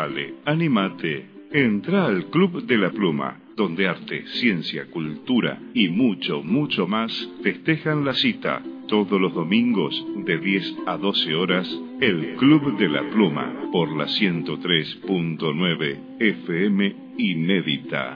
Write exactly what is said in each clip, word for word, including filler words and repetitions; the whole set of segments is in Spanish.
Dale, anímate. Entra al Club de la Pluma, donde arte, ciencia, cultura y mucho, mucho más festejan la cita. Todos los domingos de diez a doce horas, el Club de la Pluma, por la ciento tres punto nueve F M Inédita.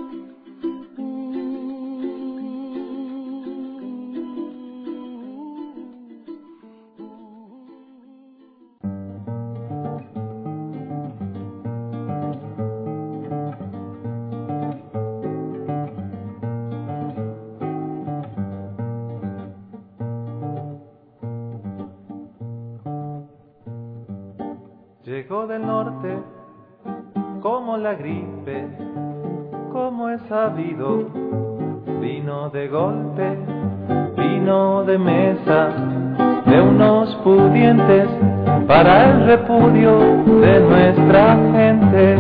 Llegó del norte como la gripe, como es sabido, vino de golpe, vino de mesa, de unos pudientes para el repudio de nuestra gente.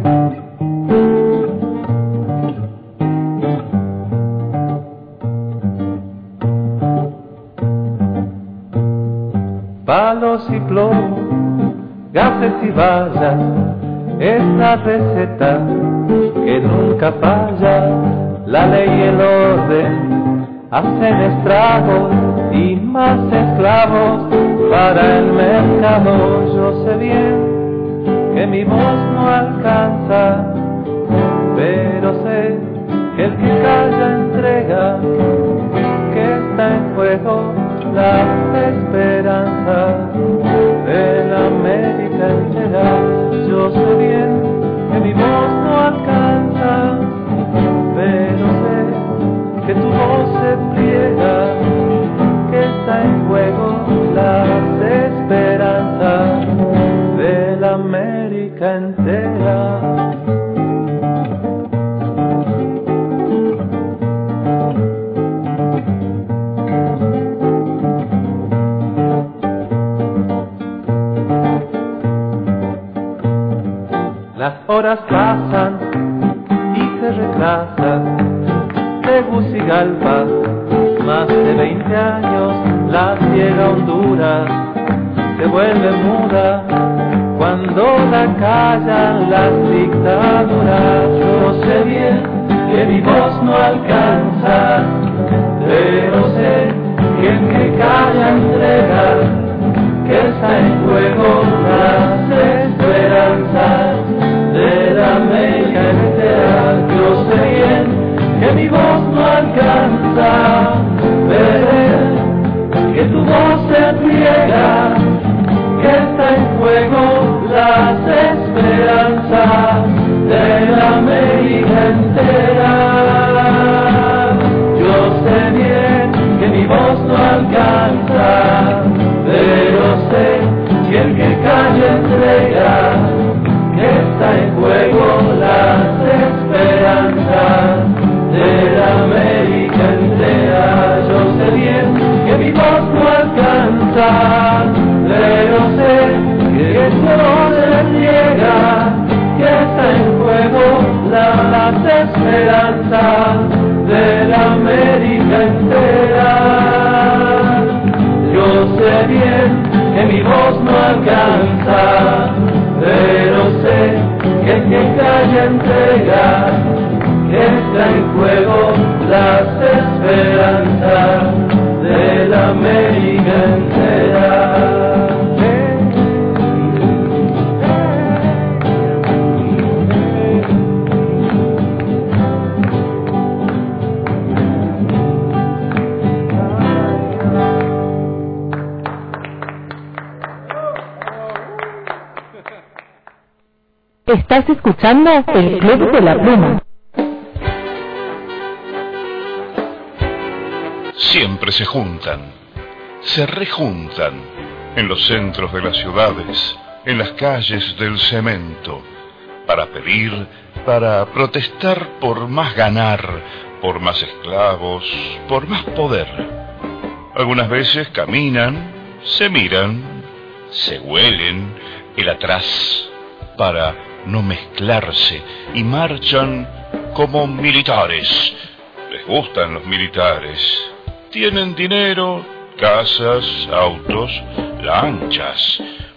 Palos y plomo, gases y vallas, esa receta que nunca falla. La ley y el orden hacen estragos y más esclavos para el mercado. Yo sé bien que mi voz no alcanza, pero sé que el que calla entrega, que está en juego la esperanza de la América entera. Yo sé bien que mi voz no alcanza, pero sé que tu voz se pliega, que está en juego la esperanza de la América entera. Las horas pasan y se retrasan, Tegucigalpa, más de veinte años, la ciega Honduras se vuelve muda cuando la callan las dictaduras. Yo sé bien que mi voz no alcanza, pero sé que el que calla entrega, que está en juego las esperanzas de la América entera. Yo sé bien que mi voz no alcanza, pero que tu voz se pliega, que está en juego las esperanzas de la América entera. Yo sé bien que mi voz no alcanza, pero sé que el que calla entrega, que está en juego las esperanzas de la América entera. Yo sé bien que mi voz no alcanza, pero sé que todo se niega, que está en juego las esperanzas de la América entera. Yo sé bien que mi voz no alcanza, pero sé que el que calla entrega, que está en juego las esperanzas de la América entera. Estás escuchando el Club de la Pluma. Siempre se juntan, se rejuntan en los centros de las ciudades, en las calles del cemento, para pedir, para protestar por más ganar, por más esclavos, por más poder. Algunas veces caminan, se miran, se huelen el atrás para no mezclarse y marchan como militares. Les gustan los militares. Tienen dinero, casas, autos, lanchas,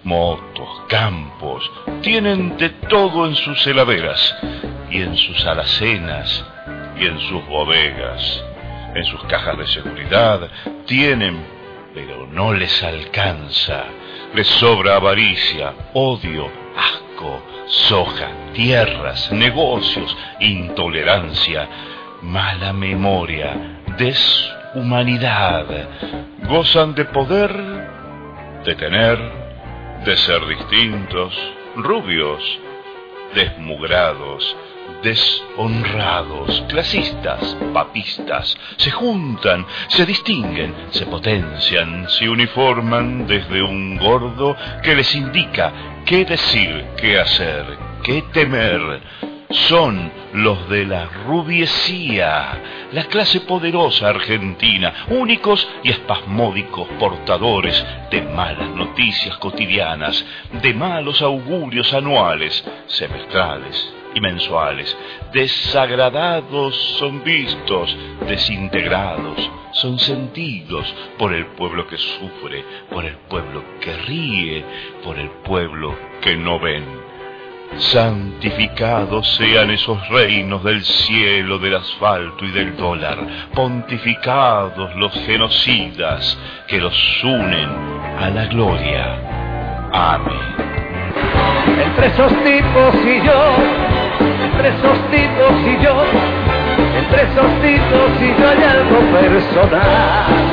motos, campos, tienen de todo en sus heladeras y en sus alacenas y en sus bodegas. En sus cajas de seguridad tienen, pero no les alcanza. Les sobra avaricia, odio, asco, soja, tierras, negocios, intolerancia, mala memoria, deshumanidad. Gozan de poder, de tener, de ser distintos, rubios, desmugrados, deshonrados, clasistas, papistas, se juntan, se distinguen, se potencian, se uniforman desde un gordo que les indica qué decir, qué hacer, qué temer. Son los de la rubiesía, la clase poderosa argentina, únicos y espasmódicos portadores de malas noticias cotidianas, de malos augurios anuales, semestrales y mensuales. Desagradados son vistos, desintegrados son sentidos por el pueblo que sufre, por el pueblo que ríe, por el pueblo que no ven. Santificados sean esos reinos del cielo, del asfalto y del dólar, pontificados los genocidas que los unen a la gloria. Amén. Entre esos tipos y yo, entre esos tipos y yo, entre esos tipos y yo hay algo personal.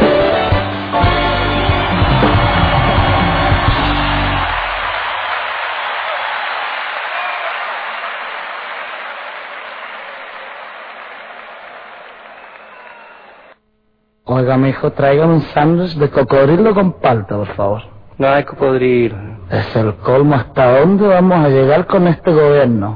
Oiga, mijo, tráigame un sándwich de cocodrilo con palta, por favor. No hay cocodrilo. Es el colmo. ¿Hasta dónde vamos a llegar con este gobierno?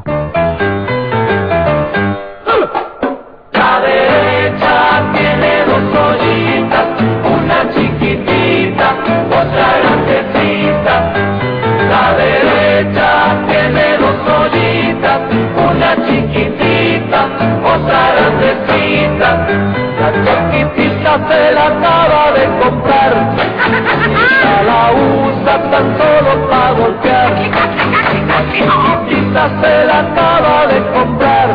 La derecha tiene dos ollitas, una chiquitita, otra grandecita. La derecha tiene dos ollitas, una chiquitita, otra grandecita. La chiquitita se la acaba de comprar, ya la usa tan solo para golpear. La chiquitita se la acaba de comprar,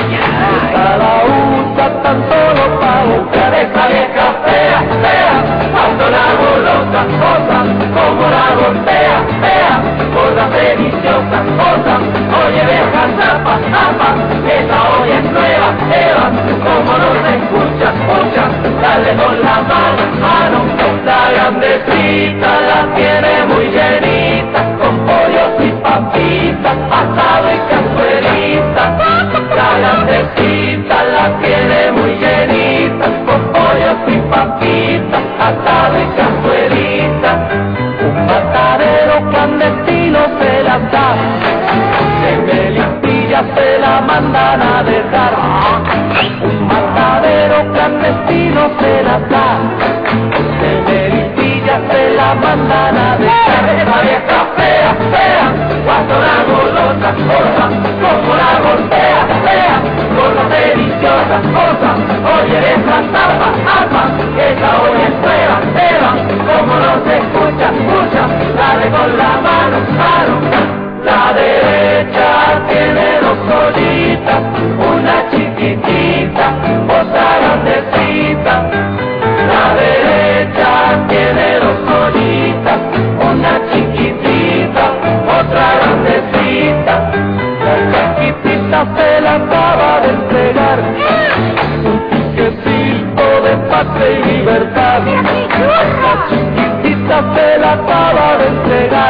ya la usa tan solo para golpear. Esa vieja fea, fea, cuando la golosa cosa, como la golpea, fea, gorda deliciosa cosa. Oye vieja zapa, zapa, esa hoy es nueva, Eva, como no se escucha, escucha, dale con la mano, mano. La grandecita la tiene muy llenita, con pollos y papitas, asado y cazuelita. La grandecita la tiene muy llenita, con pollos y papitas, asado y cazuelita. Un matadero clandestino se la da, de Melipilla se la mandan a dejar. Un matadero clandestino se la da, de Melipilla se la mandan a dejar. Esa vieja fea, fea, cuando la golosa cosa, como la golpea, fea, con las deliciosas cosas. Oye esa tapa, tapa, esa hoy es nueva, Eva, como no se escucha, escucha, dale con la mano, mano. La derecha tiene dos ollitas, una chiquitita, otra grandecita. La derecha tiene dos ollitas, una chiquitita, otra grandecita. La chiquitita se la acaba de entregar, un tiquecito de paz y libertad. La chiquitita se la acaba de entregar,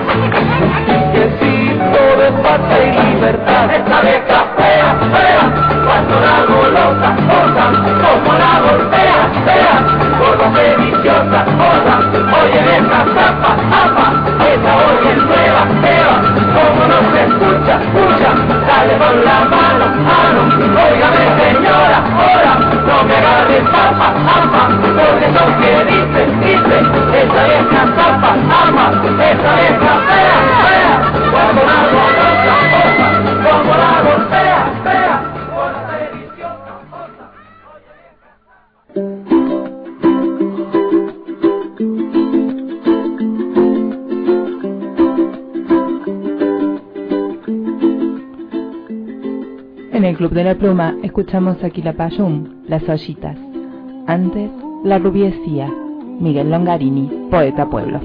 de paz y libertad. Esta vieja fea, fea, cuando la golosa cosa, como la golpea, fea, gorda deliciosa cosa. Oye vieja zapa, zapa, esa hoy es nueva, Eva, como no se escucha, escucha, dale con la mano, mano. Óigame señora, ahora, no me agarre zapa, zapa, porque son que dice, dice, esa vieja zapa, Club de la Pluma escuchamos a Quilapayún, Las Ollitas. Antes, La Rubiecía, Miguel Longarini, Poeta Pueblo.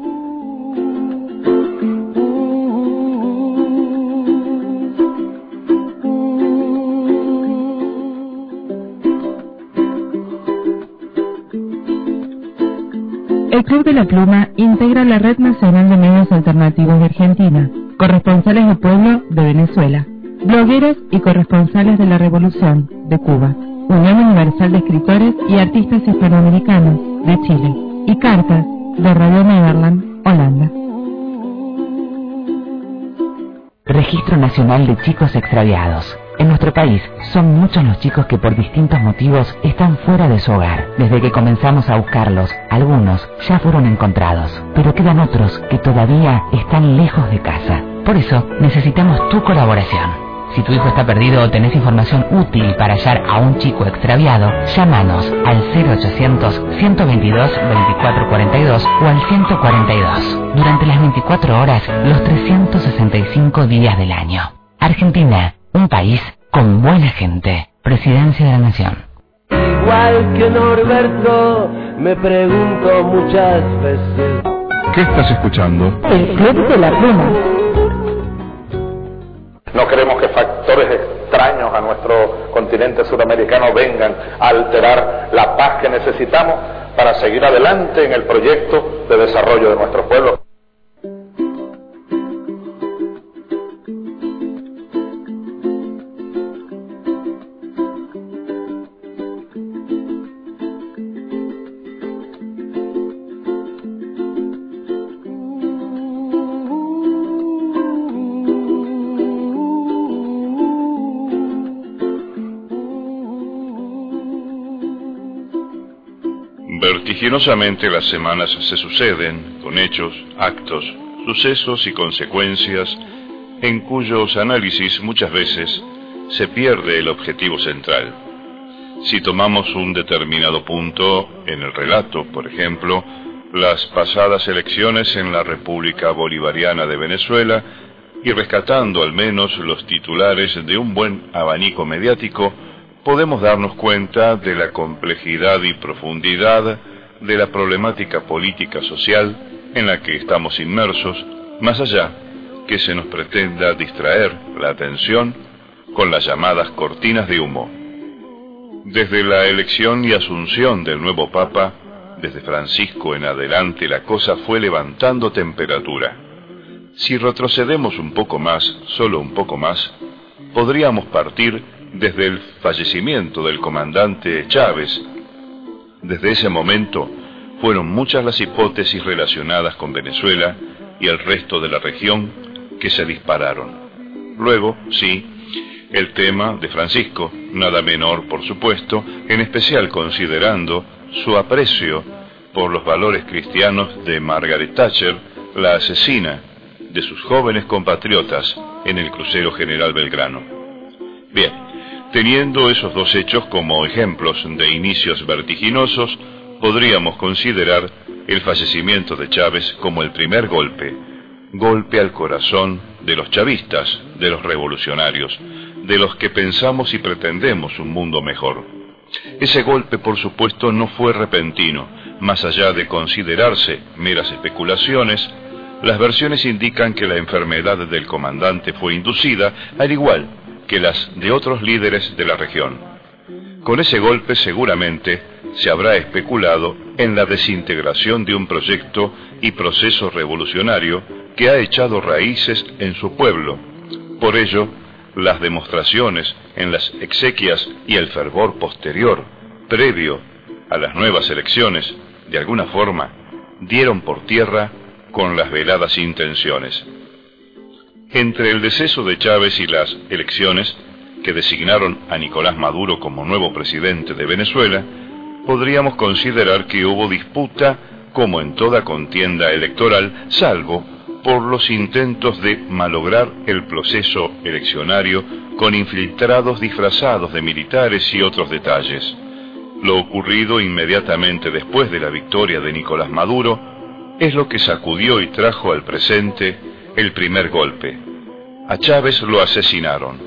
El Club de la Pluma integra la Red Nacional de Medios Alternativos de Argentina, corresponsales de Pueblo de Venezuela, blogueros y corresponsales de la Revolución de Cuba, Unión Universal de Escritores y Artistas Hispanoamericanos de Chile, y Cartas de Radio Nederland, Holanda. Registro Nacional de Chicos Extraviados. En nuestro país son muchos los chicos que por distintos motivos están fuera de su hogar. Desde que comenzamos a buscarlos, algunos ya fueron encontrados, pero quedan otros que todavía están lejos de casa. Por eso necesitamos tu colaboración. Si tu hijo está perdido o tenés información útil para hallar a un chico extraviado, llámanos al cero ochocientos, ciento veintidós, veinticuatro cuarenta y dos o al ciento cuarenta y dos. Durante las veinticuatro horas, los trescientos sesenta y cinco días del año. Argentina, un país con buena gente. Presidencia de la Nación. Igual que Norberto, me pregunto muchas veces. ¿Qué estás escuchando? El Club de la Pluma. No queremos que factores extraños a nuestro continente suramericano vengan a alterar la paz que necesitamos para seguir adelante en el proyecto de desarrollo de nuestro pueblo. Vertiginosamente las semanas se suceden con hechos, actos, sucesos y consecuencias en cuyos análisis muchas veces se pierde el objetivo central. Si tomamos un determinado punto en el relato, por ejemplo, las pasadas elecciones en la República Bolivariana de Venezuela, y rescatando al menos los titulares de un buen abanico mediático, podemos darnos cuenta de la complejidad y profundidad de la problemática política social en la que estamos inmersos, más allá que se nos pretenda distraer la atención con las llamadas cortinas de humo. Desde la elección y asunción del nuevo Papa, desde Francisco en adelante, la cosa fue levantando temperatura. Si retrocedemos un poco más, solo un poco más, podríamos partir desde el fallecimiento del comandante Chávez. Desde ese momento fueron muchas las hipótesis relacionadas con Venezuela y el resto de la región que se dispararon. Luego, sí, el tema de Francisco, nada menor por supuesto, en especial considerando su aprecio por los valores cristianos de Margaret Thatcher, la asesina de sus jóvenes compatriotas en el crucero General Belgrano. Bien, teniendo esos dos hechos como ejemplos de inicios vertiginosos, podríamos considerar el fallecimiento de Chávez como el primer golpe, golpe al corazón de los chavistas, de los revolucionarios, de los que pensamos y pretendemos un mundo mejor. Ese golpe, por supuesto, no fue repentino. Más allá de considerarse meras especulaciones, las versiones indican que la enfermedad del comandante fue inducida, al igual que las de otros líderes de la región. Con ese golpe seguramente se habrá especulado en la desintegración de un proyecto y proceso revolucionario que ha echado raíces en su pueblo. Por ello, las demostraciones en las exequias y el fervor posterior, previo a las nuevas elecciones, de alguna forma, dieron por tierra con las veladas intenciones. Entre el deceso de Chávez y las elecciones que designaron a Nicolás Maduro como nuevo presidente de Venezuela, podríamos considerar que hubo disputa como en toda contienda electoral, salvo por los intentos de malograr el proceso eleccionario con infiltrados disfrazados de militares y otros detalles. Lo ocurrido inmediatamente después de la victoria de Nicolás Maduro es lo que sacudió y trajo al presente el primer golpe. A Chávez lo asesinaron.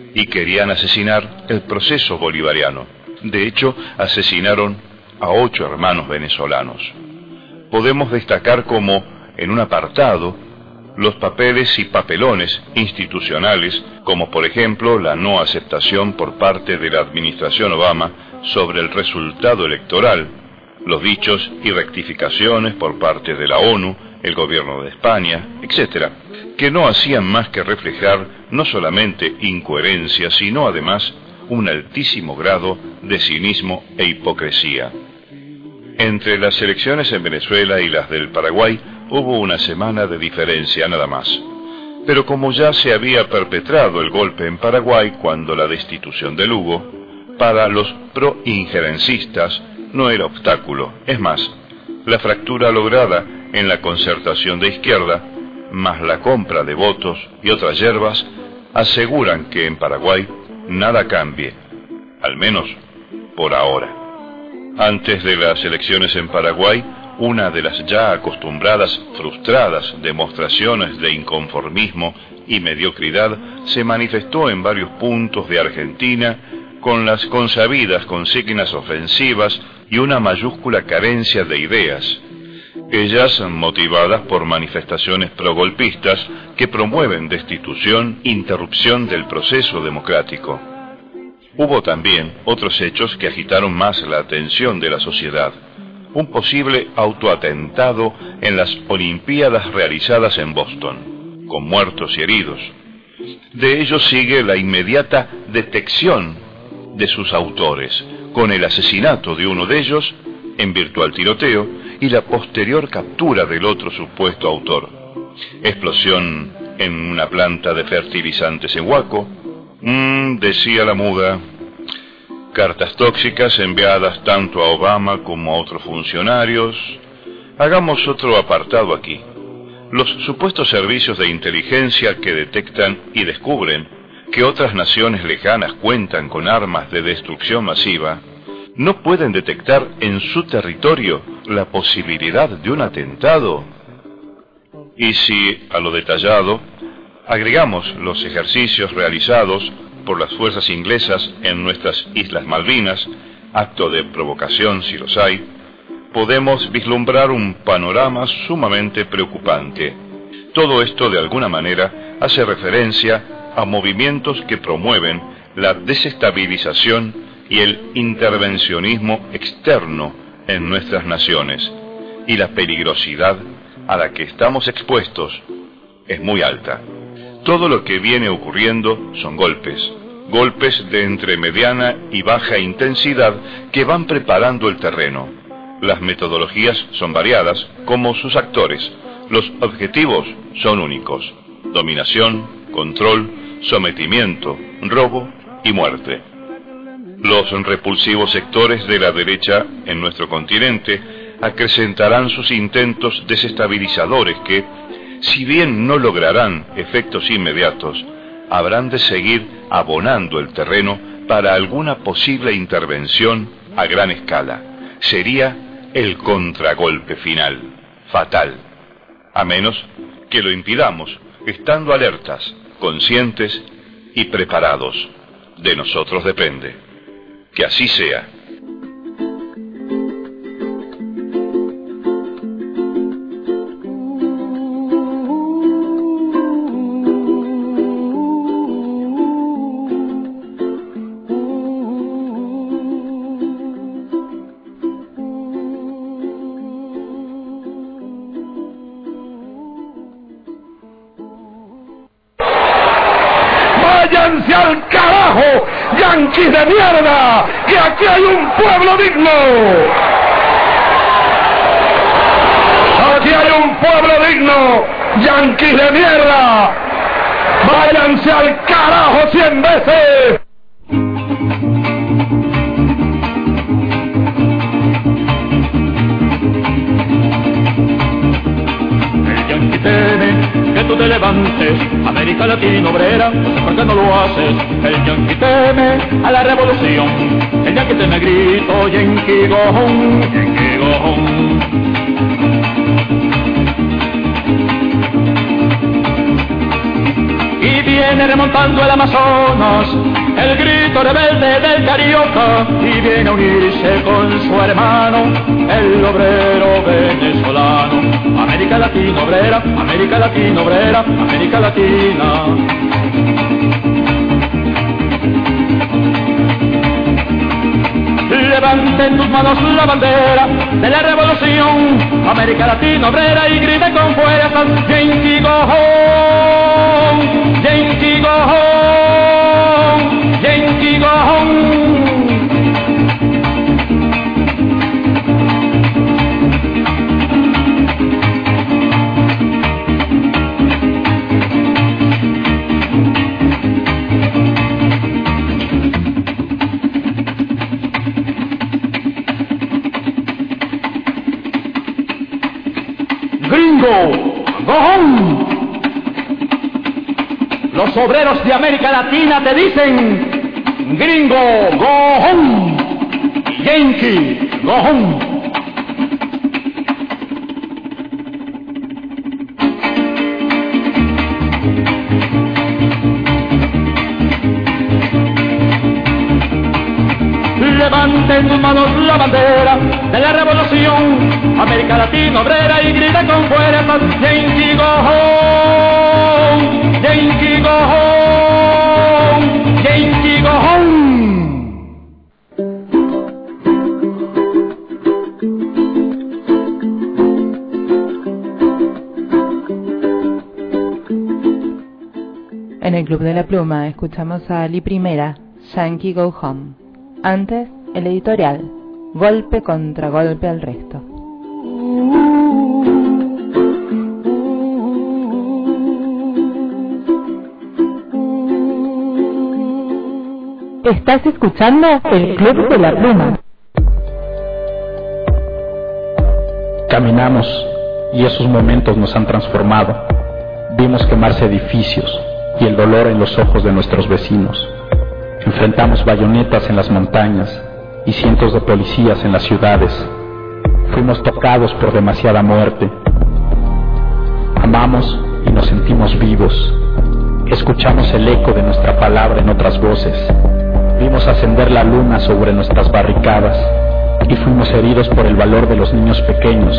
y querían asesinar el proceso bolivariano. De hecho, asesinaron a ocho hermanos venezolanos. Podemos destacar como, en un apartado, los papeles y papelones institucionales, como por ejemplo la no aceptación por parte de la administración Obama sobre el resultado electoral, los dichos y rectificaciones por parte de la ONU, el gobierno de España, etcétera, que no hacían más que reflejar no solamente incoherencia, sino además un altísimo grado de cinismo e hipocresía. Entre las elecciones en Venezuela y las del Paraguay hubo una semana de diferencia nada más. Pero como ya se había perpetrado el golpe en Paraguay cuando la destitución de Lugo, para los pro-injerencistas no era obstáculo. Es más, la fractura lograda en la concertación de izquierda, más la compra de votos y otras yerbas, aseguran que en Paraguay nada cambie, al menos por ahora. Antes de las elecciones en Paraguay, una de las ya acostumbradas frustradas demostraciones de inconformismo y mediocridad se manifestó en varios puntos de Argentina con las consabidas consignas ofensivas y una mayúscula carencia de ideas, ellas motivadas por manifestaciones progolpistas que promueven destitución, interrupción del proceso democrático. Hubo también otros hechos que agitaron más la atención de la sociedad. Un posible autoatentado en las Olimpiadas realizadas en Boston, con muertos y heridos. De ello sigue la inmediata detección de sus autores, con el asesinato de uno de ellos en virtual tiroteo y la posterior captura del otro supuesto autor. Explosión en una planta de fertilizantes en Huaco. Mmm, decía la muda. Cartas tóxicas enviadas tanto a Obama como a otros funcionarios. Hagamos otro apartado aquí. Los supuestos servicios de inteligencia que detectan y descubren que otras naciones lejanas cuentan con armas de destrucción masiva, no pueden detectar en su territorio la posibilidad de un atentado. Y si a lo detallado agregamos los ejercicios realizados por las fuerzas inglesas en nuestras Islas Malvinas, acto de provocación si los hay, podemos vislumbrar un panorama sumamente preocupante. Todo esto de alguna manera hace referencia a movimientos que promueven la desestabilización y el intervencionismo externo en nuestras naciones, y la peligrosidad a la que estamos expuestos es muy alta. Todo lo que viene ocurriendo son golpes, golpes de entre mediana y baja intensidad que van preparando el terreno. Las metodologías son variadas, como sus actores. Los objetivos son únicos: dominación, control, sometimiento, robo y muerte. Los repulsivos sectores de la derecha en nuestro continente acrecentarán sus intentos desestabilizadores que, si bien no lograrán efectos inmediatos, habrán de seguir abonando el terreno para alguna posible intervención a gran escala. Sería el contragolpe final, fatal, a menos que lo impidamos, estando alertas, conscientes y preparados. De nosotros depende. Que así sea. ¡Váyanse al carajo, yanquis de mierda! ¡Que aquí hay un pueblo digno! ¡Aquí hay un pueblo digno, yanquis de mierda! ¡Váyanse al carajo cien veces! Que tú te levantes, América Latina obrera, no sé por qué no lo haces. El yanqui teme a la revolución, el yanqui teme grito, yanqui gojón, yanqui gojón. Y viene Viene remontando el Amazonas, el grito rebelde del carioca, y viene a unirse con su hermano, el obrero venezolano. América Latina obrera, América Latina obrera, América Latina. Levanten tus manos la bandera de la revolución, América Latina obrera, y grite con fuerza, Yankee go home, Yankee go home, Yankee go home. Gringo, go home. Los obreros de América Latina te dicen, gringo, go home. Yankee, go home. Levanten tus manos la bandera de la revolución, América Latina obrera, y grita con fuerza, Yankee go home, Yankee go home, Yankee go home. En el Club de la Pluma escuchamos a Ali Primera, Yankee Go Home. Antes, el editorial, golpe contra golpe al resto. Estás escuchando el Club de la Pluma. Caminamos y esos momentos nos han transformado. Vimos quemarse edificios y el dolor en los ojos de nuestros vecinos. Enfrentamos bayonetas en las montañas y cientos de policías en las ciudades. Fuimos tocados por demasiada muerte. Amamos y nos sentimos vivos. Escuchamos el eco de nuestra palabra en otras voces. Vimos ascender la luna sobre nuestras barricadas y fuimos heridos por el valor de los niños pequeños.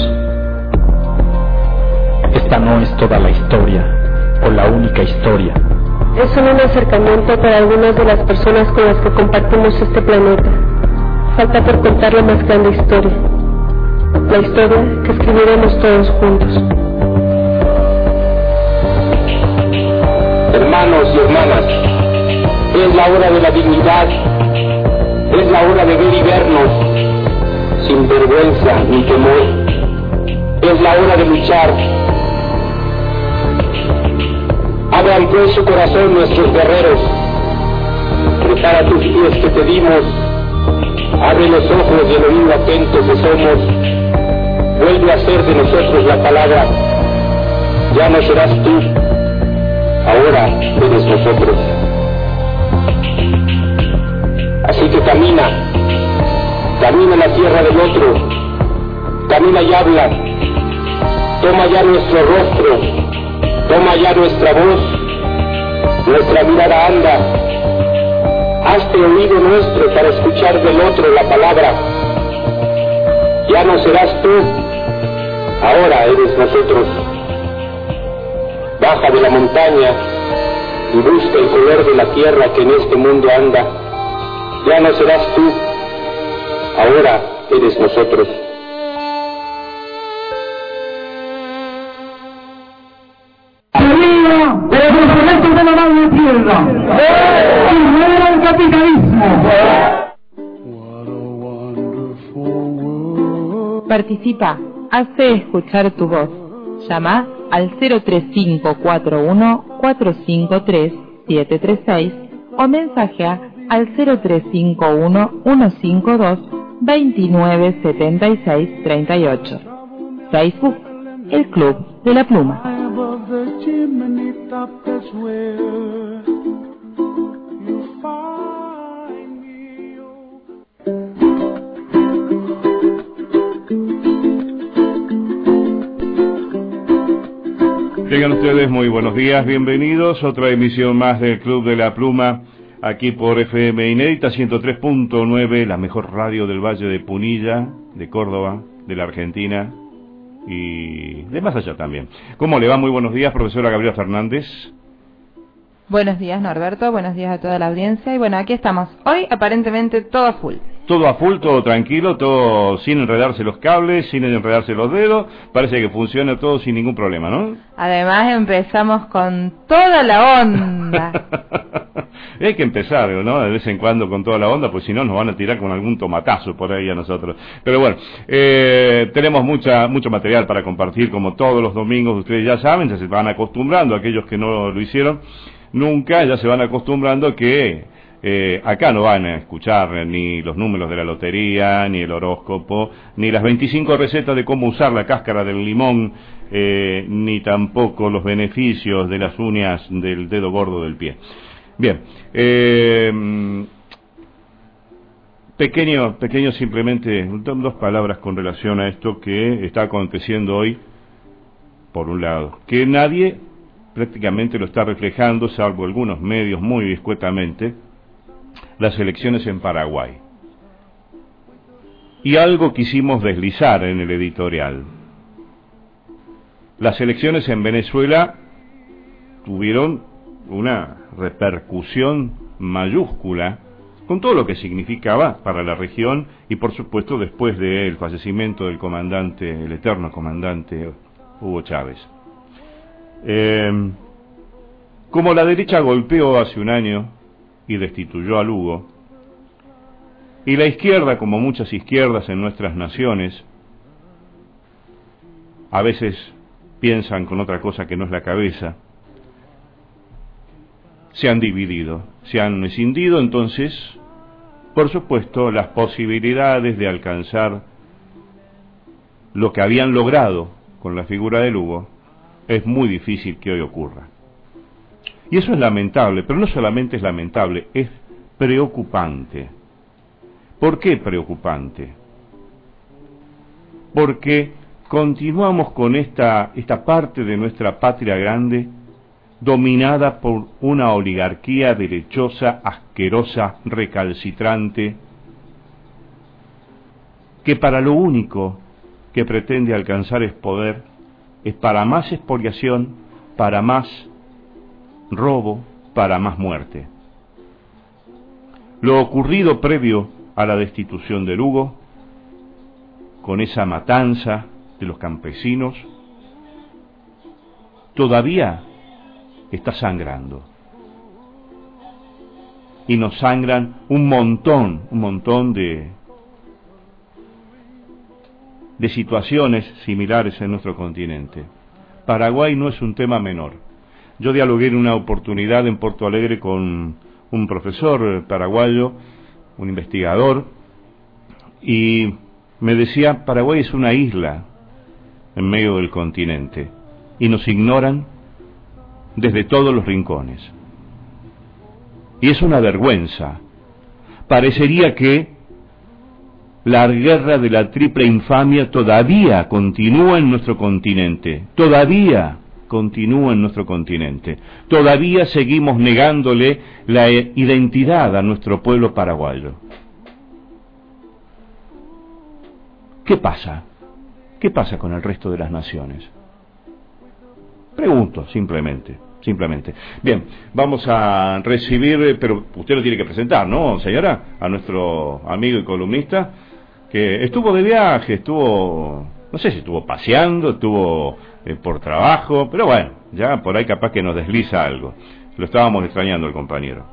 Esta no es toda la historia o la única historia. Es solo un acercamiento para algunas de las personas con las que compartimos este planeta. Falta por contar la más grande historia, la historia que escribiremos todos juntos. Hermanos y hermanas, es la hora de la dignidad, es la hora de ver y vernos, sin vergüenza ni temor. Es la hora de luchar. Abran pues su corazón nuestros guerreros, prepara tus pies que te dimos, abre los ojos y el oído atento que somos, vuelve a ser de nosotros la palabra, ya no serás tú, ahora eres nosotros. Así que camina, camina la tierra del otro, camina y habla, toma ya nuestro rostro, toma ya nuestra voz, nuestra mirada anda, hazte oído nuestro para escuchar del otro la palabra. Ya no serás tú, ahora eres nosotros. Baja de la montaña y busca el color de la tierra que en este mundo anda. Ya no serás tú, ahora eres nosotros. De los proyectos de la madre tierra, y muera el capitalismo. Participa, hace escuchar tu voz. Llama al cero tres cinco cuatro uno cuatro cinco tres siete tres seis o mensajea al cero tres cinco uno uno cinco dos dos nueve siete seis tres ocho. Facebook, El Club de la Pluma. Tengan ustedes muy buenos días, bienvenidos. Otra emisión más del Club de la Pluma, aquí por F M Inédita ciento tres punto nueve, la mejor radio del Valle de Punilla, de Córdoba, de la Argentina y de más allá también. ¿Cómo le va? Muy buenos días, profesora Gabriela Fernández. Buenos días, Norberto, buenos días a toda la audiencia. Y bueno, aquí estamos. Hoy aparentemente todo a full. Todo a full, todo tranquilo, todo sin enredarse los cables, sin enredarse los dedos. Parece que funciona todo sin ningún problema, ¿no? Además empezamos con toda la onda. Hay que empezar, ¿no? De vez en cuando con toda la onda, pues si no nos van a tirar con algún tomatazo por ahí a nosotros. Pero bueno, eh, tenemos mucha mucho material para compartir, como todos los domingos. Ustedes ya saben, ya se van acostumbrando, aquellos que no lo hicieron nunca, ya se van acostumbrando a que Eh, acá no van a escuchar ni los números de la lotería, ni el horóscopo, ni las veinticinco recetas de cómo usar la cáscara del limón, eh, ni tampoco los beneficios de las uñas del dedo gordo del pie. Bien, eh, pequeño, pequeño simplemente, dos palabras con relación a esto que está aconteciendo hoy, por un lado, que nadie prácticamente lo está reflejando, salvo algunos medios muy discretamente, las elecciones en Paraguay. Y algo quisimos deslizar en el editorial. Las elecciones en Venezuela tuvieron una repercusión mayúscula con todo lo que significaba para la región y por supuesto después del fallecimiento del comandante, el eterno comandante Hugo Chávez. Eh, como la derecha golpeó hace un año y destituyó a Lugo, y la izquierda, como muchas izquierdas en nuestras naciones, a veces piensan con otra cosa que no es la cabeza, se han dividido, se han escindido. Entonces, por supuesto, las posibilidades de alcanzar lo que habían logrado con la figura de Lugo es muy difícil que hoy ocurra. Y eso es lamentable, pero no solamente es lamentable, es preocupante. ¿Por qué preocupante? Porque continuamos con esta, esta parte de nuestra patria grande dominada por una oligarquía derechosa, asquerosa, recalcitrante, que para lo único que pretende alcanzar es poder, es para más expoliación, para más robo, para más muerte. Lo ocurrido previo a la destitución de Lugo, con esa matanza de los campesinos, todavía está sangrando. Y nos sangran un montón, un montón de, de situaciones similares en nuestro continente. Paraguay no es un tema menor. Yo dialogué en una oportunidad en Porto Alegre con un profesor paraguayo, un investigador, y me decía, Paraguay es una isla en medio del continente, y nos ignoran desde todos los rincones. Y es una vergüenza. Parecería que la guerra de la triple infamia todavía continúa en nuestro continente, todavía continúa en nuestro continente. Todavía seguimos negándole la identidad a nuestro pueblo paraguayo. ¿Qué pasa? ¿Qué pasa con el resto de las naciones? Pregunto, simplemente, simplemente. Bien, vamos a recibir, pero usted lo tiene que presentar, ¿no, señora? A nuestro amigo y columnista, que estuvo de viaje, estuvo, no sé si estuvo paseando, estuvo eh, por trabajo, pero bueno, ya por ahí capaz que nos desliza algo. Lo estábamos extrañando el compañero.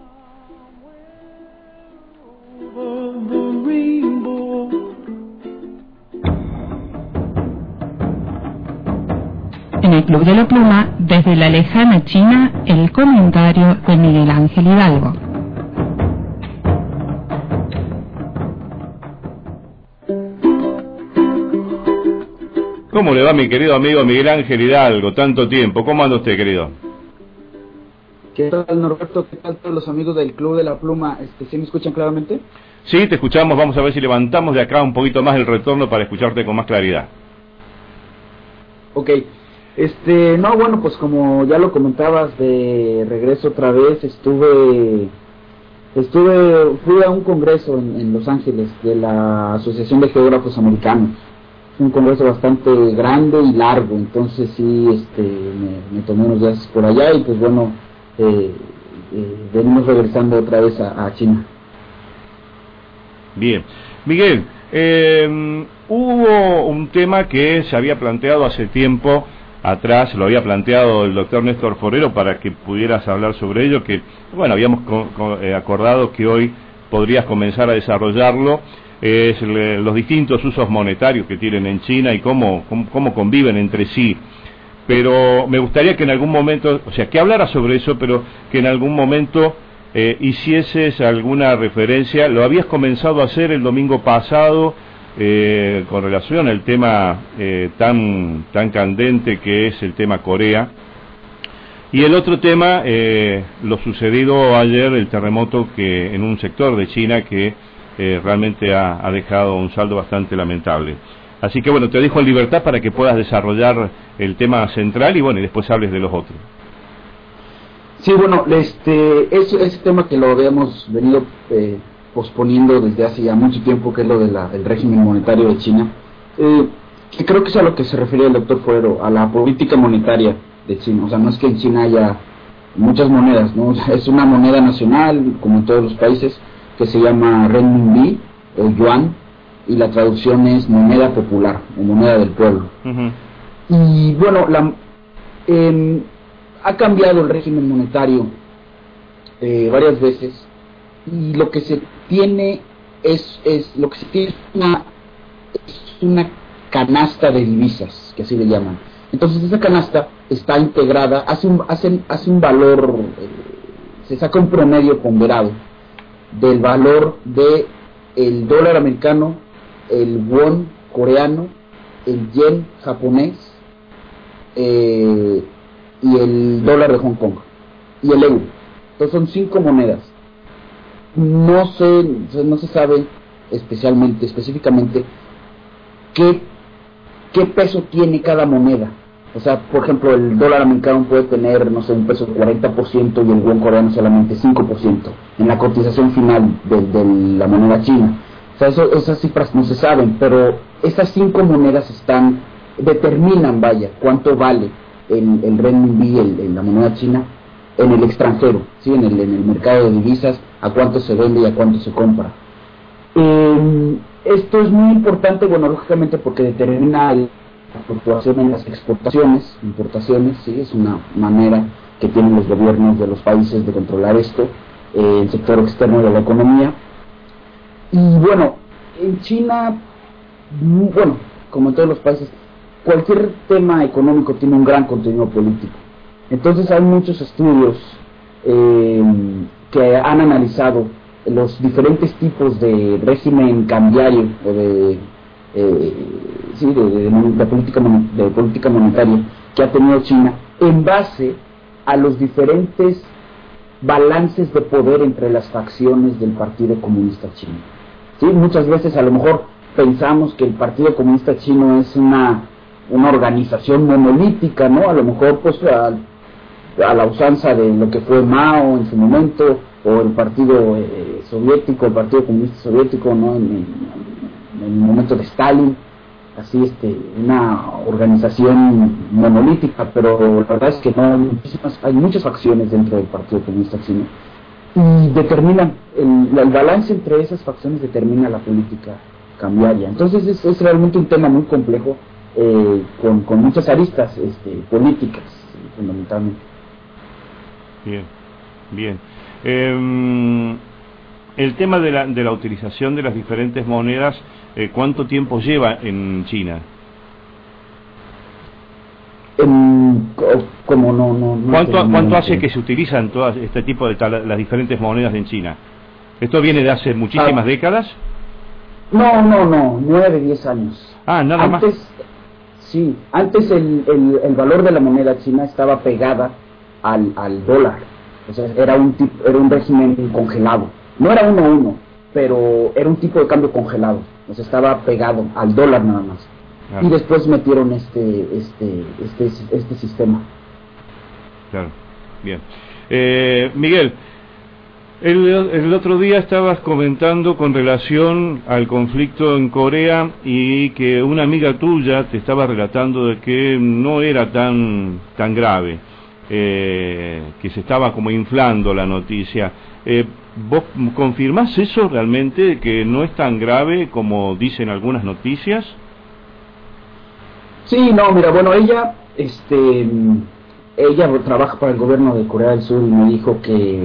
En el Club de la Pluma, desde la lejana China, el comentario de Miguel Ángel Hidalgo. ¿Cómo le va, mi querido amigo Miguel Ángel Hidalgo? Tanto tiempo. ¿Cómo anda usted, querido? ¿Qué tal, Norberto? ¿Qué tal todos los amigos del Club de la Pluma? Este, ¿Sí me escuchan claramente? Sí, te escuchamos. Vamos a ver si levantamos de acá un poquito más el retorno para escucharte con más claridad. Ok. Este, no, bueno, pues como ya lo comentabas, de regreso otra vez, estuve, estuve, fui a un congreso en, en Los Ángeles de la Asociación de Geógrafos Americanos. Un congreso bastante grande y largo, entonces sí, este, me, me tomé unos días por allá y pues bueno, eh, eh, venimos regresando otra vez a, a China. Bien, Miguel, eh, hubo un tema que se había planteado hace tiempo atrás, lo había planteado el doctor Néstor Forero para que pudieras hablar sobre ello, que bueno, habíamos co co eh, acordado que hoy podrías comenzar a desarrollarlo, es eh, los distintos usos monetarios que tienen en China y cómo, cómo, cómo conviven entre sí. Pero me gustaría que en algún momento, o sea, que hablaras sobre eso, pero que en algún momento eh, hicieses alguna referencia. Lo habías comenzado a hacer el domingo pasado, Eh, con relación al tema eh, tan tan candente que es el tema Corea, y el otro tema, eh, lo sucedido ayer, el terremoto que en un sector de China que eh, realmente ha, ha dejado un saldo bastante lamentable. Así que bueno, te dejo en libertad para que puedas desarrollar el tema central y bueno, y después hables de los otros. Sí, bueno, este, ese, ese tema que lo habíamos venido eh, posponiendo desde hace ya mucho tiempo, que es lo del de régimen monetario de China, eh, que creo que es a lo que se refería el doctor Fuero, a la política monetaria de China. O sea, no es que en China haya muchas monedas, ¿no? O sea, es una moneda nacional, como en todos los países, que se llama renminbi o yuan, y la traducción es moneda popular o moneda del pueblo. Uh-huh. Y bueno, la, eh, ha cambiado el régimen monetario eh, varias veces, y lo que se tiene es, es lo que se tiene es una, es una canasta de divisas, que así le llaman. Entonces esa canasta está integrada, hace un, hace, hace un valor, eh, se saca un promedio ponderado del valor de el dólar americano, el won coreano, el yen japonés eh, y el dólar de Hong Kong y el euro. Entonces son cinco monedas. No sé, no se sabe especialmente, específicamente qué, qué peso tiene cada moneda. O sea, por ejemplo, el dólar americano puede tener, no sé, un peso de cuarenta por ciento y el won coreano solamente cinco por ciento en la cotización final de, de la moneda china. O sea, eso, esas cifras no se saben, pero esas cinco monedas están, determinan, vaya, cuánto vale el, el renminbi, el, el, la moneda china, en el extranjero, ¿sí? en, el, en el mercado de divisas, a cuánto se vende y a cuánto se compra. Eh, esto es muy importante, bueno, lógicamente porque determina la fluctuación en las exportaciones, importaciones, ¿sí? Es una manera que tienen los gobiernos de los países de controlar esto, eh, el sector externo de la economía. Y bueno, en China, bueno, como en todos los países, cualquier tema económico tiene un gran contenido político. Entonces hay muchos estudios eh, que han analizado los diferentes tipos de régimen cambiario o de, eh, sí, de, de, de, política, de política monetaria que ha tenido China en base a los diferentes balances de poder entre las facciones del Partido Comunista Chino. ¿Sí? Muchas veces a lo mejor pensamos que el Partido Comunista Chino es una, una organización monolítica, ¿no? A lo mejor pues a, a la usanza de lo que fue Mao en su momento, o el Partido eh, Soviético, el Partido Comunista Soviético, ¿no? En, en, en el momento de Stalin, así este, una organización monolítica, pero la verdad es que no, hay, muchísimas, hay muchas facciones dentro del Partido Comunista Chino, y determinan, el, el balance entre esas facciones determina la política cambiaria. Entonces es, es realmente un tema muy complejo, eh, con, con muchas aristas este, políticas, fundamentalmente. Bien, bien. Eh, el tema de la, de la utilización de las diferentes monedas, eh, ¿cuánto tiempo lleva en China? En, como no, no, no ¿Cuánto, ¿cuánto hace que se utilizan todas este tipo de tal, las diferentes monedas en China? ¿Esto viene de hace muchísimas ah, décadas? No, no, no, nueve, diez años. Ah, nada antes, más. Sí, antes el, el, el valor de la moneda china estaba pegada al, al dólar. O sea, era un tipo, era un régimen congelado. No era uno a uno, pero era un tipo de cambio congelado. O sea, estaba pegado al dólar nada más. Claro. Y después metieron este este este este sistema. Claro, bien. Eh, Miguel, el, el otro día estabas comentando con relación al conflicto en Corea y que una amiga tuya te estaba relatando de que no era tan tan grave, eh, que se estaba como inflando la noticia. Eh, ¿Vos confirmás eso realmente, que no es tan grave como dicen algunas noticias? Sí, no, mira, bueno, ella, este, ella trabaja para el gobierno de Corea del Sur y me dijo que,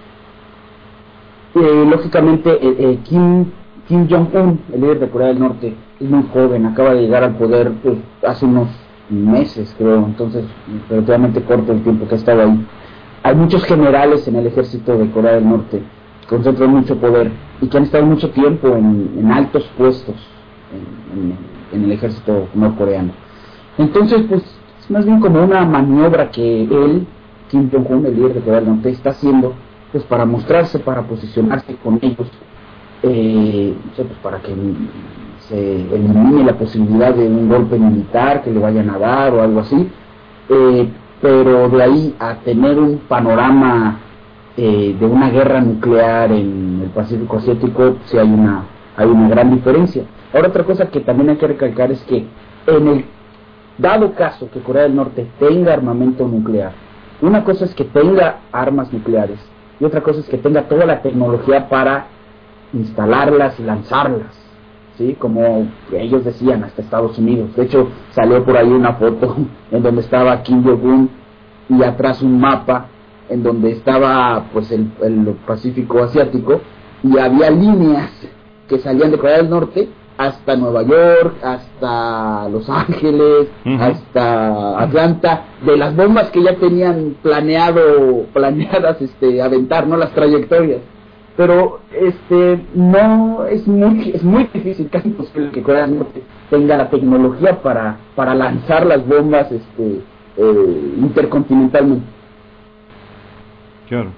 eh, lógicamente, eh, eh, Kim, Kim Jong-un, el líder de Corea del Norte, es muy joven, acaba de llegar al poder pues, hace unos meses, creo, entonces, relativamente corto el tiempo que ha estado ahí. Hay muchos generales en el ejército de Corea del Norte que concentran mucho poder y que han estado mucho tiempo en, en altos puestos en, en, en el ejército norcoreano. Entonces, pues, es más bien como una maniobra que él, Kim Jong-un, el líder de Corea del Norte, está haciendo, pues, para mostrarse, para posicionarse con ellos, eh, no sé, pues, para que se elimine la posibilidad de un golpe militar que le vayan a dar o algo así, eh, pero de ahí a tener un panorama eh, de una guerra nuclear en el Pacífico Asiático, sí hay una, hay una gran diferencia. Ahora, otra cosa que también hay que recalcar es que en el dado caso que Corea del Norte tenga armamento nuclear, una cosa es que tenga armas nucleares y otra cosa es que tenga toda la tecnología para instalarlas y lanzarlas, ¿sí? Como ellos decían, hasta Estados Unidos. De hecho, salió por ahí una foto en donde estaba Kim Jong-un y atrás un mapa en donde estaba pues el, el Pacífico Asiático y había líneas que salían de Corea del Norte hasta Nueva York, hasta Los Ángeles, uh-huh. hasta Atlanta, de las bombas que ya tenían planeado, planeadas este, aventar, ¿no? Las trayectorias. Pero este no es muy es muy difícil, casi imposible que Corea del Norte tenga la tecnología para para lanzar las bombas este eh, intercontinentalmente. Claro.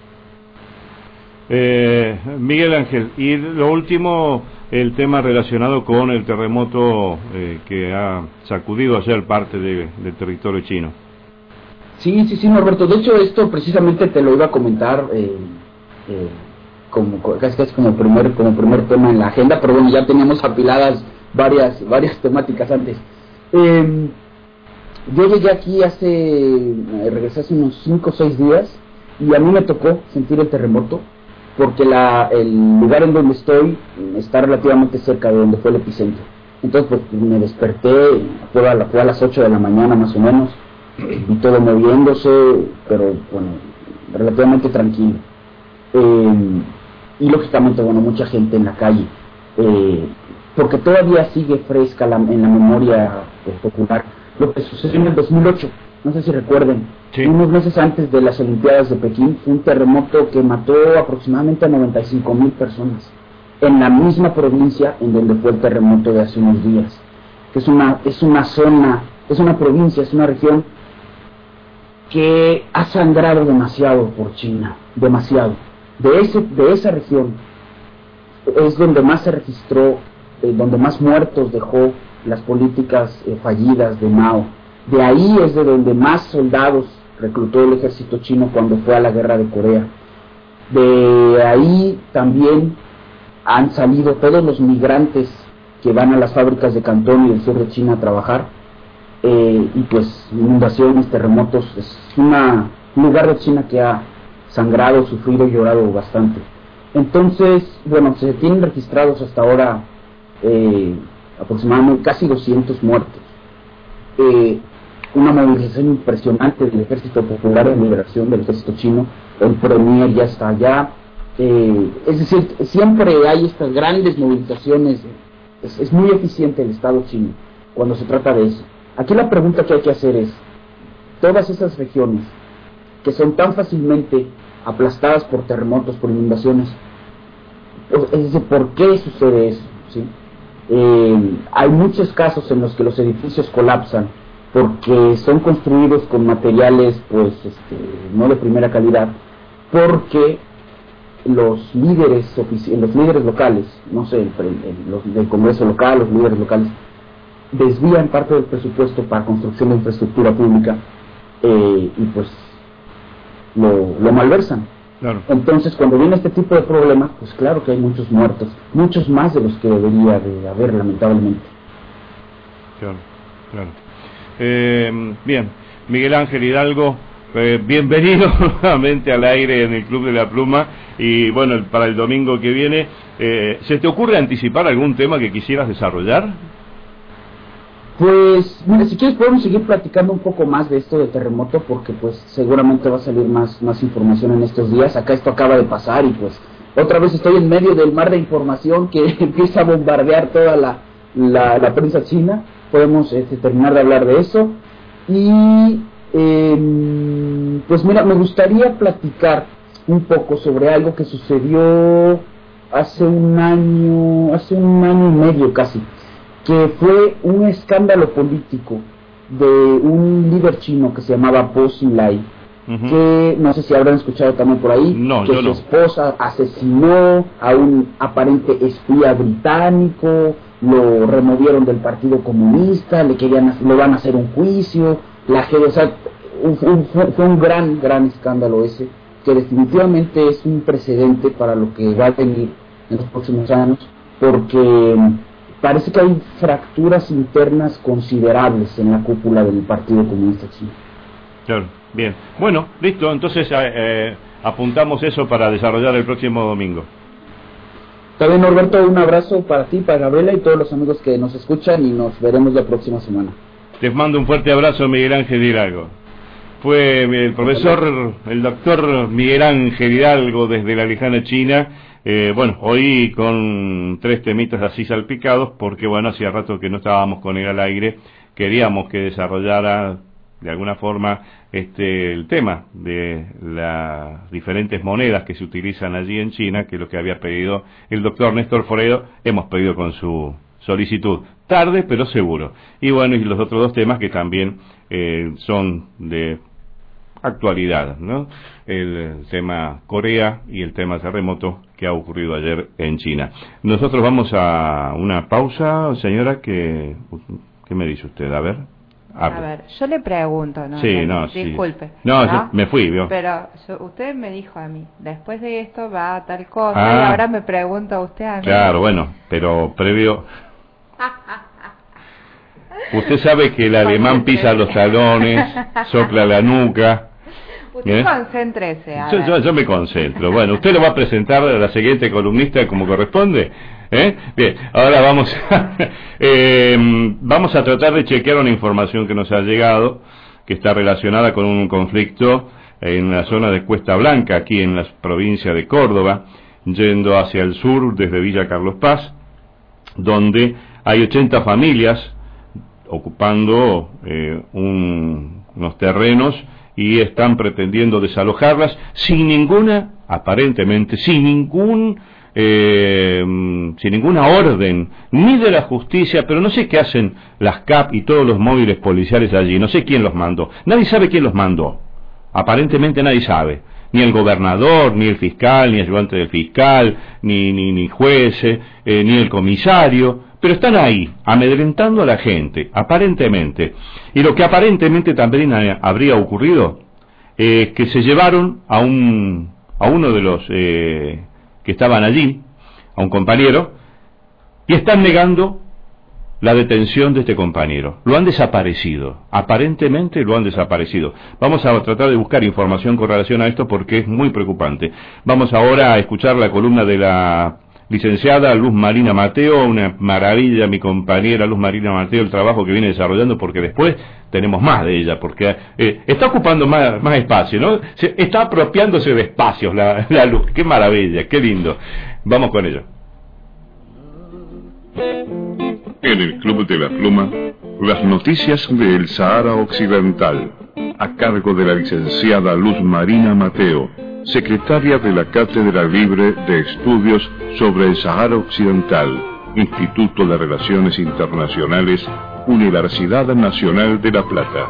Eh, Miguel Ángel, y lo último, el tema relacionado con el terremoto eh, que ha sacudido ayer parte de, del territorio chino. Sí, sí, sí, Norberto. De hecho, esto precisamente te lo iba a comentar eh, eh, como casi casi como primer como primer tema en la agenda, pero bueno, ya teníamos apiladas varias varias temáticas antes. Eh, yo llegué aquí hace eh, regresé hace unos cinco o seis días y a mí me tocó sentir el terremoto, porque la, el lugar en donde estoy está relativamente cerca de donde fue el epicentro. Entonces pues me desperté, fue a, la, fue a las ocho de la mañana más o menos, y todo moviéndose, pero bueno, relativamente tranquilo. Eh, y lógicamente, bueno, mucha gente en la calle, eh, porque todavía sigue fresca la, en la memoria pues, popular lo que sucedió en el dos mil ocho. No sé si recuerden, sí. Unos meses antes de las Olimpiadas de Pekín, fue un terremoto que mató aproximadamente a noventa y cinco mil personas, en la misma provincia en donde fue el terremoto de hace unos días, que es una, es una zona, es una provincia, es una región que ha sangrado demasiado por China, demasiado. De, ese, de esa región es donde más se registró, eh, donde más muertos dejó las políticas eh, fallidas de Mao. De ahí es de donde más soldados reclutó el ejército chino cuando fue a la guerra de Corea. De ahí también han salido todos los migrantes que van a las fábricas de Cantón y del sur de China a trabajar. Eh, y pues inundaciones, terremotos, es una, un lugar de China que ha sangrado, sufrido y llorado bastante. Entonces, bueno, se tienen registrados hasta ahora eh, aproximadamente casi doscientos muertos. Eh, una movilización impresionante del Ejército Popular de Liberación, del Ejército Chino, el Premier ya está allá, eh, es decir, siempre hay estas grandes movilizaciones, es, es muy eficiente el Estado chino cuando se trata de eso. Aquí la pregunta que hay que hacer es, todas esas regiones que son tan fácilmente aplastadas por terremotos, por inundaciones, es decir, ¿por qué sucede eso? ¿Sí? Eh, hay muchos casos en los que los edificios colapsan porque son construidos con materiales pues este, no de primera calidad, porque los líderes los líderes locales, no sé, el, el, los del Congreso local, los líderes locales desvían parte del presupuesto para construcción de infraestructura pública eh, y pues lo, lo malversan. Claro. Entonces, cuando viene este tipo de problemas, pues claro que hay muchos muertos, muchos más de los que debería de haber, lamentablemente. Claro, claro. Eh, bien, Miguel Ángel Hidalgo, eh, bienvenido nuevamente al aire en el Club de la Pluma. Y bueno, para el domingo que viene, eh, ¿se te ocurre anticipar algún tema que quisieras desarrollar? Pues, mira, si quieres podemos seguir platicando un poco más de esto de terremoto, porque pues seguramente va a salir más, más información en estos días. Acá esto acaba de pasar y pues otra vez estoy en medio del mar de información que empieza a bombardear toda la, la, la prensa china. Podemos este, terminar de hablar de eso. Y eh, pues mira, me gustaría platicar un poco sobre algo que sucedió hace un año, hace un año y medio casi, que fue un escándalo político de un líder chino que se llamaba Po Xilai, uh-huh. que no sé si habrán escuchado también por ahí, no, que yo su no. esposa asesinó a un aparente espía británico, lo removieron del Partido Comunista, le querían, le van a hacer un juicio, la gente, o sea, un, un, fue, fue un gran, gran escándalo ese, que definitivamente es un precedente para lo que va a venir en los próximos años, porque parece que hay fracturas internas considerables en la cúpula del Partido Comunista Chino. Claro, bien. Bueno, listo, entonces eh, apuntamos eso para desarrollar el próximo domingo. Está bien, Norberto, un abrazo para ti, para Gabriela y todos los amigos que nos escuchan, y nos veremos la próxima semana. Les mando un fuerte abrazo, Miguel Ángel Hidalgo. Fue el profesor, el doctor Miguel Ángel Hidalgo desde la lejana China. Eh, bueno, hoy con tres temitas así salpicados, porque bueno, hacía rato que no estábamos con él al aire, queríamos que desarrollara de alguna forma este el tema de las diferentes monedas que se utilizan allí en China, que es lo que había pedido el doctor Néstor Forero, hemos pedido con su solicitud, tarde pero seguro. Y bueno, y los otros dos temas que también eh, son de actualidad, ¿no? El tema Corea y el tema terremoto que ha ocurrido ayer en China. Nosotros vamos a una pausa, señora, que ¿qué me dice usted? A ver. Hable. A ver, yo le pregunto, ¿no? Sí, no, no, disculpe. Sí. No, ¿no? Yo me fui, ¿vio? Pero yo, usted me dijo a mí, después de esto va a tal cosa, ah, y ahora me pregunta usted a mí. Claro, bueno, pero previo... Usted sabe que el alemán pisa los talones, sopla la nuca. Usted ¿Eh? concéntrese. Yo, yo, yo me concentro. Bueno, usted lo va a presentar a la siguiente columnista como corresponde. ¿Eh? Bien, ahora vamos a, eh, vamos a tratar de chequear una información que nos ha llegado, que está relacionada con un conflicto en la zona de Cuesta Blanca, aquí en la provincia de Córdoba, yendo hacia el sur desde Villa Carlos Paz, donde hay ochenta familias ocupando eh, un, unos terrenos y están pretendiendo desalojarlas sin ninguna, aparentemente, sin ningún eh, sin ninguna orden, ni de la justicia, pero no sé qué hacen las C A P y todos los móviles policiales allí, no sé quién los mandó, nadie sabe quién los mandó, aparentemente nadie sabe, ni el gobernador, ni el fiscal, ni el ayudante del fiscal, ni, ni, ni jueces, eh, ni el comisario, pero están ahí, amedrentando a la gente, aparentemente. Y lo que aparentemente también habría ocurrido, es eh, que se llevaron a un a uno de los eh, que estaban allí, a un compañero, y están negando la detención de este compañero. Lo han desaparecido, aparentemente lo han desaparecido. Vamos a tratar de buscar información con relación a esto porque es muy preocupante. Vamos ahora a escuchar la columna de la licenciada Luz Marina Mateo, una maravilla mi compañera Luz Marina Mateo, el trabajo que viene desarrollando, porque después tenemos más de ella, porque eh, está ocupando más, más espacio, ¿no? Se, está apropiándose de espacios la, la Luz, qué maravilla, qué lindo. Vamos con ello. En el Club de la Pluma, las noticias del Sahara Occidental, a cargo de la licenciada Luz Marina Mateo, secretaria de la Cátedra Libre de Estudios sobre el Sahara Occidental, Instituto de Relaciones Internacionales, Universidad Nacional de La Plata.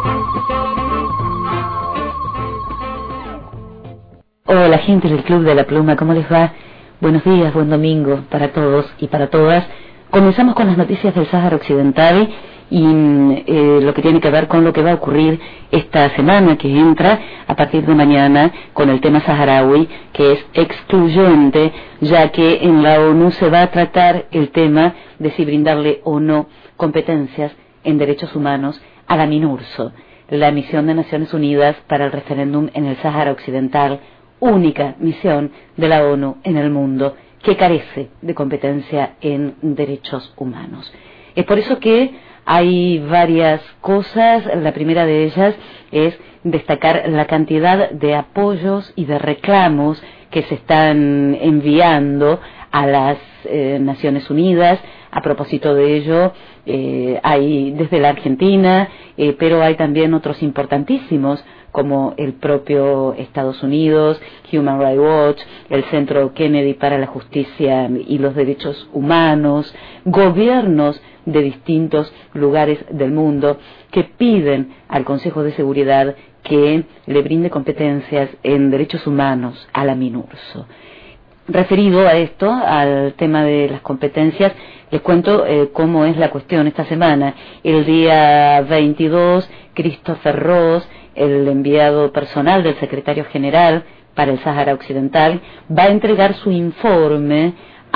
Hola gente del Club de la Pluma, ¿cómo les va? Buenos días, buen domingo para todos y para todas. Comenzamos con las noticias del Sáhara Occidental y eh, lo que tiene que ver con lo que va a ocurrir esta semana que entra a partir de mañana con el tema saharaui, que es excluyente, ya que en la ONU se va a tratar el tema de si brindarle o no competencias en derechos humanos a la MINURSO, la misión de Naciones Unidas para el referéndum en el Sáhara Occidental, única misión de la ONU en el mundo que carece de competencia en derechos humanos. Es por eso que hay varias cosas. La primera de ellas es destacar la cantidad de apoyos y de reclamos que se están enviando a las eh, Naciones Unidas. A propósito de ello, eh, hay desde la Argentina, eh, pero hay también otros importantísimos, como el propio Estados Unidos, Human Rights Watch, el Centro Kennedy para la Justicia y los Derechos Humanos, gobiernos de distintos lugares del mundo que piden al Consejo de Seguridad que le brinde competencias en derechos humanos a la MINURSO. Referido a esto, al tema de las competencias, les cuento eh, cómo es la cuestión esta semana. El día veintidós, Christopher Ross, el enviado personal del secretario general para el Sáhara Occidental, va a entregar su informe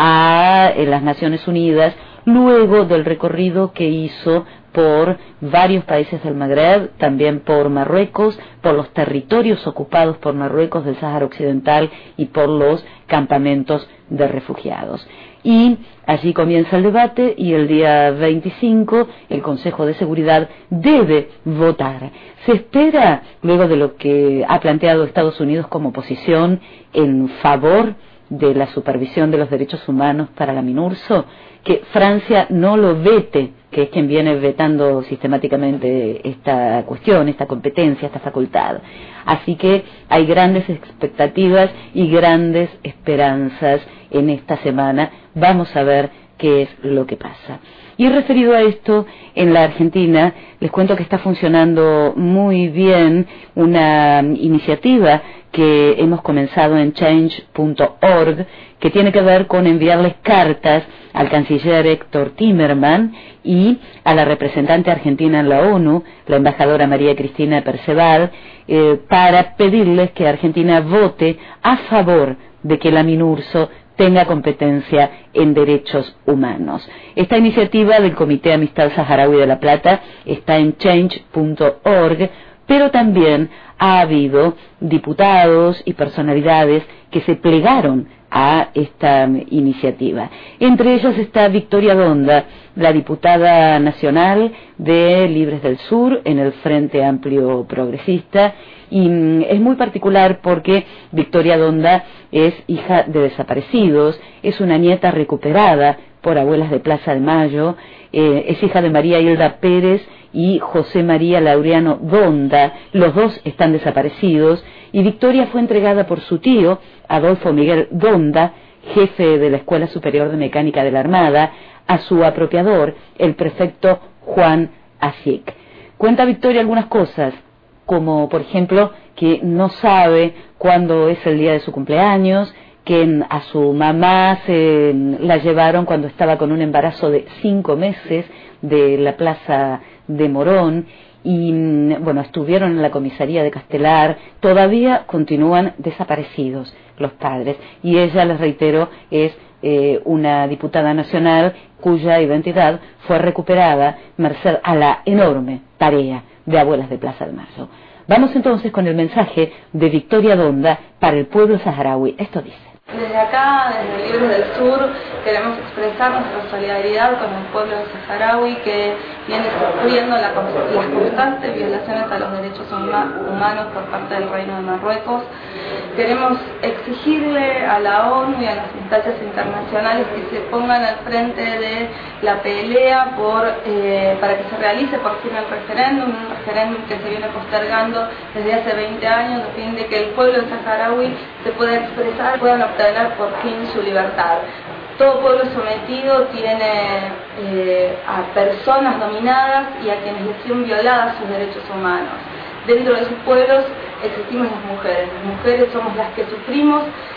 a eh, las Naciones Unidas luego del recorrido que hizo por varios países del Magreb, también por Marruecos, por los territorios ocupados por Marruecos del Sáhara Occidental y por los campamentos de refugiados. Y allí comienza el debate y el día veinticinco el Consejo de Seguridad debe votar. Se espera, luego de lo que ha planteado Estados Unidos como posición en favor de la supervisión de los derechos humanos para la MINURSO, que Francia no lo vete, que es quien viene vetando sistemáticamente esta cuestión, esta competencia, esta facultad. Así que hay grandes expectativas y grandes esperanzas en esta semana. Vamos a ver qué es lo que pasa. Y referido a esto, en la Argentina les cuento que está funcionando muy bien una iniciativa que hemos comenzado en change punto org, que tiene que ver con enviarles cartas al canciller Héctor Timerman y a la representante argentina en la ONU, la embajadora María Cristina Perceval, eh, para pedirles que Argentina vote a favor de que la MINURSO tenga competencia en derechos humanos. Esta iniciativa del Comité Amistad Saharaui de La Plata está en change punto org, pero también ha habido diputados y personalidades que se plegaron a esta iniciativa. Entre ellas está Victoria Donda, la diputada nacional de Libres del Sur en el Frente Amplio Progresista, y es muy particular porque Victoria Donda es hija de desaparecidos, es una nieta recuperada por abuelas de Plaza de Mayo, eh, es hija de María Hilda Pérez y José María Laureano Donda, los dos están desaparecidos, y Victoria fue entregada por su tío, Adolfo Miguel Donda, jefe de la Escuela Superior de Mecánica de la Armada, a su apropiador, el prefecto Juan Asic. Cuenta Victoria algunas cosas, como por ejemplo que no sabe cuándo es el día de su cumpleaños, que a su mamá se la llevaron cuando estaba con un embarazo de cinco meses de la Plaza de Morón, y bueno, estuvieron en la comisaría de Castelar, todavía continúan desaparecidos los padres, y ella, les reitero, es eh, una diputada nacional cuya identidad fue recuperada merced a la enorme tarea de Abuelas de Plaza de Mayo. Vamos entonces con el mensaje de Victoria Donda para el pueblo saharaui. Esto dice: desde acá, desde Libres del Sur, queremos expresar nuestra solidaridad con el pueblo saharaui que viene sufriendo la, las constantes violaciones a los derechos humanos por parte del Reino de Marruecos. Queremos exigirle a la ONU y a las instancias internacionales que se pongan al frente de la pelea por, eh, para que se realice por fin el referéndum, un referéndum que se viene postergando desde hace veinte años, a fin de que el pueblo saharaui se pueda expresar, puedan obtener por fin su libertad. Todo pueblo sometido tiene eh, a personas dominadas y a quienes les son violadas sus derechos humanos. Dentro de sus pueblos existimos las mujeres. Las mujeres somos las que sufrimos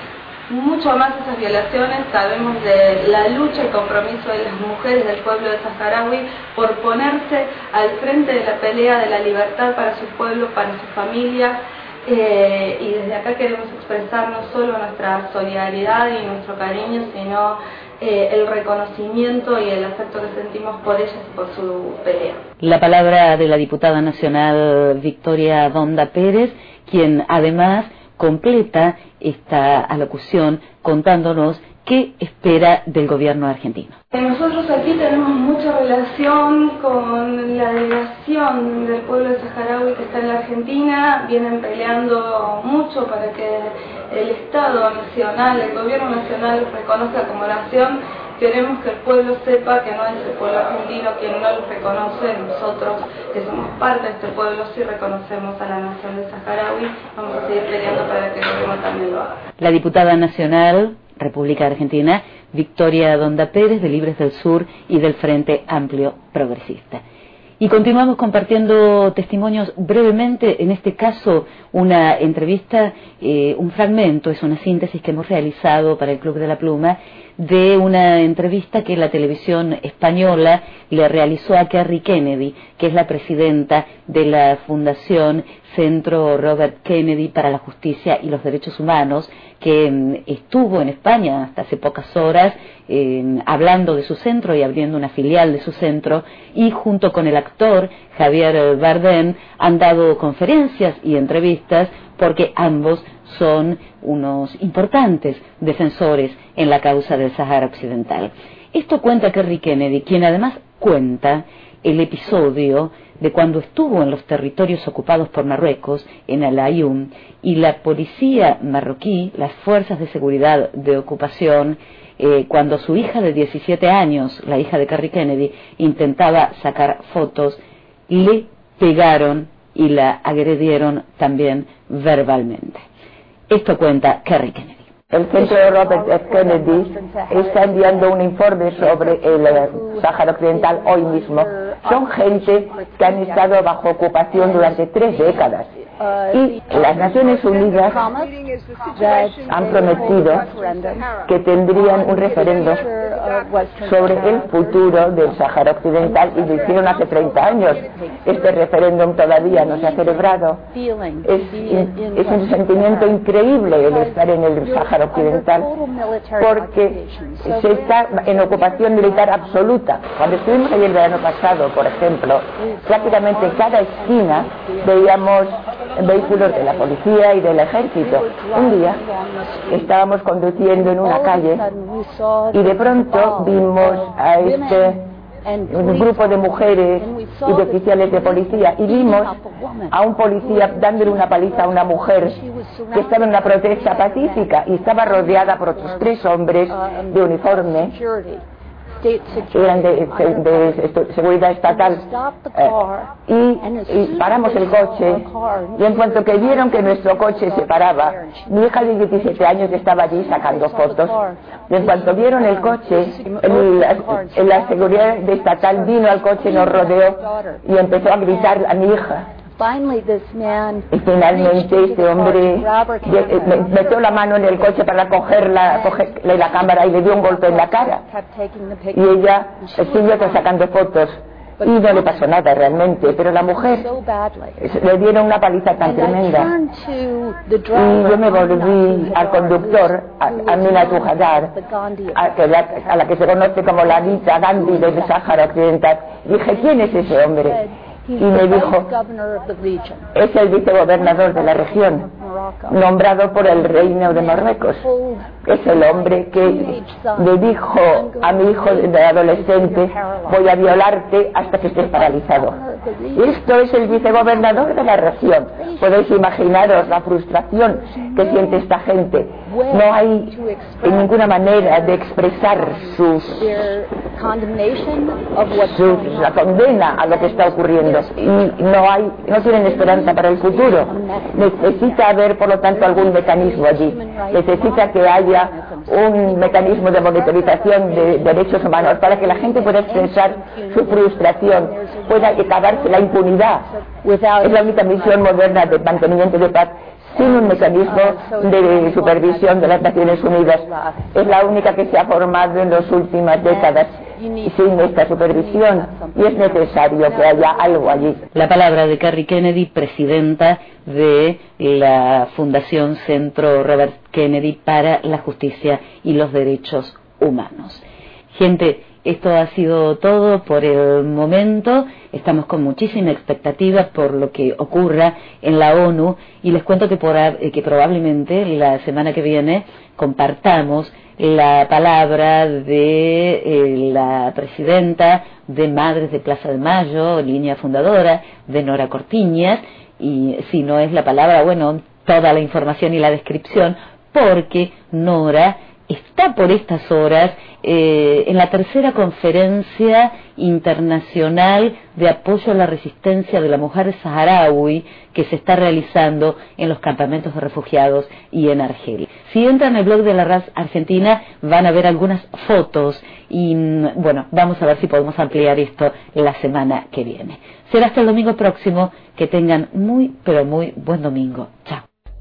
mucho más esas violaciones. Sabemos de la lucha y compromiso de las mujeres del pueblo de saharaui por ponerse al frente de la pelea de la libertad para su pueblo, para sus familias. Eh, y desde acá queremos expresar no solo nuestra solidaridad y nuestro cariño, sino eh, el reconocimiento y el afecto que sentimos por ellas y por su pelea. La palabra de la diputada nacional Victoria Donda Pérez, quien además completa esta alocución contándonos qué espera del gobierno argentino. Nosotros aquí tenemos mucha relación con la delegación del pueblo de saharaui que está en la Argentina. Vienen peleando mucho para que el Estado nacional, el gobierno nacional los reconozca como nación. Queremos que el pueblo sepa que no es el pueblo argentino quien no los reconoce. Nosotros, que somos parte de este pueblo, sí reconocemos a la nación de saharaui. Vamos a seguir peleando para que el gobierno también lo haga. La diputada nacional República Argentina, Victoria Donda Pérez, de Libres del Sur y del Frente Amplio Progresista. Y continuamos compartiendo testimonios brevemente, en este caso una entrevista, eh, un fragmento, es una síntesis que hemos realizado para el Club de la Pluma, de una entrevista que la televisión española le realizó a Kerry Kennedy, que es la presidenta de la Fundación Centro Robert Kennedy para la Justicia y los Derechos Humanos, que eh, estuvo en España hasta hace pocas horas eh, hablando de su centro y abriendo una filial de su centro, y junto con el actor Javier Bardem han dado conferencias y entrevistas porque ambos son unos importantes defensores en la causa del Sahara Occidental. Esto cuenta Kerry Kennedy, quien además cuenta el episodio de cuando estuvo en los territorios ocupados por Marruecos, en Al Aaiún, y la policía marroquí, las fuerzas de seguridad de ocupación, eh, cuando su hija de diecisiete años, la hija de Kerry Kennedy, intentaba sacar fotos, le pegaron y la agredieron también verbalmente. Esto cuenta Kerry Kennedy. El Centro Robert F. Kennedy está enviando un informe sobre el Sáhara Occidental hoy mismo. Son gente que han estado bajo ocupación durante tres décadas. Y las Naciones Unidas han prometido que tendrían un referendo sobre el futuro del Sáhara Occidental, y lo hicieron hace treinta años. Este referéndum todavía no se ha celebrado. Es, es un sentimiento increíble el estar en el Sáhara Occidental, porque se está en ocupación militar absoluta. Cuando estuvimos allí el verano pasado, por ejemplo, prácticamente en cada esquina veíamos vehículos de la policía y del ejército. Un día estábamos conduciendo en una calle y de pronto vimos a este un grupo de mujeres y de oficiales de policía, y vimos a un policía dándole una paliza a una mujer que estaba en una protesta pacífica y estaba rodeada por otros tres hombres de uniforme, eran de, de, de, de seguridad estatal, eh, y, y paramos el coche, y en cuanto que vieron que nuestro coche se paraba, mi hija de diecisiete años estaba allí sacando fotos, y en cuanto vieron el coche, el, la, la seguridad estatal vino al coche, nos rodeó y empezó a gritar a mi hija. Y finalmente este hombre metió la mano en el coche para cogerla, cogerle la cámara y le dio un golpe en la cara. Y ella siguió sacando fotos y no le pasó nada realmente, pero la mujer le dieron una paliza tan tremenda. Y yo me volví al conductor, a Aminatu Haidar, a, la, a la que se conoce como la Anita Gandhi del Sáhara Occidental. Dije, ¿quién es ese hombre? Y me dijo, es el vicegobernador de la región, nombrado por el reino de Marruecos. Es el hombre que le dijo a mi hijo de adolescente, voy a violarte hasta que estés paralizado. Esto es el vicegobernador de la región. Podéis imaginaros la frustración que siente esta gente. No hay en ninguna manera de expresar sus, sus la condena a lo que está ocurriendo, y no hay, no tienen esperanza para el futuro. Necesita haber, por lo tanto, algún mecanismo allí. Necesita que haya un mecanismo de monitorización de derechos humanos para que la gente pueda expresar su frustración, pueda acabarse la impunidad. Es la única misión moderna de mantenimiento de paz. sin un mecanismo de supervisión de las Naciones Unidas. Es la única que se ha formado en las últimas décadas y sin esta supervisión, y es necesario que haya algo allí. La palabra de Kerry Kennedy, presidenta de la Fundación Centro Robert Kennedy para la Justicia y los Derechos Humanos. Gente, esto ha sido todo por el momento. Estamos con muchísima expectativa por lo que ocurra en la ONU y les cuento que, por, que probablemente la semana que viene compartamos la palabra de eh, la presidenta de Madres de Plaza de Mayo, línea fundadora, de Nora Cortiñas, y si no es la palabra, bueno, toda la información y la descripción, porque Nora está por estas horas eh, en la tercera conferencia internacional de apoyo a la resistencia de la mujer saharaui que se está realizando en los campamentos de refugiados y en Argelia. Si entran en el blog de la R A S Argentina van a ver algunas fotos y bueno, vamos a ver si podemos ampliar esto la semana que viene. Será hasta el domingo próximo. Que tengan muy pero muy buen domingo. Chao.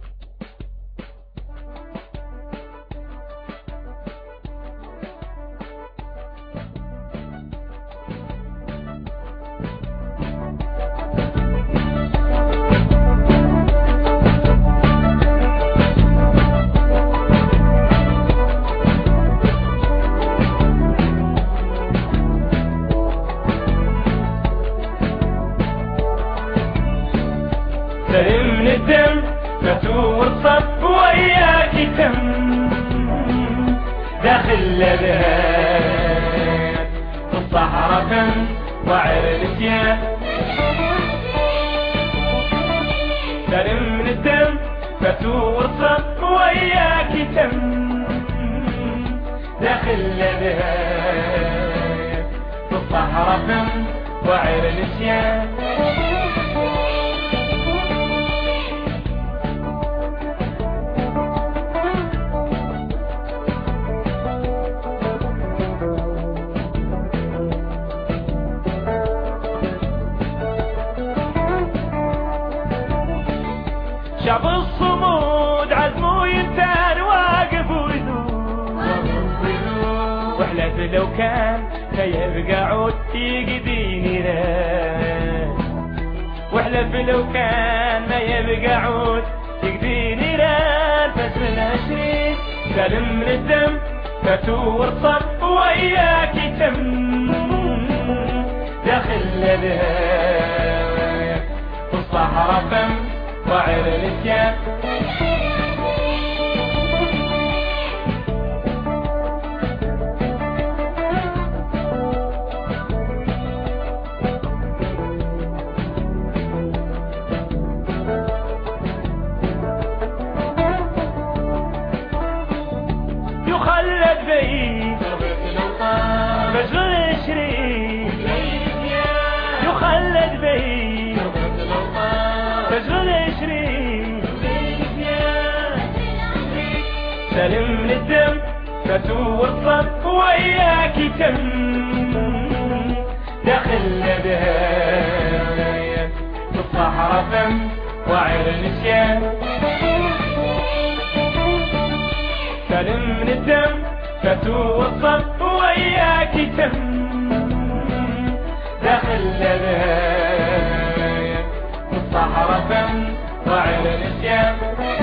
سلم الدم فتور صف وياك تم داخل لبهات الصحراء فم وعر الاسيان سلم الدم فتور صف وياك تم داخل لبهات الصحراء فم وعر الاسيان شعب الصمود عزمه ينتان واقف ويذوب وحلف لو كان لا يبقى عود يقديني ران وحلف لو كان ما يبقى عود يقديني ران بس من عشرين سلم من الدم فتور صف وياك تم داخل لبهاك والصحراء فم وعر الاسيان يخلد بيت مجنون عشرين يخلد بيت مجنون عشرين سلم للدم فتور صف وياك تم داخل لبهاية في الصحراء فم وعر النسيان سلم للدم فتور صف وياك تم داخل لبهاية في الصحراء فم وعر النسيان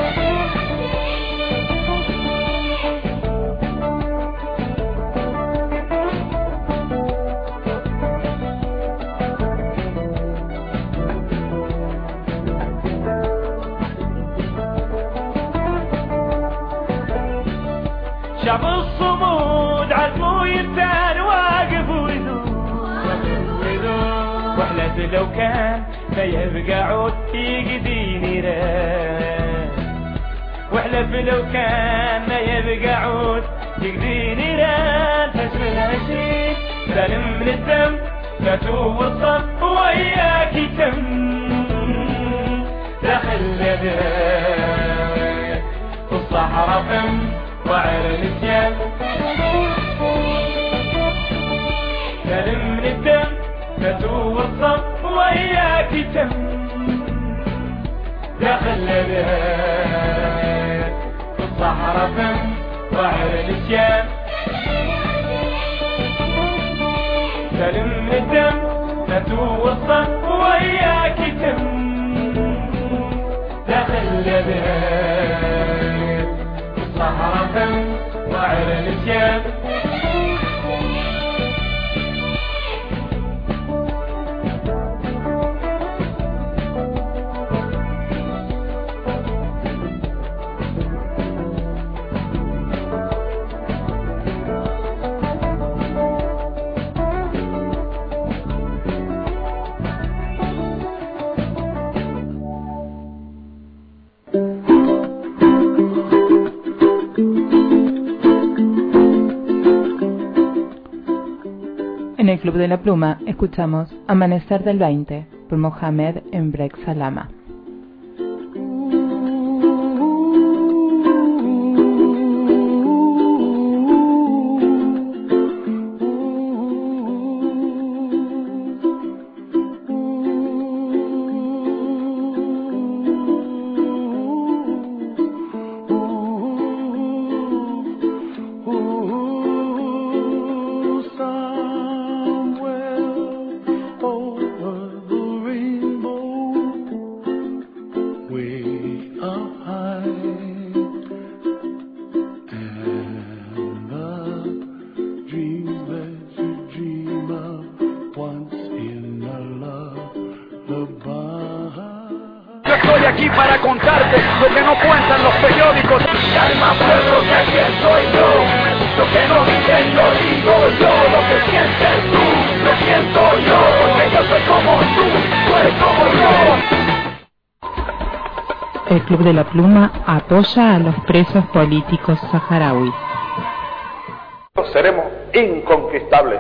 شعب الصمود عزمه ينتان واقف ويذوب وحلف لو كان ما يبقى عود يقديني ران وحلف لو كان ما يبقى عود يقديني ران فاش من عشرين سالم من الدم فتور الصف وياك تم داخل لبهاية والصحراء فم وعر الاسيان سالم من الدم فتور الصف وياك تم داخل لبهاية رفن وعر الاسيان سلم الدم لا توصل وياك تم داخل البيت الصحراء فن وعر الاسيان En el Club de la Pluma escuchamos Amanecer del veinte por Mohamed Embrek Salama. Estoy aquí para contarte lo que no cuentan los periódicos. Calma pueblo, que aquí estoy yo. Lo que no dicen lo digo yo. Lo que sientes tú, lo siento yo. Porque yo soy como tú, tú eres como yo. El Club de la Pluma apoya a los presos políticos saharauis. Seremos inconquistables.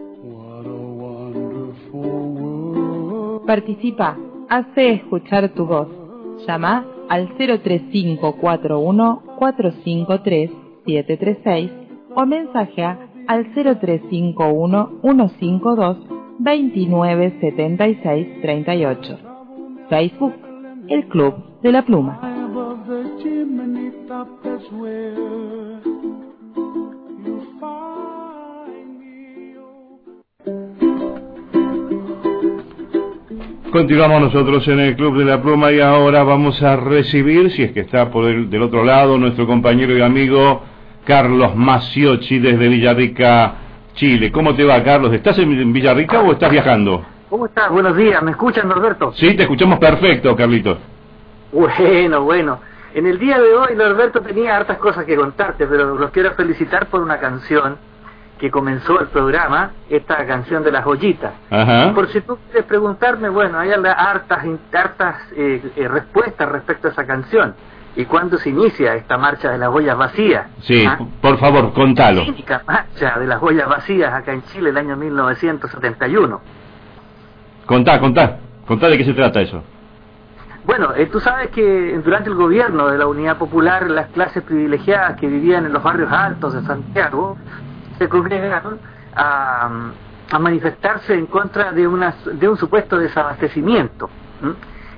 Participa, hace escuchar tu voz. Llama al cero tres cinco cuatro uno cuatro cinco tres siete tres seis o mensajea al cero tres cinco uno uno cinco dos dos nueve siete seis tres ocho. Facebook, El Club de la Pluma. Continuamos nosotros en el Club de la Pluma y ahora vamos a recibir, si es que está por el, del otro lado, nuestro compañero y amigo Carlos Maciocchi desde Villarrica, Chile. ¿Cómo te va, Carlos? ¿Estás en Villarrica o estás viajando? ¿Cómo estás? Buenos días. ¿Me escuchan, Norberto? Sí, te escuchamos perfecto, Carlitos. Bueno, bueno. En el día de hoy, Norberto, tenía hartas cosas que contarte, pero los quiero felicitar por una canción que comenzó el programa, esta canción de las joyitas. Ajá. Por si tú quieres preguntarme, bueno, hay hartas, hartas eh, eh, respuestas respecto a esa canción. ¿Y cuándo se inicia esta marcha de las joyas vacías? Sí, ¿ah? Por favor, contalo. La única marcha de las joyas vacías acá en Chile, el año mil novecientos setenta y uno. Contá, contá, contá de qué se trata eso. Bueno, eh, tú sabes que durante el gobierno de la Unidad Popular, las clases privilegiadas que vivían en los barrios altos de Santiago se congregaron a, a manifestarse en contra de, una, de un supuesto desabastecimiento. ¿m?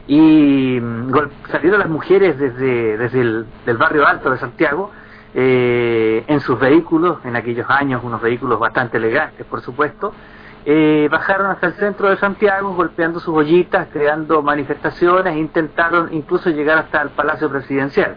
Y gol, salieron las mujeres desde, desde el del barrio alto de Santiago eh, en sus vehículos, en aquellos años unos vehículos bastante elegantes, por supuesto. Eh, bajaron hasta el centro de Santiago golpeando sus ollitas, creando manifestaciones, intentaron incluso llegar hasta el Palacio Presidencial.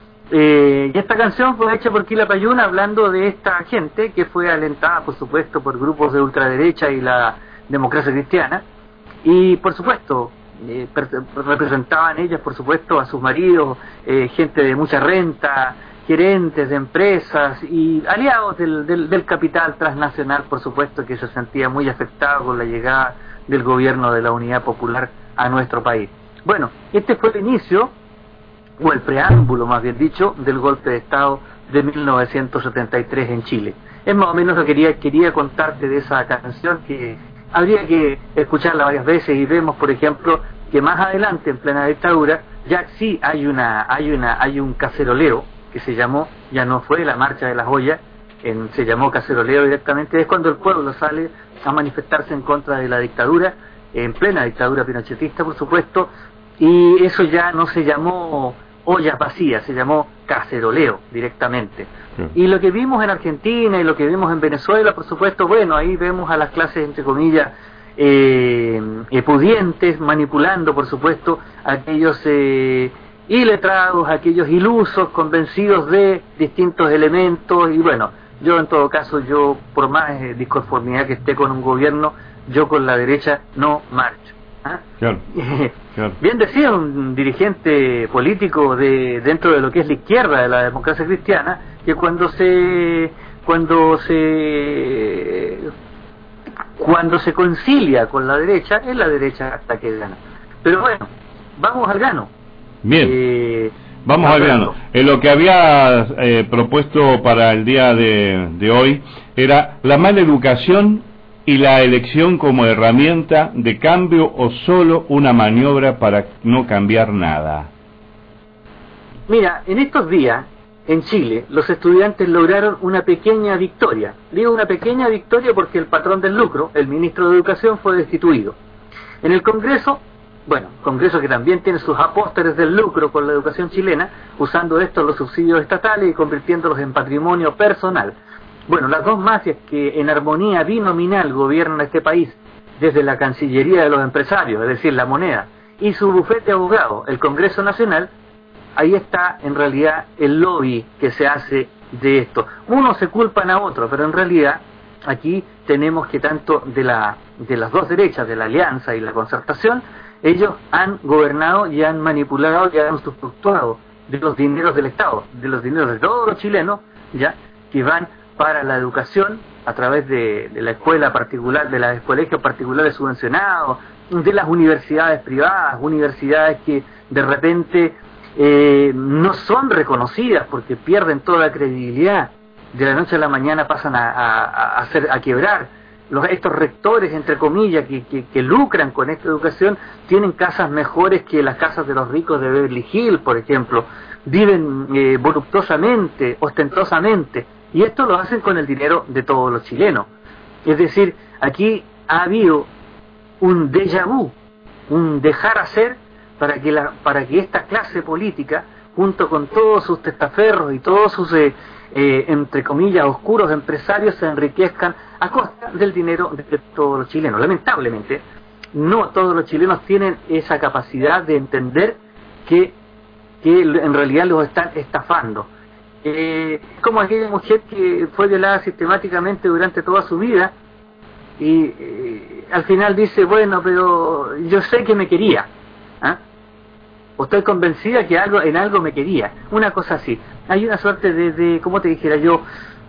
Eh, y esta canción fue hecha por Quila Payún hablando de esta gente que fue alentada, por supuesto, por grupos de ultraderecha y la democracia cristiana. Y, por supuesto, eh, representaban ellas, por supuesto, a sus maridos, eh, gente de mucha renta, gerentes de empresas y aliados del, del, del capital transnacional, por supuesto, que se sentía muy afectado con la llegada del gobierno de la Unidad Popular a nuestro país. Bueno, este fue el inicio, o el preámbulo más bien dicho, del golpe de Estado de mil novecientos setenta y tres en Chile. Es más o menos lo que quería, quería contarte de esa canción, que habría que escucharla varias veces, y vemos, por ejemplo, que más adelante, en plena dictadura, ya sí hay una hay una hay un caceroleo que se llamó, ya no fue la marcha de las joyas, en, se llamó caceroleo directamente. Es cuando el pueblo sale a manifestarse en contra de la dictadura, en plena dictadura pinochetista, por supuesto, y eso ya no se llamó ollas vacías, se llamó caceroleo directamente. Sí. Y lo que vimos en Argentina y lo que vimos en Venezuela, por supuesto, bueno, ahí vemos a las clases, entre comillas, eh, eh, pudientes, manipulando, por supuesto, a aquellos eh, iletrados, a aquellos ilusos, convencidos de distintos elementos, y bueno, yo en todo caso, yo por más eh, disconformidad que esté con un gobierno, yo con la derecha no marcho. ¿Ah? Claro, claro. Bien decía un dirigente político de dentro de lo que es la izquierda de la democracia cristiana, que cuando se cuando se cuando se concilia con la derecha, es la derecha la que gana. Pero bueno, vamos al grano. Bien, eh, vamos al grano. Eh, lo que había eh, propuesto para el día de, de hoy era la mala educación y la elección como herramienta de cambio o solo una maniobra para no cambiar nada. Mira, en estos días, en Chile, los estudiantes lograron una pequeña victoria. Digo una pequeña victoria porque el patrón del lucro, el ministro de Educación, fue destituido. En el Congreso, bueno, Congreso que también tiene sus apóstoles del lucro con la educación chilena, usando estos los subsidios estatales y convirtiéndolos en patrimonio personal. Bueno, las dos mafias que en armonía binominal gobiernan este país, desde la Cancillería de los Empresarios, es decir, la moneda, y su bufete de abogados, el Congreso Nacional, ahí está en realidad el lobby que se hace de esto. Unos se culpan a otros, pero en realidad aquí tenemos que tanto de, la, de las dos derechas, de la alianza y la concertación, ellos han gobernado y han manipulado y han usufructuado de los dineros del Estado, de los dineros de todos los chilenos, ya que van para la educación a través de, de la escuela particular, de los colegios particulares subvencionados, de las universidades privadas, universidades que de repente eh, no son reconocidas porque pierden toda credibilidad, de la noche a la mañana pasan a, a, a, hacer, a quebrar. Los, estos rectores, entre comillas, que, que, que lucran con esta educación, tienen casas mejores que las casas de los ricos de Beverly Hills, por ejemplo, viven eh, voluptuosamente, ostentosamente, y esto lo hacen con el dinero de todos los chilenos. Es decir, aquí ha habido un déjà vu, un dejar hacer para que la, para que esta clase política, junto con todos sus testaferros y todos sus eh, eh, entre comillas oscuros empresarios, se enriquezcan a costa del dinero de todos los chilenos. Lamentablemente, no todos los chilenos tienen esa capacidad de entender que, que en realidad los están estafando. Eh, como aquella mujer que fue violada sistemáticamente durante toda su vida y eh, al final dice, bueno, pero yo sé que me quería, ¿ah? O estoy convencida que algo en algo me quería, una cosa así. Hay una suerte de, de como te dijera yo,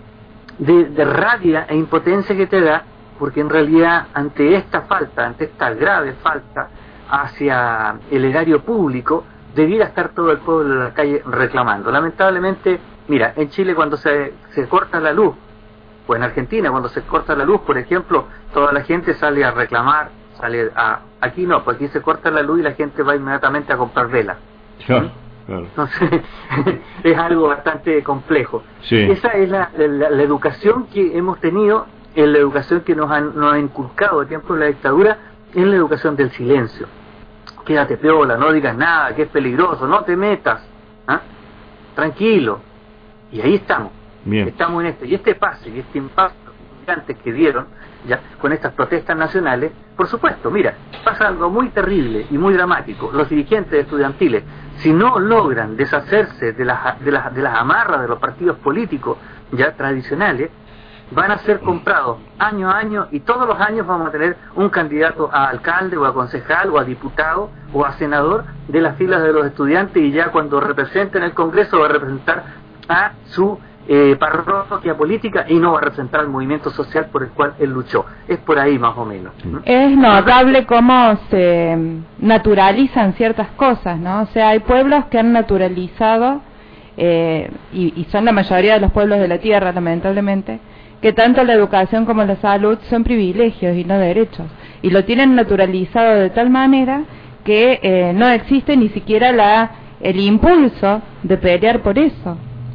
de, de rabia e impotencia que te da, porque en realidad ante esta falta, ante esta grave falta hacia el erario público, debiera estar todo el pueblo en la calle reclamando. Lamentablemente, mira, en Chile cuando se, se corta la luz, o en Argentina cuando se corta la luz, por ejemplo, toda la gente sale a reclamar, sale a... Aquí no, pues aquí se corta la luz y la gente va inmediatamente a comprar velas. Claro, claro. Entonces, es algo bastante complejo. Sí. Esa es la, la, la educación que hemos tenido, es la educación que nos han, nos ha inculcado el tiempo de la dictadura, es la educación del silencio. Quédate piola, no digas nada, que es peligroso, no te metas, ¿ah? Tranquilo. Y ahí estamos. Bien. Estamos en esto. Y este pase y este impacto gigante que dieron ya con estas protestas nacionales, por supuesto, mira, pasa algo muy terrible y muy dramático. Los dirigentes estudiantiles, si no logran deshacerse de las, de las, de las amarras de los partidos políticos ya tradicionales, van a ser comprados año a año y todos los años vamos a tener un candidato a alcalde o a concejal o a diputado o a senador de las filas de los estudiantes, y ya cuando representen el Congreso va a representar a su eh, parroquia política y no va a representar al movimiento social por el cual él luchó. Es por ahí más o menos. Es notable cómo se naturalizan ciertas cosas, ¿no? O sea, hay pueblos que han naturalizado, eh, y, y son la mayoría de los pueblos de la tierra, lamentablemente, que tanto la educación como la salud son privilegios y no derechos, y lo tienen naturalizado de tal manera que eh, no existe ni siquiera la el impulso de pelear por eso.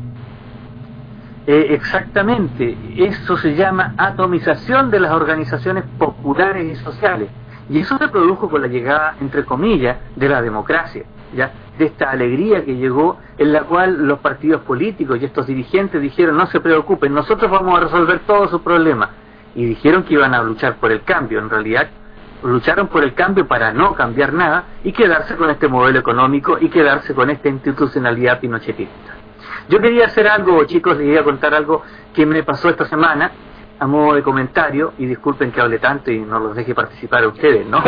Eh, exactamente, eso se llama atomización de las organizaciones populares y sociales, y eso se produjo con la llegada, entre comillas, de la democracia. ya, de esta alegría que llegó, en la cual los partidos políticos y estos dirigentes dijeron: no se preocupen, nosotros vamos a resolver todos sus problemas, y dijeron que iban a luchar por el cambio. En realidad lucharon por el cambio para no cambiar nada y quedarse con este modelo económico y quedarse con esta institucionalidad pinochetista. Yo quería hacer algo, chicos, les quería contar algo que me pasó esta semana a modo de comentario, y disculpen que hable tanto y no los deje participar a ustedes, ¿no?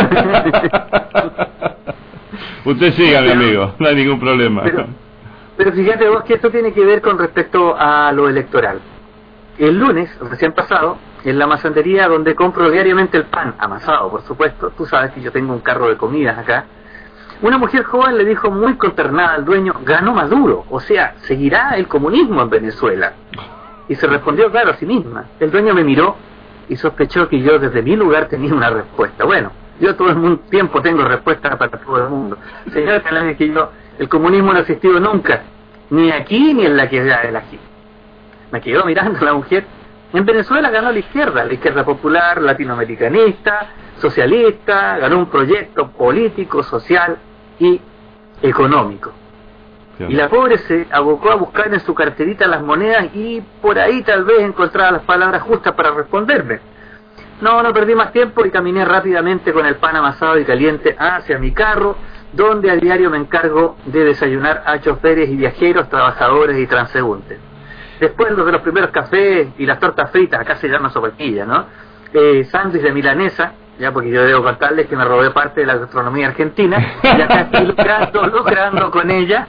Usted siga, mi amigo, no hay ningún problema. Pero, pero fíjate vos que esto tiene que ver con respecto a lo electoral. El lunes, recién pasado, en la masandería donde compro diariamente el pan, amasado por supuesto, tú sabes que yo tengo un carro de comidas acá, una mujer joven le dijo muy consternada al dueño: ganó Maduro, o sea, ¿seguirá el comunismo en Venezuela? Y se respondió, claro, a sí misma. El dueño me miró y sospechó que yo desde mi lugar tenía una respuesta. Bueno, yo todo el tiempo tengo respuestas para todo el mundo. Señora, que yo, el comunismo no ha existido nunca, ni aquí ni en la que era el aquí. Me quedó mirando la mujer. En Venezuela ganó la izquierda, la izquierda popular, latinoamericanista, socialista, ganó un proyecto político, social y económico. Y la pobre se abocó a buscar en su carterita las monedas y por ahí tal vez encontraba las palabras justas para responderme. No, no perdí más tiempo y caminé rápidamente con el pan amasado y caliente hacia mi carro, donde a diario me encargo de desayunar a choferes y viajeros, trabajadores y transeúntes. Después de los primeros cafés y las tortas fritas, acá se llama sopaipilla, ¿no? Eh, sándwich de milanesa, ya, porque yo debo contarles que me robé parte de la gastronomía argentina, y acá estoy lucrando, lucrando con ella.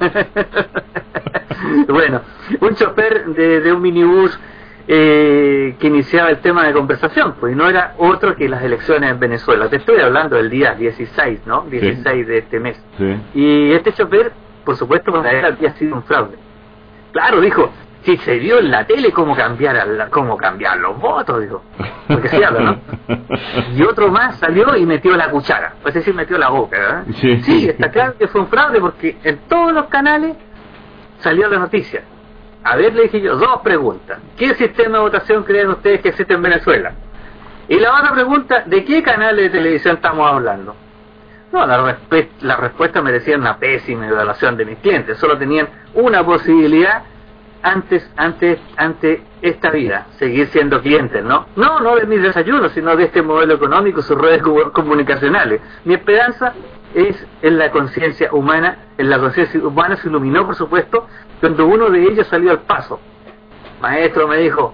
Bueno, un chofer de, de un minibús eh, que iniciaba el tema de conversación, pues no era otro que las elecciones en Venezuela. Te estoy hablando del día dieciséis, ¿no? dieciséis sí. de este mes. Sí. Y este chofer, por supuesto, para él había sido un fraude. Claro, dijo, si se vio en la tele cómo cambiar, cómo cambiar los votos, dijo, porque se habla, ¿no? Y otro más salió y metió la cuchara, es decir, metió la boca, ¿verdad? Sí. Sí, está claro que fue un fraude porque en todos los canales salió la noticia. A ver, le dije yo, dos preguntas. ¿Qué sistema de votación creen ustedes que existe en Venezuela? Y la otra pregunta, ¿de qué canales de televisión estamos hablando? No, la, resp la respuesta merecía una pésima evaluación de mis clientes. Solo tenían una posibilidad antes, antes, ante esta vida, seguir siendo clientes, ¿no? No, no de mis desayunos, sino de este modelo económico, sus redes comunicacionales. Mi esperanza es en la conciencia humana. En la conciencia humana se iluminó, por supuesto, cuando uno de ellos salió al paso. Maestro, me dijo,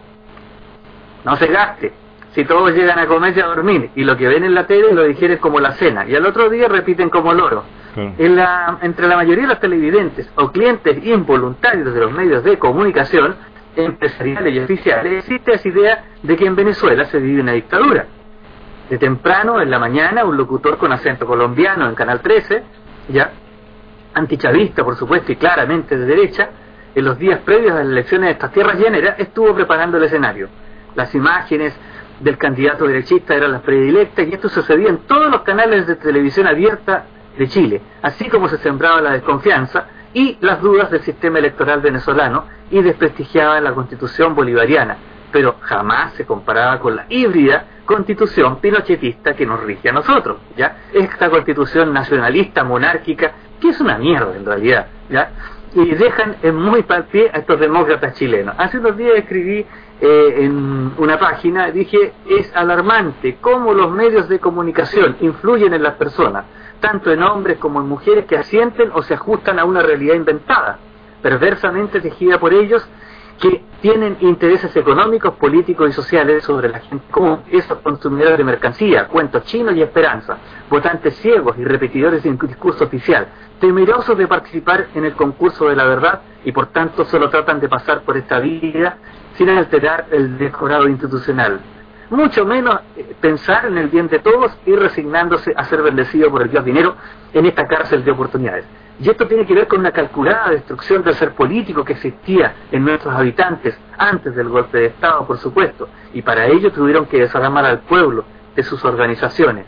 no se gaste, si todos llegan a comer y a dormir, y lo que ven en la tele lo digieren como la cena, y al otro día repiten como loro. Claro. En la, entre la mayoría de los televidentes o clientes involuntarios de los medios de comunicación, empresariales y oficiales, existe esa idea de que en Venezuela se vive una dictadura. De temprano, en la mañana, un locutor con acento colombiano en Canal trece, ya, antichavista, por supuesto, y claramente de derecha, en los días previos a las elecciones de estas tierras llaneras, estuvo preparando el escenario. Las imágenes del candidato derechista eran las predilectas, y esto sucedía en todos los canales de televisión abierta de Chile, así como se sembraba la desconfianza y las dudas del sistema electoral venezolano y desprestigiaba la constitución bolivariana, pero jamás se comparaba con la híbrida constitución pinochetista que nos rige a nosotros, ¿ya? Esta constitución nacionalista, monárquica, que es una mierda en realidad, ¿ya? Y dejan en muy mal pie a estos demócratas chilenos. Hace unos días escribí eh, en una página, dije, es alarmante cómo los medios de comunicación influyen en las personas, tanto en hombres como en mujeres que asienten o se ajustan a una realidad inventada, perversamente tejida por ellos, que tienen intereses económicos, políticos y sociales sobre la gente común, esos consumidores de mercancía, cuentos chinos y esperanza, votantes ciegos y repetidores de un discurso oficial, temerosos de participar en el concurso de la verdad y por tanto solo tratan de pasar por esta vida sin alterar el decorado institucional. Mucho menos eh, pensar en el bien de todos y resignándose a ser bendecido por el Dios dinero en esta cárcel de oportunidades. Y esto tiene que ver con una calculada destrucción del ser político que existía en nuestros habitantes antes del golpe de Estado, por supuesto, y para ello tuvieron que desarmar al pueblo de sus organizaciones.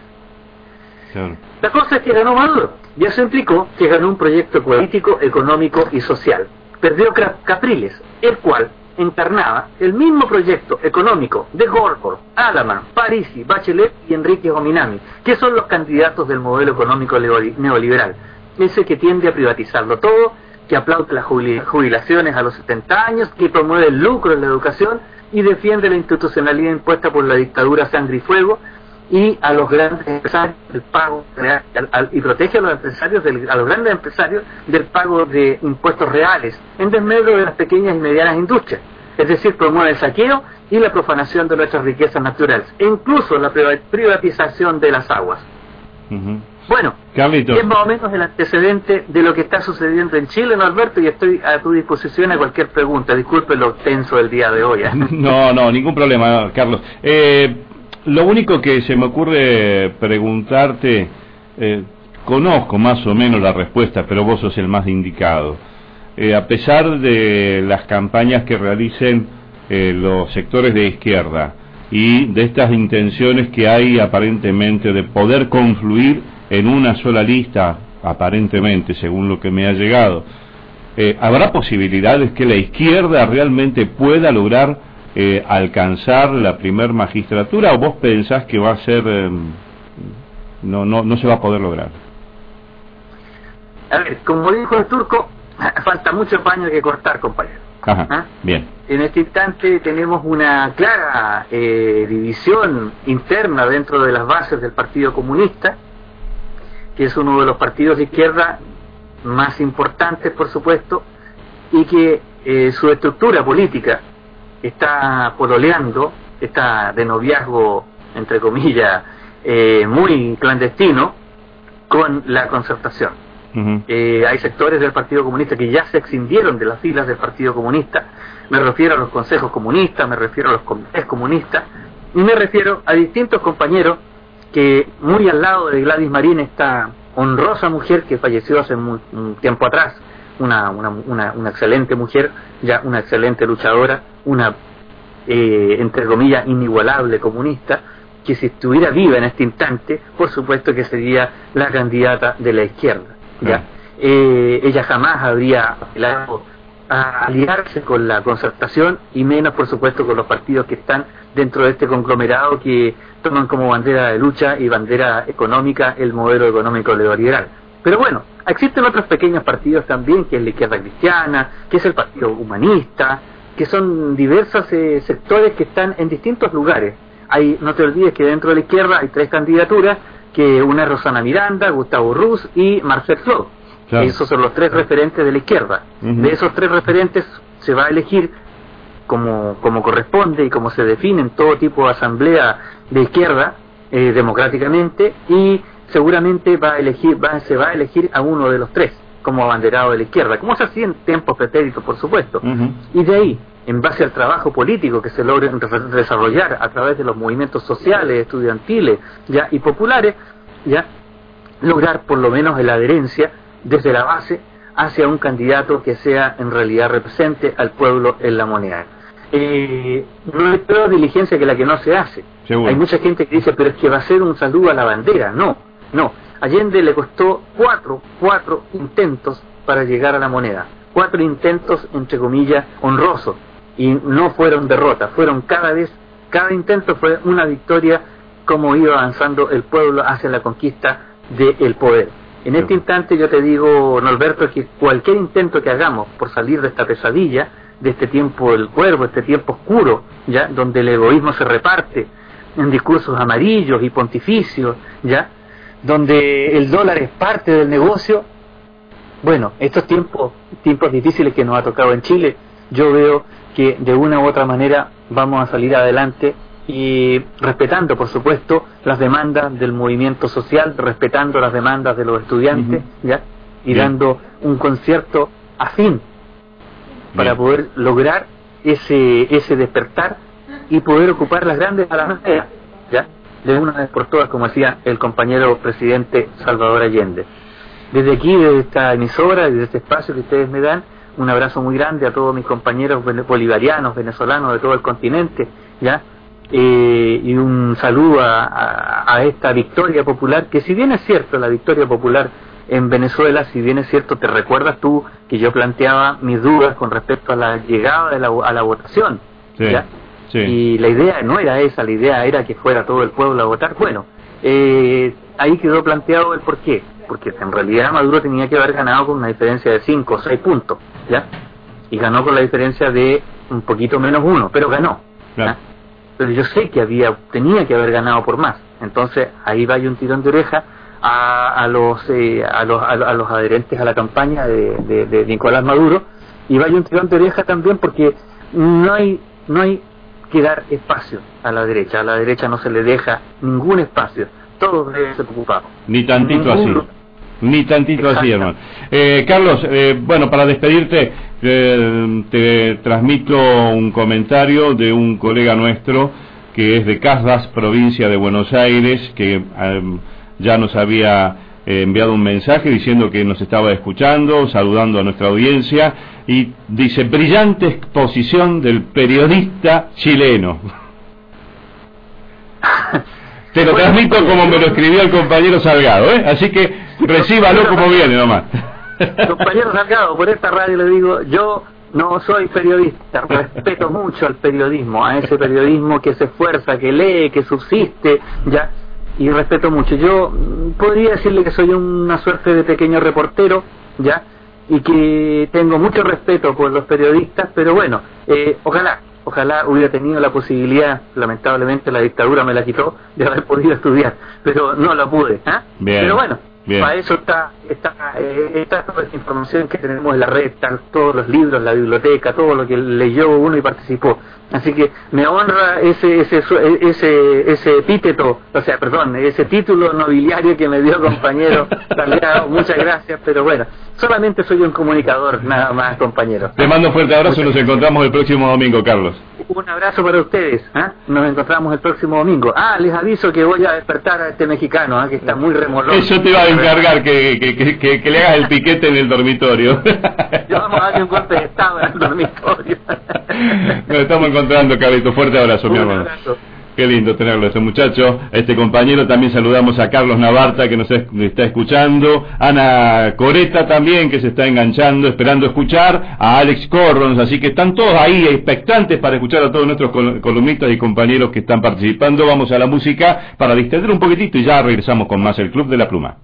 Claro. La cosa es que ganó Maduro, y eso implicó que ganó un proyecto político, económico y social. Perdió Capriles, el cual encarnaba el mismo proyecto económico de Gorgor, Alaman, Parisi, Bachelet y Enrique Ominami, que son los candidatos del modelo económico neoliberal. ese que tiende a privatizarlo todo, que aplaude las jubilaciones a los setenta años, que promueve el lucro en la educación y defiende la institucionalidad impuesta por la dictadura sangre y fuego, y a los grandes empresarios del pago real, y protege a los empresarios del, a los grandes empresarios del pago de impuestos reales en desmedro de las pequeñas y medianas industrias. Es decir, promueve el saqueo y la profanación de nuestras riquezas naturales, e incluso la privatización de las aguas. Uh-huh. Bueno, Carlitos, es más o menos el antecedente de lo que está sucediendo en Chile, ¿no, Alberto? Y estoy a tu disposición a cualquier pregunta. Disculpe lo tenso del día de hoy. ¿eh? No, no, ningún problema, Carlos. Eh, lo único que se me ocurre preguntarte, eh, conozco más o menos la respuesta, pero vos sos el más indicado. Eh, a pesar de las campañas que realicen eh, los sectores de izquierda y de estas intenciones que hay aparentemente de poder confluir en una sola lista, aparentemente, según lo que me ha llegado, eh, ¿habrá posibilidades que la izquierda realmente pueda lograr eh, alcanzar la primer magistratura, o vos pensás que va a ser eh, no, no, no se va a poder lograr? A ver, como dijo el turco, falta mucho paño que cortar, compañero. Ajá, ¿Ah? bien. En este instante tenemos una clara eh, división interna dentro de las bases del Partido Comunista, que es uno de los partidos de izquierda más importantes, por supuesto, y que eh, su estructura política está pololeando, está de noviazgo, entre comillas, eh, muy clandestino, con la Concertación. Uh-huh. Eh, hay sectores del Partido Comunista que ya se escindieron de las filas del Partido Comunista. Me refiero a los consejos comunistas, me refiero a los comités comunistas, y me refiero a distintos compañeros que muy al lado de Gladys Marín, esta honrosa mujer que falleció hace un, un tiempo atrás, una, una, una, una excelente mujer, ya una excelente luchadora, una, eh, entre comillas, inigualable comunista, que si estuviera viva en este instante, por supuesto que sería la candidata de la izquierda. ¿Ya? Eh, ella jamás habría apelado a aliarse con la Concertación, y menos por supuesto con los partidos que están dentro de este conglomerado, que toman como bandera de lucha y bandera económica el modelo económico neoliberal. Pero bueno, existen otros pequeños partidos también, que es la Izquierda Cristiana, que es el Partido Humanista, que son diversos eh, sectores que están en distintos lugares. Hay, no te olvides que dentro de la izquierda hay tres candidaturas, que una es Rosana Miranda, Gustavo Ruz y Marcel Flo. Claro. Esos son los tres referentes de la izquierda. Uh-huh. De esos tres referentes se va a elegir, como, como corresponde y como se define en todo tipo de asamblea de izquierda, eh, democráticamente, y seguramente va a elegir, va, se va a elegir a uno de los tres como abanderado de la izquierda, como se hacía en tiempos pretéritos, por supuesto. Uh-huh. Y de ahí, en base al trabajo político que se logre desarrollar a través de los movimientos sociales, estudiantiles, ya, y populares, ya, lograr por lo menos la adherencia desde la base hacia un candidato que sea en realidad represente al pueblo en la moneda. Eh, no hay peor diligencia que la que no se hace. Seguro. Hay mucha gente que dice, pero es que va a ser un saludo a la bandera. No, no. Allende le costó cuatro, cuatro intentos para llegar a la moneda. Cuatro intentos, entre comillas, honrosos. Y no fueron derrotas, fueron cada vez, cada intento fue una victoria, como iba avanzando el pueblo hacia la conquista del poder. En este instante yo te digo, Norberto, que cualquier intento que hagamos por salir de esta pesadilla, de este tiempo del cuervo, este tiempo oscuro, ya, donde el egoísmo se reparte en discursos amarillos y pontificios, ya, donde el dólar es parte del negocio, bueno, estos tiempos, tiempos difíciles que nos ha tocado en Chile, yo veo que de una u otra manera vamos a salir adelante, y respetando por supuesto las demandas del movimiento social, respetando las demandas de los estudiantes, uh-huh. ya, y Bien. dando un concierto afín para Bien. poder lograr ese ese despertar y poder ocupar las grandes alamedas, ya, de una vez por todas, como decía el compañero presidente Salvador Allende. Desde aquí, desde esta emisora y desde este espacio que ustedes me dan, un abrazo muy grande a todos mis compañeros bolivarianos, venezolanos de todo el continente, ya, eh, y un saludo a, a, a esta victoria popular, que si bien es cierto, la victoria popular en Venezuela, si bien es cierto, te recuerdas tú que yo planteaba mis dudas con respecto a la llegada de la, a la votación, sí, ¿ya? Sí. Y la idea no era esa, la idea era que fuera todo el pueblo a votar. Bueno, eh, ahí quedó planteado el porqué. porque en realidad Maduro tenía que haber ganado con una diferencia de cinco o seis puntos, ¿ya? Y ganó con la diferencia de un poquito menos uno, pero ganó, ¿ya? Claro. Pero yo sé que había tenía que haber ganado por más. Entonces ahí va un tirón de oreja a, a los eh, a los a, los adherentes a la campaña de, de, de Nicolás Maduro, y va un tirón de oreja también porque no hay no hay que dar espacio a la derecha. A la derecha no se le deja ningún espacio, todos deben ser ocupados. Ni tantito así. Ni tantito así, hermano. Eh, Carlos, eh, bueno, para despedirte, eh, te transmito un comentario de un colega nuestro que es de Casdas, provincia de Buenos Aires, que eh, ya nos había eh, enviado un mensaje diciendo que nos estaba escuchando, saludando a nuestra audiencia, y dice: brillante exposición del periodista chileno. Te lo bueno, transmito como me lo escribió el compañero Salgado, ¿eh? Así que recíbalo como viene nomás. Compañero Salgado, por esta radio le digo, yo no soy periodista, respeto mucho al periodismo, a ese periodismo que se esfuerza, que lee, que subsiste, ya, y respeto mucho. Yo podría decirle que soy una suerte de pequeño reportero, ya, y que tengo mucho respeto por los periodistas, pero bueno, eh, ojalá Ojalá hubiera tenido la posibilidad, lamentablemente la dictadura me la quitó, de haber podido estudiar, pero no la pude, ¿eh? Bien, pero bueno, bien. Para eso está, está, eh, está toda esta información que tenemos en la red, están todos los libros, la biblioteca, todo lo que leyó uno y participó. Así que me honra ese ese ese ese epíteto, o sea, perdón, ese título nobiliario que me dio compañero Salgado. Muchas gracias, pero bueno, solamente soy un comunicador, nada más, compañero. Te mando un fuerte abrazo, nos encontramos el próximo domingo, Carlos. Un abrazo para ustedes, ¿eh? Nos encontramos el próximo domingo. Ah, les aviso que voy a despertar a este mexicano, ¿eh? Que está muy remolón. Eso te iba a encargar, que, que, que, que, que le hagas el piquete en el dormitorio. Yo vamos a darle un golpe de estado en el dormitorio. Nos estamos encontrando, Carlito. Fuerte abrazo, mi hermano. Abrazo. Qué lindo tenerlo, este muchacho, este compañero. También saludamos a Carlos Navarta, que nos está escuchando, Ana Coreta también, que se está enganchando, esperando escuchar, a Alex Corrons, así que están todos ahí expectantes para escuchar a todos nuestros columnistas y compañeros que están participando. Vamos a la música para distender un poquitito y ya regresamos con más el Club de la Pluma.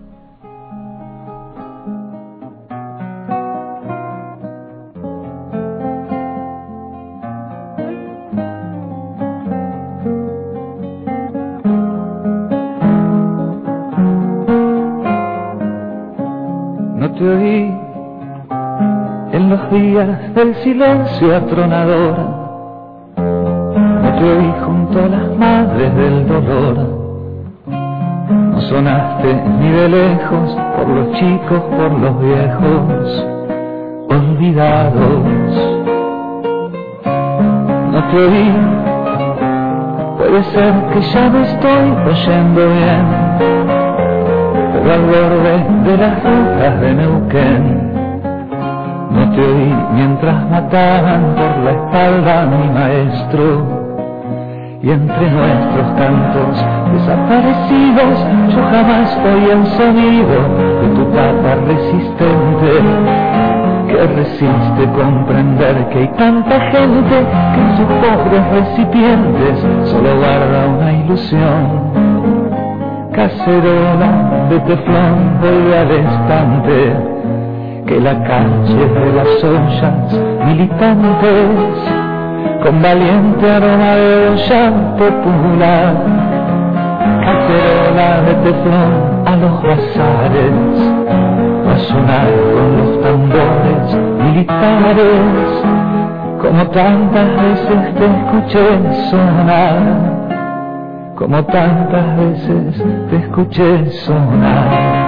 Te oí en los días del silencio atronador, no te oí junto a las madres del dolor, no sonaste ni de lejos por los chicos, por los viejos olvidados. No te oí, puede ser que ya me estoy oyendo bien, pero al borde de las rutas de Neuquén no te oí mientras mataban por la espalda a mi maestro, y entre nuestros cantos desaparecidos yo jamás oí el sonido de tu tapa resistente que resiste comprender que hay tanta gente que en sus pobres recipientes solo guarda una ilusión. Cacerola de teflón, vuelve al estante, que la calle de las ollas militantes, con valiente aroma de olla popular. Cacerola de teflón a los bazares, a sonar con los tambores militares, como tantas veces te escuché sonar, como tantas veces te escuché sonar.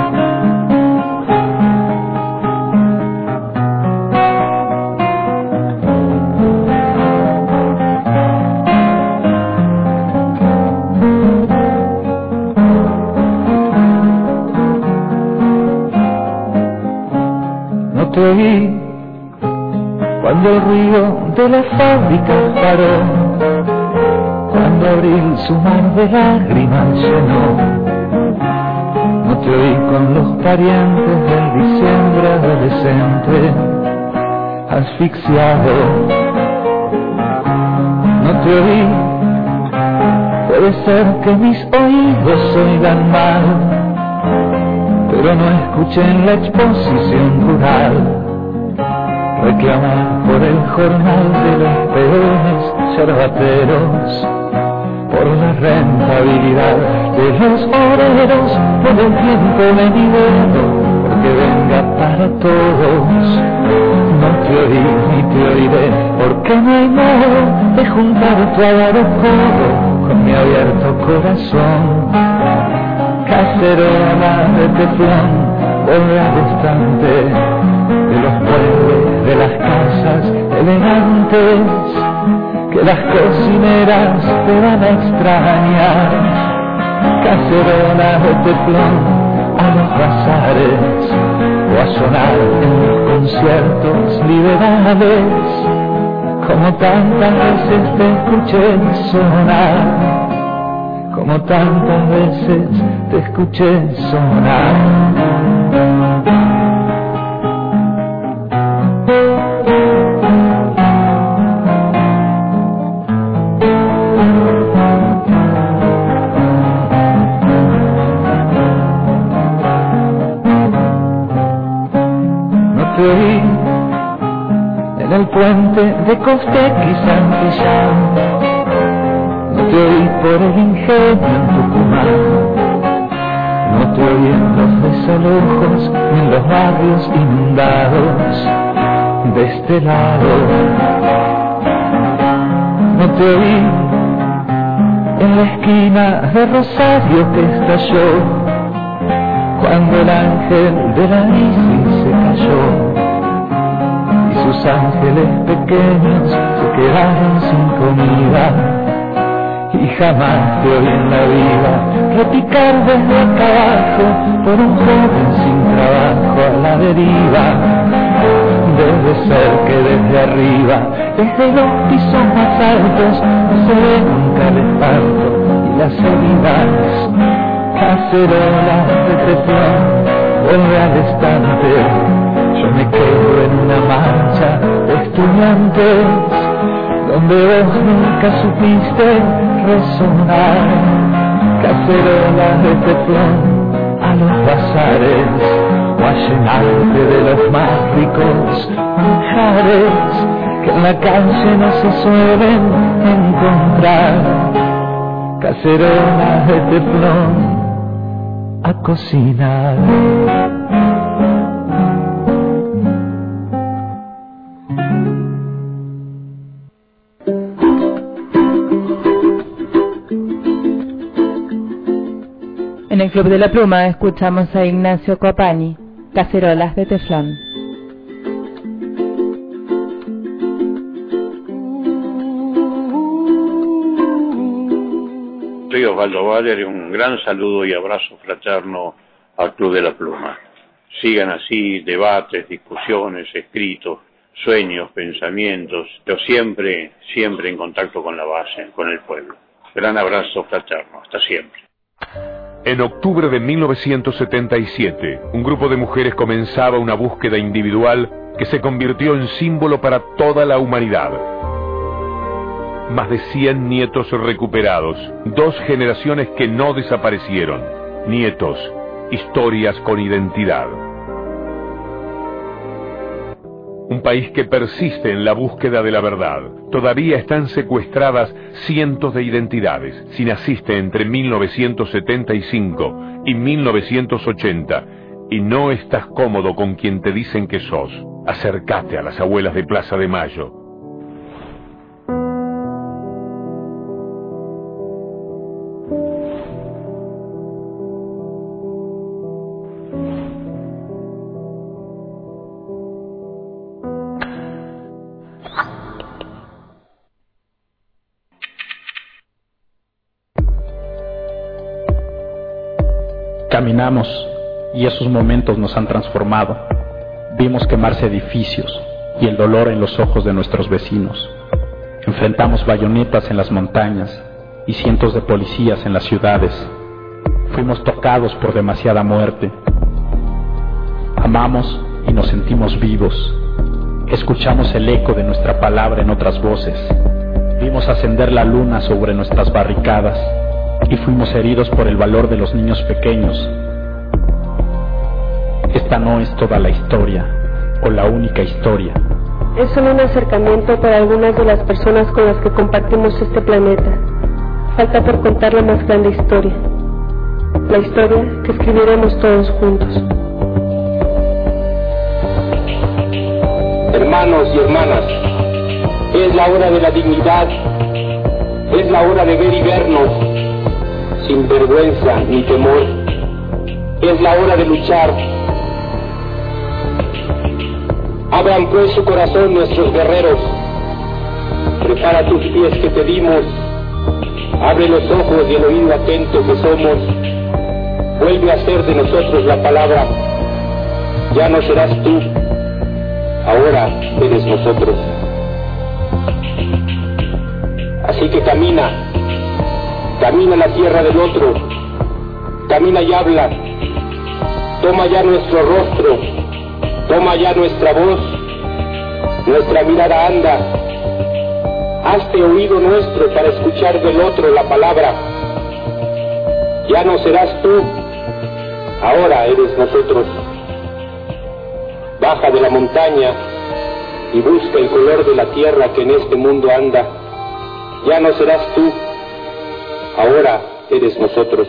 No te oí cuando el ruido de la fábrica paró, cuando abril su mar de lágrimas llenó. No te oí con los parientes del diciembre adolescente asfixiado. No te oí, puede ser que mis oídos oigan mal, pero no escuchen la exposición rural. Reclaman por el jornal de los peones yerbateros, por la rentabilidad de los obreros, por el tiempo venidero, porque venga para todos. No te oí ni te oiré, porque no hay modo de juntar tu agarrojo con mi abierto corazón. Cacerola de teflón, volver distante de los muebles de las casas elegantes, que las cocineras te van a extrañar. Cacerola de teflón a los bazares, o a sonar en los conciertos liberales, como tantas veces te escuché sonar, como tantas veces te escuché sonar. En el puente de Costec y Santillán, no te oí por el ingenio en Tucumán, no te oí en los desalojos ni en los barrios inundados de este lado, no te oí en la esquina de Rosario que estalló cuando el ángel de la Isis se cayó y sus ángeles pequeños se quedaron sin comida, y jamás te oí en la vida repicar desde acá abajo por un joven sin trabajo a la deriva. Debe ser que desde arriba, desde los pisos más altos, no se ve nunca el espanto y las heridas. Cacerola de teflón, vuelve al estante, yo me quedo en una marcha de estudiantes, donde vos nunca supiste resonar. Cacerola de teflón a los bazares, o a llenarte de los más ricos manjares que en la calle no se suelen encontrar. Cacerola de teflón a cocinar. En el Club de la Pluma escuchamos a Ignacio Copani, Cacerolas de teflón. Soy Osvaldo Valer y un gran saludo y abrazo fraterno al Club de la Pluma. Sigan así debates, discusiones, escritos, sueños, pensamientos, pero siempre, siempre en contacto con la base, con el pueblo. Gran abrazo fraterno, hasta siempre. En octubre de mil novecientos setenta y siete, un grupo de mujeres comenzaba una búsqueda individual que se convirtió en símbolo para toda la humanidad. Más de cien nietos recuperados, dos generaciones que no desaparecieron. Nietos, historias con identidad. Un país que persiste en la búsqueda de la verdad. Todavía están secuestradas cientos de identidades. Si naciste entre mil novecientos setenta y cinco y mil novecientos ochenta y no estás cómodo con quien te dicen que sos, acércate a las abuelas de Plaza de Mayo. Caminamos y esos momentos nos han transformado. Vimos quemarse edificios y el dolor en los ojos de nuestros vecinos. Enfrentamos bayonetas en las montañas y cientos de policías en las ciudades. Fuimos tocados por demasiada muerte. Amamos y nos sentimos vivos. Escuchamos el eco de nuestra palabra en otras voces. Vimos ascender la luna sobre nuestras barricadas y fuimos heridos por el valor de los niños pequeños. Esta no es toda la historia, o la única historia. Es solo un acercamiento para algunas de las personas con las que compartimos este planeta. Falta por contar la más grande historia. La historia que escribiremos todos juntos. Hermanos y hermanas, es la hora de la dignidad, es la hora de ver y vernos, sin vergüenza ni temor. Es la hora de luchar. Abran pues su corazón nuestros guerreros. Prepara tus pies que te dimos. Abre los ojos y el oído atento que somos. Vuelve a ser de nosotros la palabra. Ya no serás tú, ahora eres nosotros. Así que camina, camina la tierra del otro, camina y habla. Toma ya nuestro rostro, toma ya nuestra voz, nuestra mirada anda. Hazte oído nuestro para escuchar del otro la palabra. Ya no serás tú, ahora eres nosotros. Baja de la montaña y busca el color de la tierra que en este mundo anda. Ya no serás tú, ahora eres nosotros.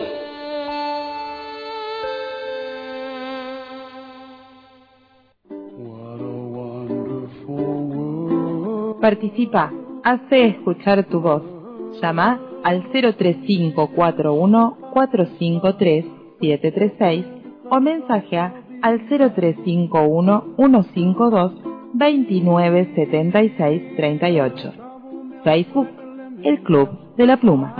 Participa, hace escuchar tu voz. Llama al cero tres cinco cuatro uno cuatro cinco tres siete tres seis o mensajea al cero tres cinco uno uno cinco dos dos nueve siete seis tres ocho. Facebook, El Club de la Pluma.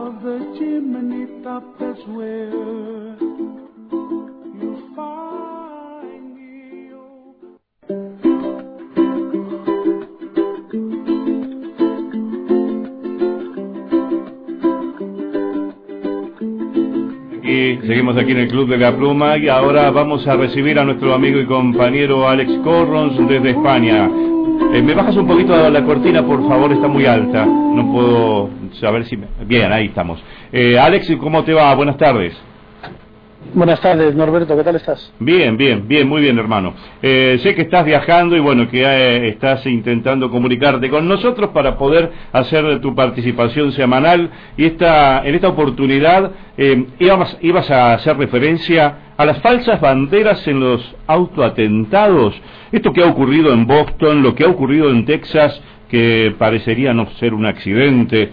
Y seguimos aquí en el Club de la Pluma y ahora vamos a recibir a nuestro amigo y compañero Alex Corrons desde España. Eh, ¿Me bajas un poquito la cortina, por favor? Está muy alta. No puedo saber si... Me... Bien, ahí estamos. Eh, Alex, ¿cómo te va? Buenas tardes. Buenas tardes, Norberto, ¿qué tal estás? Bien, bien, bien, muy bien, hermano. Eh, sé que estás viajando y bueno, que eh, estás intentando comunicarte con nosotros para poder hacer tu participación semanal y esta, en esta oportunidad eh, ibas, ibas a hacer referencia a las falsas banderas en los autoatentados. Esto que ha ocurrido en Boston, lo que ha ocurrido en Texas, que parecería no ser un accidente,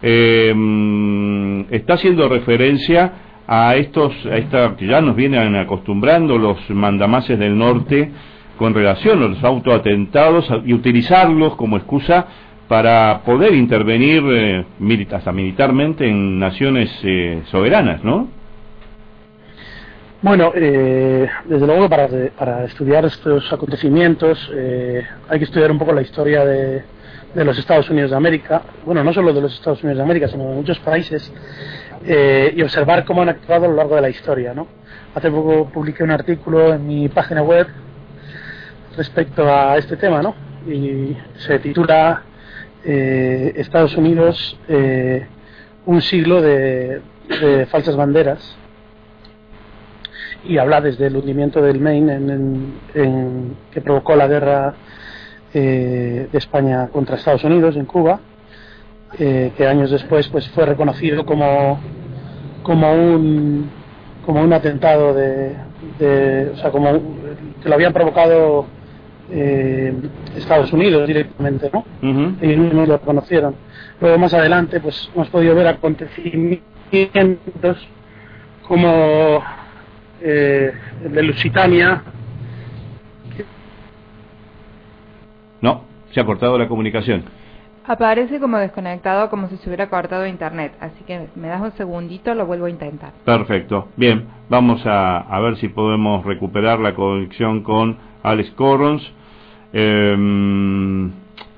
eh, está haciendo referencia a estos, a esta que ya nos vienen acostumbrando los mandamases del norte con relación a los autoatentados y utilizarlos como excusa para poder intervenir eh, milita, hasta militarmente en naciones eh, soberanas, ¿no? Bueno, eh, desde luego para, para estudiar estos acontecimientos eh, hay que estudiar un poco la historia de, de los Estados Unidos de América, bueno, no solo de los Estados Unidos de América, sino de muchos países, eh, y observar cómo han actuado a lo largo de la historia, ¿no? Hace poco publiqué un artículo en mi página web respecto a este tema, ¿no? Y se titula eh, Estados Unidos, eh, un siglo de, de falsas banderas, y habla desde el hundimiento del Maine en, en, en, que provocó la guerra eh, de España contra Estados Unidos en Cuba, eh, que años después pues fue reconocido como como un como un atentado de, de o sea como que lo habían provocado eh, Estados Unidos directamente, ¿no? Uh-huh. Ellos mismos lo reconocieron. Luego más adelante pues hemos podido ver acontecimientos como eh, el de Lusitania. No, se ha cortado la comunicación. Aparece como desconectado, como si se hubiera cortado internet, así que me das un segundito, lo vuelvo a intentar. Perfecto, bien, vamos a, a ver si podemos recuperar la conexión con Alex Corrons. Eh,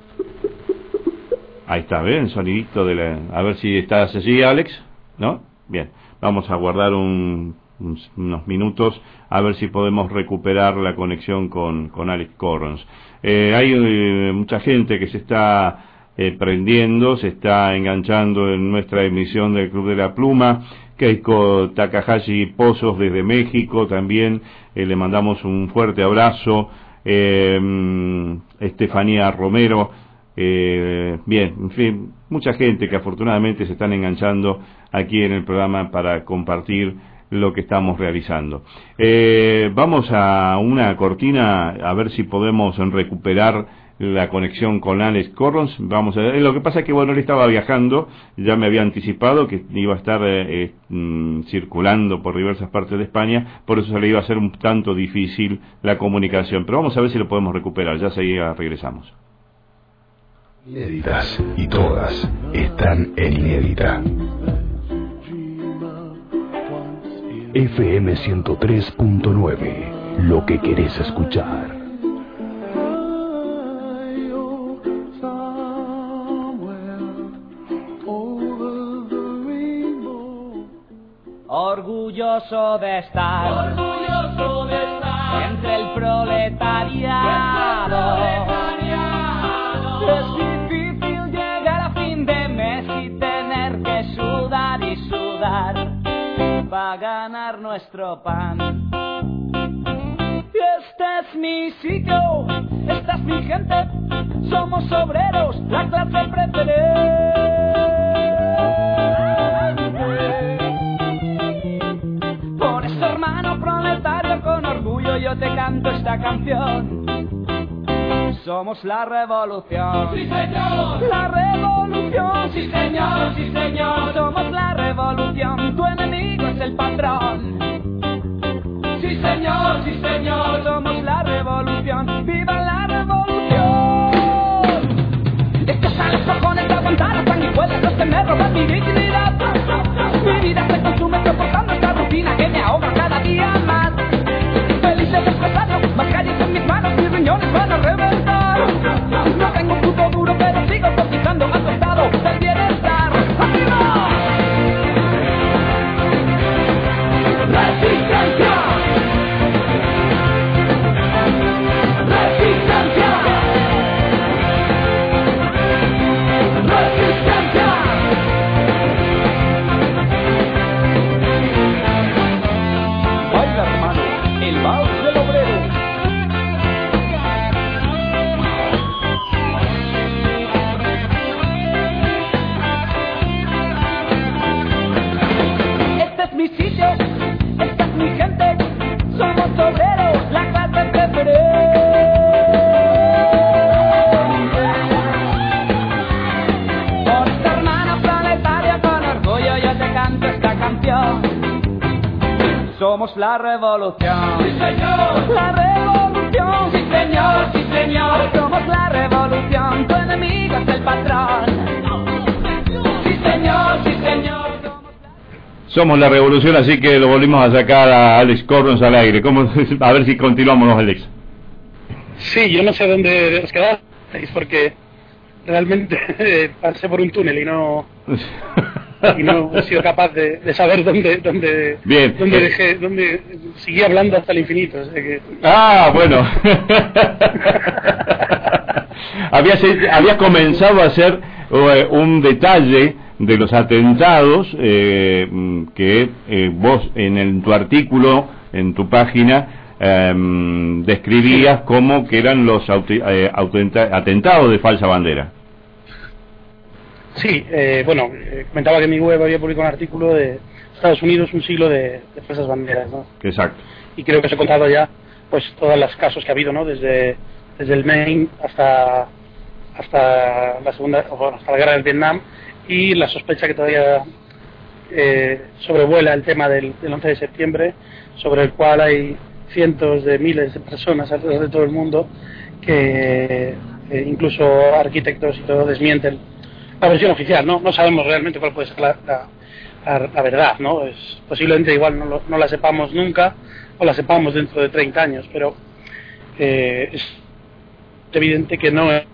ahí está, ¿ven? El sonidito de la... A ver si estás allí, Alex, ¿no? Bien, vamos a guardar un, unos minutos a ver si podemos recuperar la conexión con, con Alex Corrons. Eh, hay eh, mucha gente que se está... Eh, prendiendo, se está enganchando en nuestra emisión del Club de la Pluma, Keiko Takahashi Pozos desde México también, eh, le mandamos un fuerte abrazo. Eh, Estefanía Romero, eh, bien, en fin, mucha gente que afortunadamente se están enganchando aquí en el programa para compartir lo que estamos realizando. Eh, vamos a una cortina a ver si podemos recuperar la conexión con Alex Corrons. Vamos a ver. Lo que pasa es que bueno, él estaba viajando, ya me había anticipado que iba a estar eh, eh, circulando por diversas partes de España, por eso se le iba a hacer un tanto difícil la comunicación, pero vamos a ver si lo podemos recuperar. Ya seguida regresamos. Inéditas, y todas están en Inédita. F M ciento tres punto nueve, lo que querés escuchar. Orgulloso de estar, orgulloso de estar entre el proletariado. Es difícil llegar a fin de mes y tener que sudar y sudar para ganar nuestro pan. Este es mi sitio, esta es mi gente, somos obreros, la clase preferente. Por eso, hermano proletario, con orgullo yo te canto esta canción. Somos la revolución. Sí, señor. La revolución. Sí, señor, sí, señor. Somos la revolución. Tu enemigo es el patrón. Sí, señor, sí, señor. Somos la revolución. ¡Viva la revolución! Estos a los cojones de aguantar las sanguijuelas, los que me roban mi dignidad. Mi vida se consume soportando esta rutina que me ahoga cada día más. Feliz de expresarlo, más calles en mis manos, mis riñones van a reventar. No tengo un puto duro, pero sigo cotizando a tu estado del bienestar. ¡Arriba! ¡Resistencia! ¡Resistencia! ¡Resistencia! Baila, hermano, el vals del obrero. Este es mi sitio, esta es mi gente, somos obreros, la clase preferente. Por esta hermana planetaria con orgullo yo te canto esta canción. Somos la revolución. Sí, señor. La revolución. Sí, señor, sí, señor. Somos la revolución. Tu enemigo es el patrón. Sí, señor, sí, señor. Somos la revolución, así que lo volvimos a sacar a Alex Corrons al aire. ¿Cómo? A ver si continuamos, Alex. Sí, yo no sé dónde os quedasteis porque realmente eh, pasé por un túnel y no y no he sido capaz de, de saber dónde dónde Bien. dónde dejé, dónde seguí hablando hasta el infinito. O sea que... Ah, bueno. habías, habías comenzado a hacer uh, un detalle de los atentados eh, que eh, vos en, el, en tu artículo, en tu página, eh, describías como que eran los auto, eh, atentados de falsa bandera. Sí, eh, bueno, eh, comentaba que en mi web había publicado un artículo de Estados Unidos, un siglo de, de falsas banderas, ¿no? Exacto. Y creo que os he contado ya pues todos los casos que ha habido, ¿no? Desde, desde el Maine hasta hasta la segunda, o bueno, hasta la guerra del Vietnam, y la sospecha que todavía eh, sobrevuela el tema del, del once de septiembre, sobre el cual hay cientos de miles de personas alrededor de todo el mundo que eh, incluso arquitectos y todo desmienten la versión oficial. No no sabemos realmente cuál puede ser la, la, la, la verdad, ¿no? Es posiblemente igual no, lo, no la sepamos nunca o la sepamos dentro de treinta años, pero eh, es evidente que no es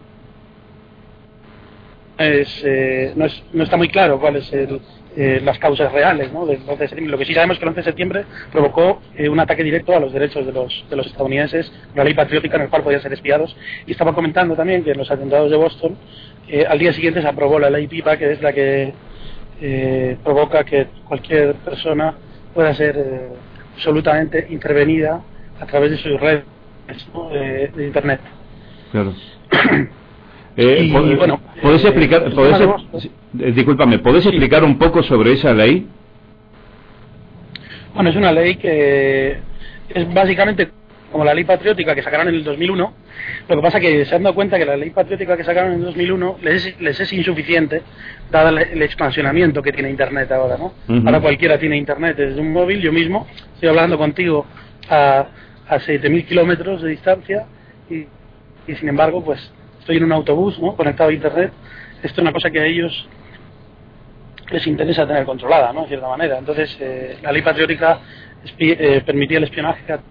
Es, eh, no, es, no está muy claro cuáles son eh, las causas reales, ¿no? Del once de septiembre. Lo que sí sabemos es que el once de septiembre provocó eh, un ataque directo a los derechos de los, de los estadounidenses, una ley patriótica en la cual podían ser espiados. Y estaba comentando también que en los atentados de Boston, eh, al día siguiente se aprobó la ley PIPA, que es la que eh, provoca que cualquier persona pueda ser eh, absolutamente intervenida a través de sus redes, ¿no? de, de internet. Claro. Eh, Y, ¿pod- bueno, ¿Podés eh, explicar, el podés, tema de eh, discúlpame, ¿podés explicar un poco sobre esa ley? Bueno, es una ley que es básicamente como la ley patriótica que sacaron en el dos mil uno. Lo que pasa que se han dado cuenta que la ley patriótica que sacaron en el dos mil uno les es, les es insuficiente, dado el, el expansionamiento que tiene Internet ahora, ¿no? Ujú. Ahora cualquiera tiene Internet desde un móvil. Yo mismo estoy hablando contigo a, a siete mil kilómetros de distancia y, y sin embargo, pues estoy en un autobús, ¿no? Conectado a Internet. Esto es una cosa que a ellos les interesa tener controlada, ¿no? De cierta manera. Entonces, eh, la ley patriótica espi- eh, permitía el espionaje a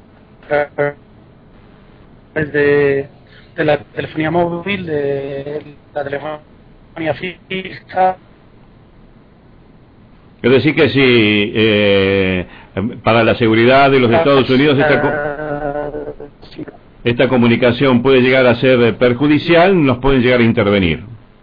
través de, de la telefonía móvil, de la telefonía fija. Es decir, que si eh, para la seguridad de los Estados Unidos esta, co- esta comunicación puede llegar a ser perjudicial, nos pueden llegar a intervenir.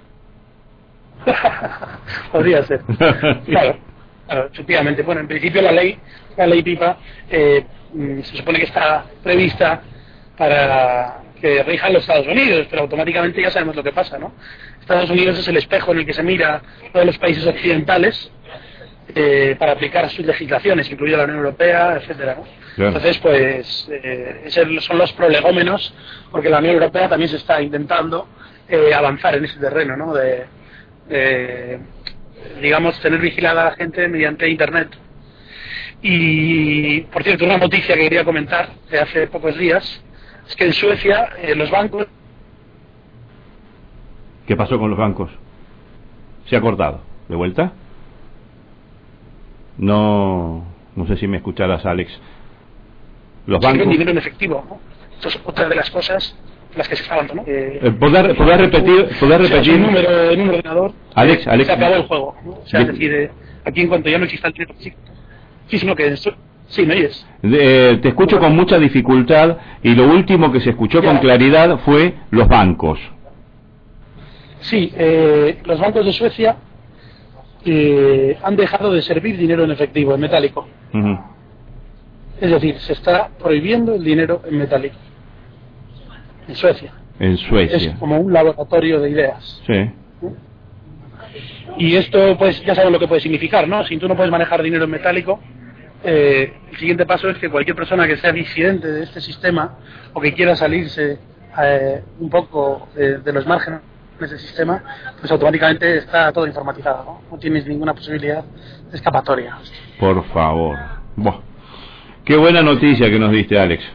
Podría ser. Claro, claro, efectivamente. Bueno, en principio la ley, la ley PIPA, eh, mm, se supone que está prevista para que rijan los Estados Unidos, pero automáticamente ya sabemos lo que pasa, ¿no? Estados Unidos es el espejo en el que se mira todos los países occidentales eh, para aplicar sus legislaciones, incluida la Unión Europea, etcétera, ¿no? Claro. Entonces, pues, eh, esos son los prolegómenos, porque la Unión Europea también se está intentando eh, avanzar en ese terreno, ¿no? De, de, digamos, tener vigilada a la gente mediante Internet. Y, por cierto, una noticia que quería comentar de hace pocos días es que en Suecia eh, los bancos... ¿Qué pasó con los bancos? ¿Se ha cortado? ¿De vuelta? No, no sé si me escucharás, Alex. Los reciben bancos... dinero en efectivo, ¿no? Esto es otra de las cosas en las que se está hablando, ¿no? Eh, Eh, ¿Podés, podés repetir? ¿Podés o sea, repetir? es un número en un ordenador. Alex, eh, Alex, se acabó el juego, ¿no? O sea, es yo- decir, eh, aquí en cuanto ya no exista el dinero físico, sí, sino que esto- sí, ¿me oyes? Eh, te escucho con mucha dificultad y lo último que se escuchó con claridad fue los bancos. Sí, eh, los bancos de Suecia eh, han dejado de servir dinero en efectivo, en metálico. Ujú. Es decir, se está prohibiendo el dinero en metálico. En Suecia. En Es Suecia. como un laboratorio de ideas. Sí. Y esto, pues, ya saben lo que puede significar, ¿no? Si tú no puedes manejar dinero en metálico, eh, el siguiente paso es que cualquier persona que sea disidente de este sistema o que quiera salirse eh, un poco de, de los márgenes del sistema, pues automáticamente está todo informatizado, ¿no? No tienes ninguna posibilidad de escapatoria. Por favor. Buah. Qué buena noticia que nos diste, Alex.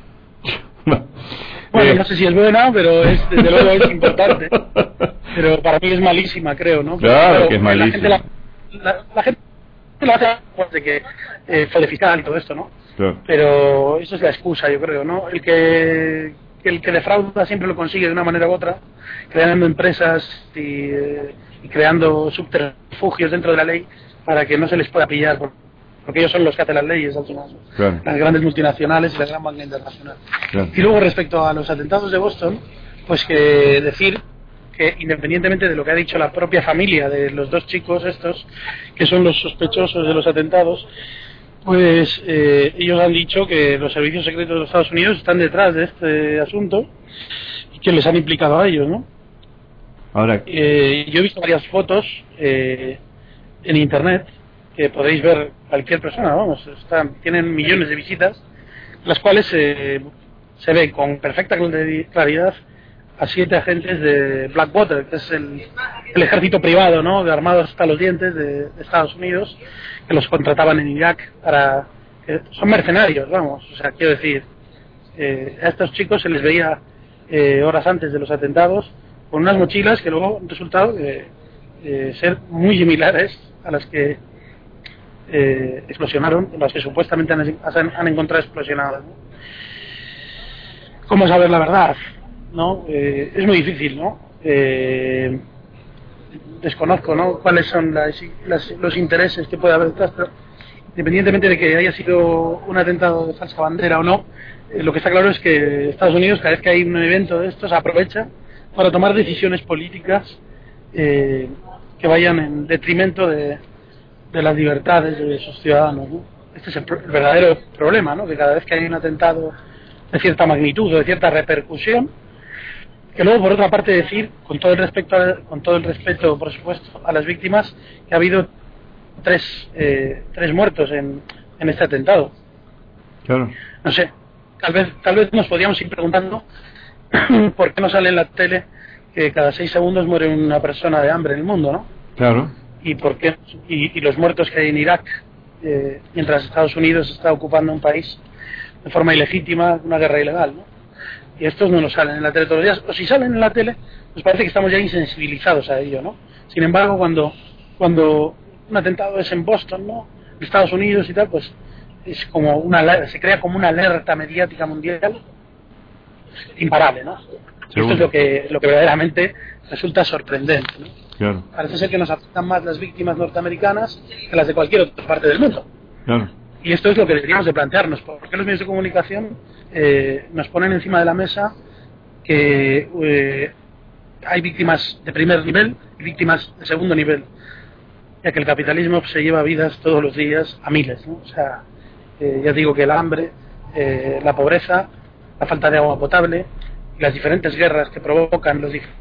Bueno, Eh, no sé si es buena, pero es, desde luego es importante. Pero para mí es malísima, creo, ¿no? Pero, Claro que es la malísima. gente la, la- la gente lo hace pues, de que eh, fraude fiscal y todo esto, ¿no? claro. Pero eso es la excusa, yo creo, ¿no? El que el que defrauda siempre lo consigue de una manera u otra, creando empresas y, eh, y creando subterfugios dentro de la ley para que no se les pueda pillar, por- porque ellos son los que hacen las leyes al final, ¿no? Claro. Las grandes multinacionales y la gran banca internacional. Claro. Y luego respecto a los atentados de Boston, pues que decir que independientemente de lo que ha dicho la propia familia de los dos chicos estos, que son los sospechosos de los atentados, pues eh, ellos han dicho que los servicios secretos de los Estados Unidos están detrás de este asunto y que les han implicado a ellos, ¿no? Ahora, Eh, yo he visto varias fotos eh, en internet que podéis ver cualquier persona, vamos, están, tienen millones de visitas, las cuales eh, se ve con perfecta claridad a siete agentes de Blackwater, que es el, el ejército privado, ¿no?, de armados hasta los dientes de, de Estados Unidos, que los contrataban en Irak para... que son mercenarios, vamos, o sea, quiero decir, eh, a estos chicos se les veía eh, horas antes de los atentados con unas mochilas que luego han resultado eh, eh, ser muy similares a las que eh, explosionaron, las que supuestamente han, han, han encontrado explosionadas, ¿no? ¿Cómo saber la verdad? ¿No? Eh, es muy difícil, ¿no? Eh, desconozco, ¿no?, cuáles son las, las, los intereses que puede haber detrás, pero independientemente de que haya sido un atentado de falsa bandera o no, eh, lo que está claro es que Estados Unidos, cada vez que hay un evento de estos, aprovecha para tomar decisiones políticas eh, que vayan en detrimento de, de las libertades de sus ciudadanos, ¿no? Este es el, pro el verdadero problema, ¿no? Que cada vez que hay un atentado de cierta magnitud o de cierta repercusión, que luego por otra parte decir, con todo el respeto, a, con todo el respeto por supuesto a las víctimas, que ha habido tres, eh, tres muertos en, en este atentado. Claro. No sé, tal vez, tal vez nos podríamos ir preguntando por qué no sale en la tele que cada seis segundos muere una persona de hambre en el mundo, ¿no? Claro. Y por qué y, y los muertos que hay en Irak, eh, mientras Estados Unidos está ocupando un país de forma ilegítima, una guerra ilegal, ¿no? Y estos no nos salen en la tele todos los días, o si salen en la tele, nos parece que estamos ya insensibilizados a ello, ¿no? Sin embargo, cuando cuando un atentado es en Boston, ¿no? En Estados Unidos y tal, pues es como una se crea como una alerta mediática mundial imparable, ¿no? Y esto es lo que lo que verdaderamente resulta sorprendente, ¿no? Claro. Parece ser que nos afectan más las víctimas norteamericanas que las de cualquier otra parte del mundo. Claro. Y esto es lo que deberíamos de plantearnos, porque los medios de comunicación eh, nos ponen encima de la mesa que eh, hay víctimas de primer nivel y víctimas de segundo nivel, ya que el capitalismo se lleva vidas todos los días a miles, ¿no? O sea, eh, ya digo que el hambre, eh, la pobreza, la falta de agua potable y las diferentes guerras que provocan los diferentes...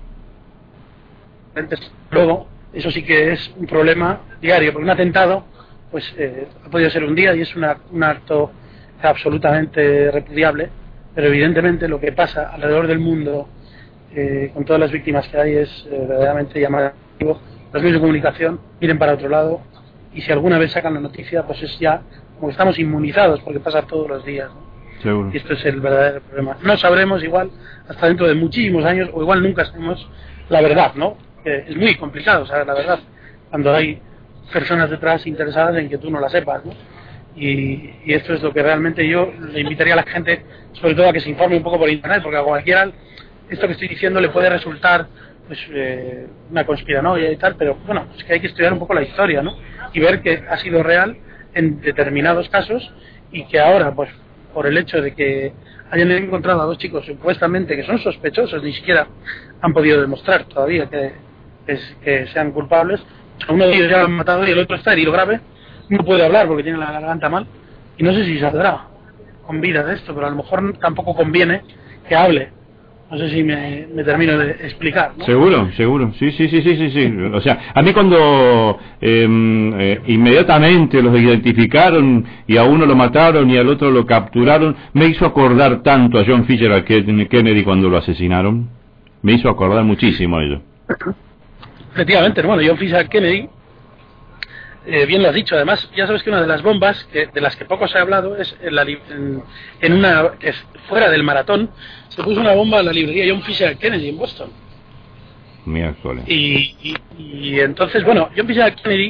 Luego, eso sí que es un problema diario, porque un atentado pues eh, ha podido ser un día y es una, un acto absolutamente repudiable, pero evidentemente lo que pasa alrededor del mundo eh, con todas las víctimas que hay es eh, verdaderamente llamativo. Los medios de comunicación miren para otro lado y si alguna vez sacan la noticia pues es ya como que estamos inmunizados porque pasa todos los días, ¿no? Seguro. Y esto es el verdadero problema. No sabremos igual hasta dentro de muchísimos años o igual nunca sabremos la verdad, ¿no? Que es muy complicado saber la verdad cuando hay personas detrás interesadas en que tú no la sepas, ¿no? Y, y esto es lo que realmente yo le invitaría a la gente, sobre todo a que se informe un poco por internet, porque a cualquiera esto que estoy diciendo le puede resultar pues eh, una conspiranoia y tal, pero bueno, es que hay que estudiar un poco la historia, ¿no? Y ver que ha sido real en determinados casos y que ahora, pues por el hecho de que hayan encontrado a dos chicos supuestamente que son sospechosos, ni siquiera han podido demostrar todavía que, es, que sean culpables. Uno de ellos ya lo han matado y el otro está herido grave, no puede hablar porque tiene la garganta mal y no sé si saldrá con vida de esto, pero a lo mejor tampoco conviene que hable. No sé si me, me termino de explicar, ¿no? Seguro, seguro, sí, sí, sí, sí, sí, sí. O sea, a mí cuando eh, eh, inmediatamente los identificaron y a uno lo mataron y al otro lo capturaron, me hizo acordar tanto a John Fisher, a Kennedy cuando lo asesinaron. Me hizo acordar muchísimo a ello. Efectivamente, bueno, John Fisher Kennedy, eh, bien lo has dicho, además, ya sabes que una de las bombas que, de las que poco se ha hablado es en, la, en, en una, que es fuera del maratón, se puso una bomba en la librería John Fisher Kennedy en Boston. Miércoles. Y, y, y entonces, bueno, John Fisher Kennedy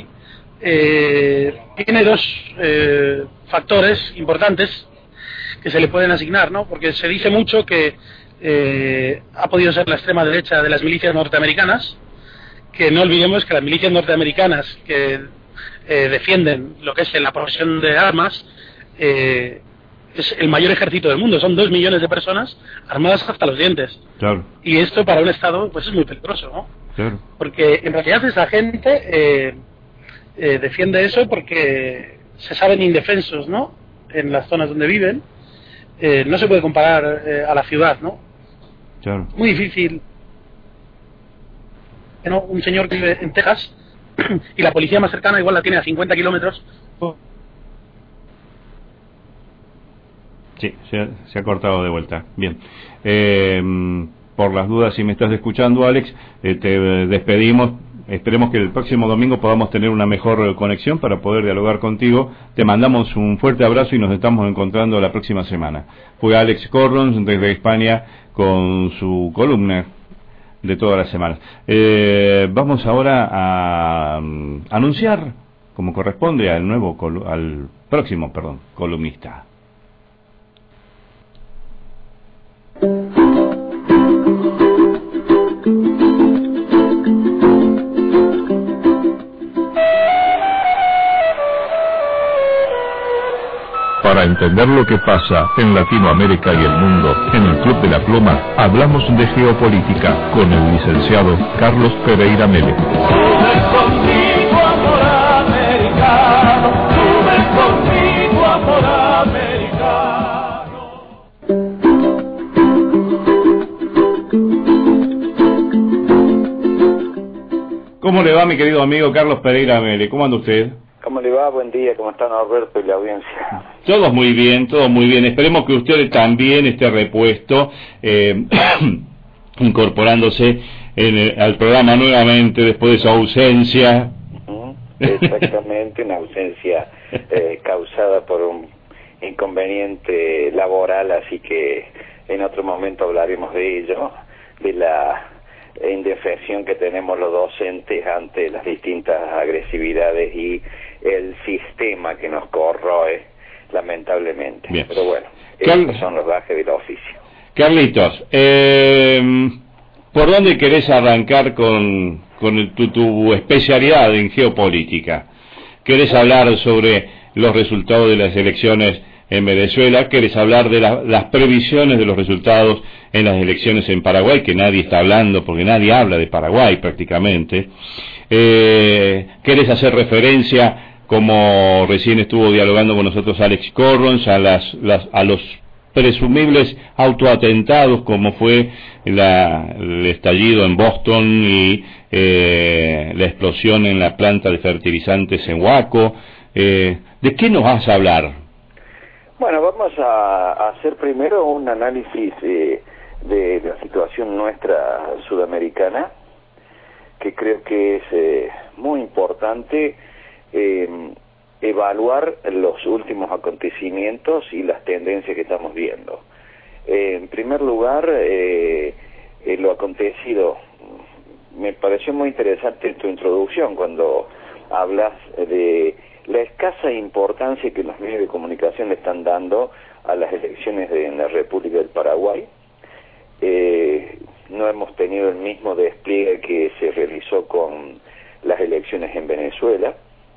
eh, tiene dos eh, factores importantes que se le pueden asignar, ¿no? Porque se dice mucho que eh, ha podido ser la extrema derecha de las milicias norteamericanas, que no olvidemos que las milicias norteamericanas que eh, defienden lo que es la posesión de armas eh, es el mayor ejército del mundo, son dos millones de personas armadas hasta los dientes. Claro. Y esto para un Estado pues es muy peligroso, ¿no? Claro. Porque en realidad esa gente eh, eh, defiende eso porque se saben indefensos, ¿no? En las zonas donde viven. Eh, no se puede comparar eh, a la ciudad, ¿no? Claro. Muy difícil, ¿no? Un señor que vive en Texas y la policía más cercana igual la tiene a cincuenta kilómetros. Sí, se ha, se ha cortado de vuelta. Bien. Eh, por las dudas, si me estás escuchando, Alex, eh, te despedimos. Esperemos que el próximo domingo podamos tener una mejor conexión para poder dialogar contigo. Te mandamos un fuerte abrazo y nos estamos encontrando la próxima semana. Fue Alex Corrons desde España con su columna de todas las semanas. Eh, vamos ahora a um, anunciar, como corresponde, al nuevo al próximo, perdón, columnista. Para entender lo que pasa en Latinoamérica y el mundo, en el Club de la Pluma, hablamos de geopolítica con el licenciado Carlos Pereira Mele. Contigo, amor americano. americano, sube conmigo amor americano. ¿Cómo le va, mi querido amigo Carlos Pereira Mele? ¿Cómo anda usted? ¿Cómo le va? Buen día, ¿cómo están Alberto y la audiencia? Todos muy bien, todos muy bien. Esperemos que usted también esté repuesto, eh, incorporándose en el, al programa nuevamente después de su ausencia. Uh-huh. Exactamente, una ausencia eh, causada por un inconveniente laboral, así que en otro momento hablaremos de ello, de la indefensión que tenemos los docentes ante las distintas agresividades y el sistema que nos corroe, lamentablemente. Bien. Pero bueno, Carl... estos son los gajes del oficio. Carlitos, eh, ¿por dónde querés arrancar con, con el, tu, tu especialidad en geopolítica? ¿Querés hablar sobre los resultados de las elecciones en Venezuela? ¿Querés hablar de la, las previsiones de los resultados en las elecciones en Paraguay, que nadie está hablando, porque nadie habla de Paraguay prácticamente? Eh, ¿Querés hacer referencia, como recién estuvo dialogando con nosotros Alex Corrons, a, las, las, a los presumibles autoatentados, como fue la, el estallido en Boston y eh, la explosión en la planta de fertilizantes en Huaco? Eh, ¿De qué nos vas a hablar? Bueno, vamos a, a hacer primero un análisis eh, de la situación nuestra sudamericana, que creo que es eh, muy importante eh, evaluar los últimos acontecimientos y las tendencias que estamos viendo. Eh, en primer lugar, eh, eh, lo acontecido, me pareció muy interesante tu introducción cuando hablas de la escasa importancia que los medios de comunicación le están dando a las elecciones de, en la República del Paraguay. Eh, no hemos tenido el mismo despliegue que se realizó con las elecciones en Venezuela.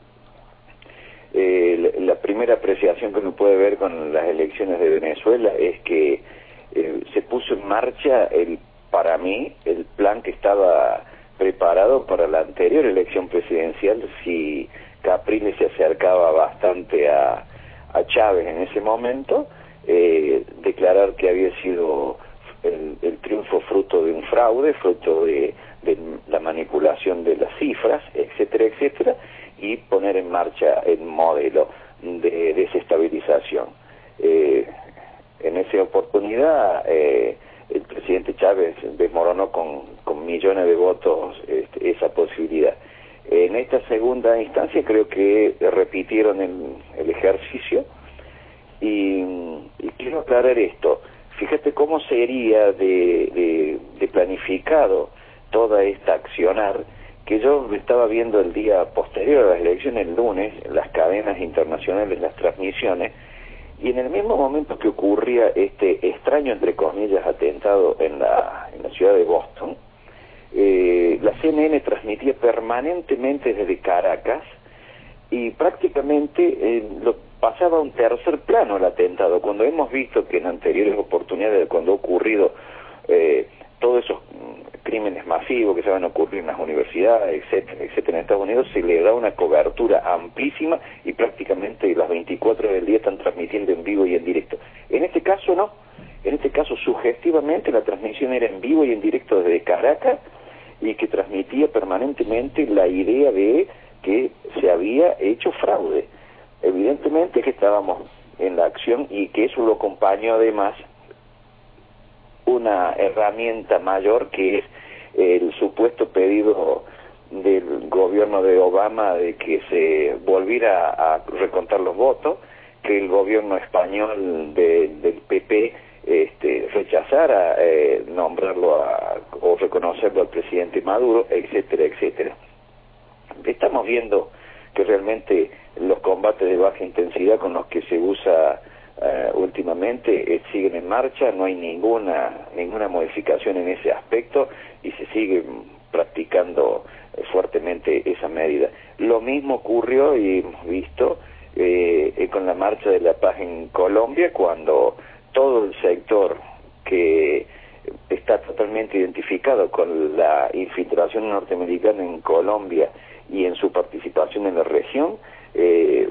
Eh, la, la primera apreciación que uno puede ver con las elecciones de Venezuela es que eh, se puso en marcha, el, para mí, el plan que estaba preparado para la anterior elección presidencial, si Capriles se acercaba bastante a, a Chávez en ese momento, eh, declarar que había sido el, el triunfo fruto de un fraude, fruto de, de la manipulación de las cifras, etcétera, etcétera, y poner en marcha el modelo de desestabilización. Eh, en esa oportunidad, eh, el presidente Chávez desmoronó con, con millones de votos este, esa posibilidad. En esta segunda instancia creo que repitieron el, el ejercicio y, y quiero aclarar esto. Fíjate cómo sería de, de, de planificado toda esta accionar, que yo estaba viendo el día posterior a las elecciones, el lunes, en las cadenas internacionales, las transmisiones, y en el mismo momento que ocurría este extraño, entre comillas, atentado en la, en la ciudad de Boston, Eh, la C N N transmitía permanentemente desde Caracas y prácticamente eh, lo pasaba a un tercer plano el atentado, cuando hemos visto que en anteriores oportunidades, cuando ha ocurrido eh, todos esos crímenes masivos que se van a ocurrir en las universidades, etcétera, etcétera, en Estados Unidos, se le da una cobertura amplísima y prácticamente las veinticuatro horas del día están transmitiendo en vivo y en directo. En este caso no, en este caso sugestivamente la transmisión era en vivo y en directo desde Caracas, y que transmitía permanentemente la idea de que se había hecho fraude. Evidentemente que estábamos en la acción y que eso lo acompañó además una herramienta mayor, que es el supuesto pedido del gobierno de Obama de que se volviera a recontar los votos, que el gobierno español de, del P P este, rechazara eh, nombrarlo a, o reconocerlo al presidente Maduro, etcétera, etcétera. Estamos viendo que realmente los combates de baja intensidad con los que se usa uh, últimamente eh, siguen en marcha, no hay ninguna ninguna modificación en ese aspecto y se sigue practicando eh, fuertemente esa medida. Lo mismo ocurrió y hemos visto eh, eh, con la marcha de la paz en Colombia, cuando todo el sector que está totalmente identificado con la infiltración norteamericana en Colombia y en su participación en la región, eh,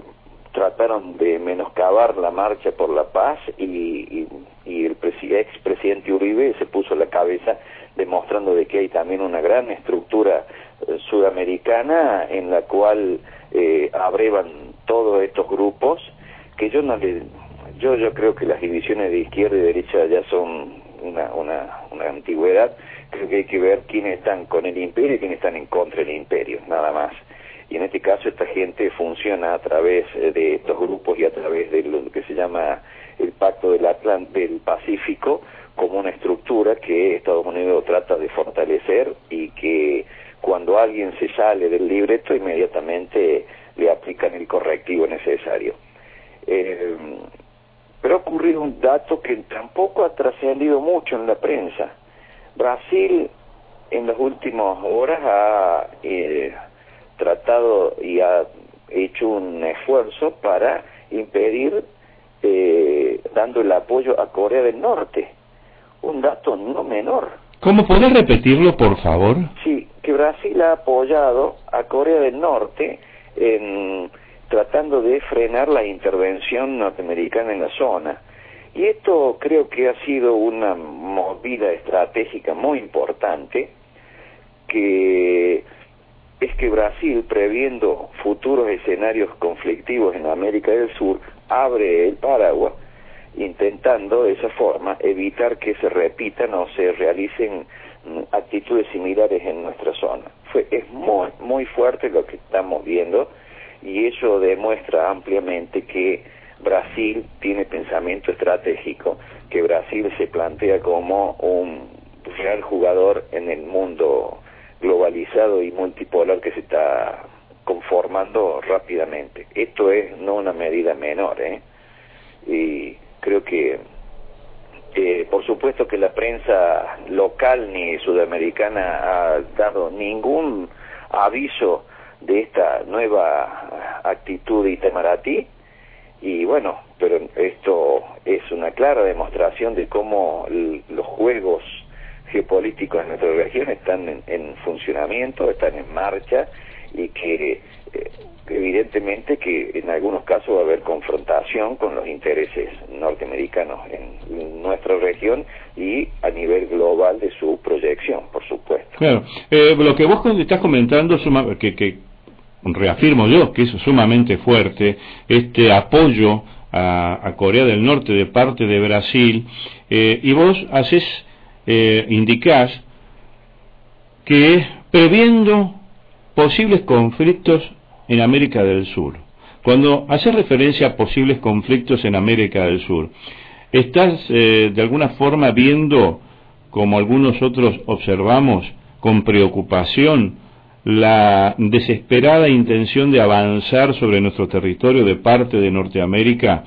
trataron de menoscabar la marcha por la paz y, y, y el expresidente Uribe se puso a la cabeza demostrando de que hay también una gran estructura eh, sudamericana en la cual eh, abrevan todos estos grupos que yo no le yo yo creo que las divisiones de izquierda y derecha ya son una una, una antigüedad. Creo que hay que ver quiénes están con el imperio y quiénes están en contra del imperio, nada más. Y en este caso esta gente funciona a través de estos grupos y a través de lo que se llama el Pacto del Atlántico, del Pacífico, como una estructura que Estados Unidos trata de fortalecer y que cuando alguien se sale del libreto inmediatamente le aplican el correctivo necesario. Eh, pero ha ocurrido un dato que tampoco ha trascendido mucho en la prensa. Brasil en las últimas horas ha eh, tratado y ha hecho un esfuerzo para impedir, eh, dando el apoyo a Corea del Norte. Un dato no menor. ¿Cómo podés repetirlo, por favor? Sí, que Brasil ha apoyado a Corea del Norte en tratando de frenar la intervención norteamericana en la zona. Y esto creo que ha sido una movida estratégica muy importante, que es que Brasil, previendo futuros escenarios conflictivos en América del Sur, abre el paraguas, intentando de esa forma evitar que se repitan o se realicen actitudes similares en nuestra zona. Fue, es muy, muy fuerte lo que estamos viendo, y eso demuestra ampliamente que Brasil tiene pensamiento estratégico, que Brasil se plantea como un real jugador en el mundo globalizado y multipolar que se está conformando rápidamente. Esto es no una medida menor, ¿eh? Y creo que, eh, por supuesto que la prensa local ni sudamericana ha dado ningún aviso de esta nueva actitud de Itamaraty, y bueno, pero esto es una clara demostración de cómo l- los juegos geopolíticos en nuestra región están en, en funcionamiento, están en marcha, y que eh, evidentemente que en algunos casos va a haber confrontación con los intereses norteamericanos en nuestra región y a nivel global de su proyección, por supuesto. Claro, eh, lo que vos estás comentando, suma, que, que reafirmo yo que es sumamente fuerte, este apoyo a, a Corea del Norte de parte de Brasil, eh, y vos haces, eh, indicás que previendo posibles conflictos en América del Sur. Cuando haces referencia a posibles conflictos en América del Sur, ¿estás eh, de alguna forma viendo, como algunos otros observamos, con preocupación, la desesperada intención de avanzar sobre nuestro territorio de parte de Norteamérica,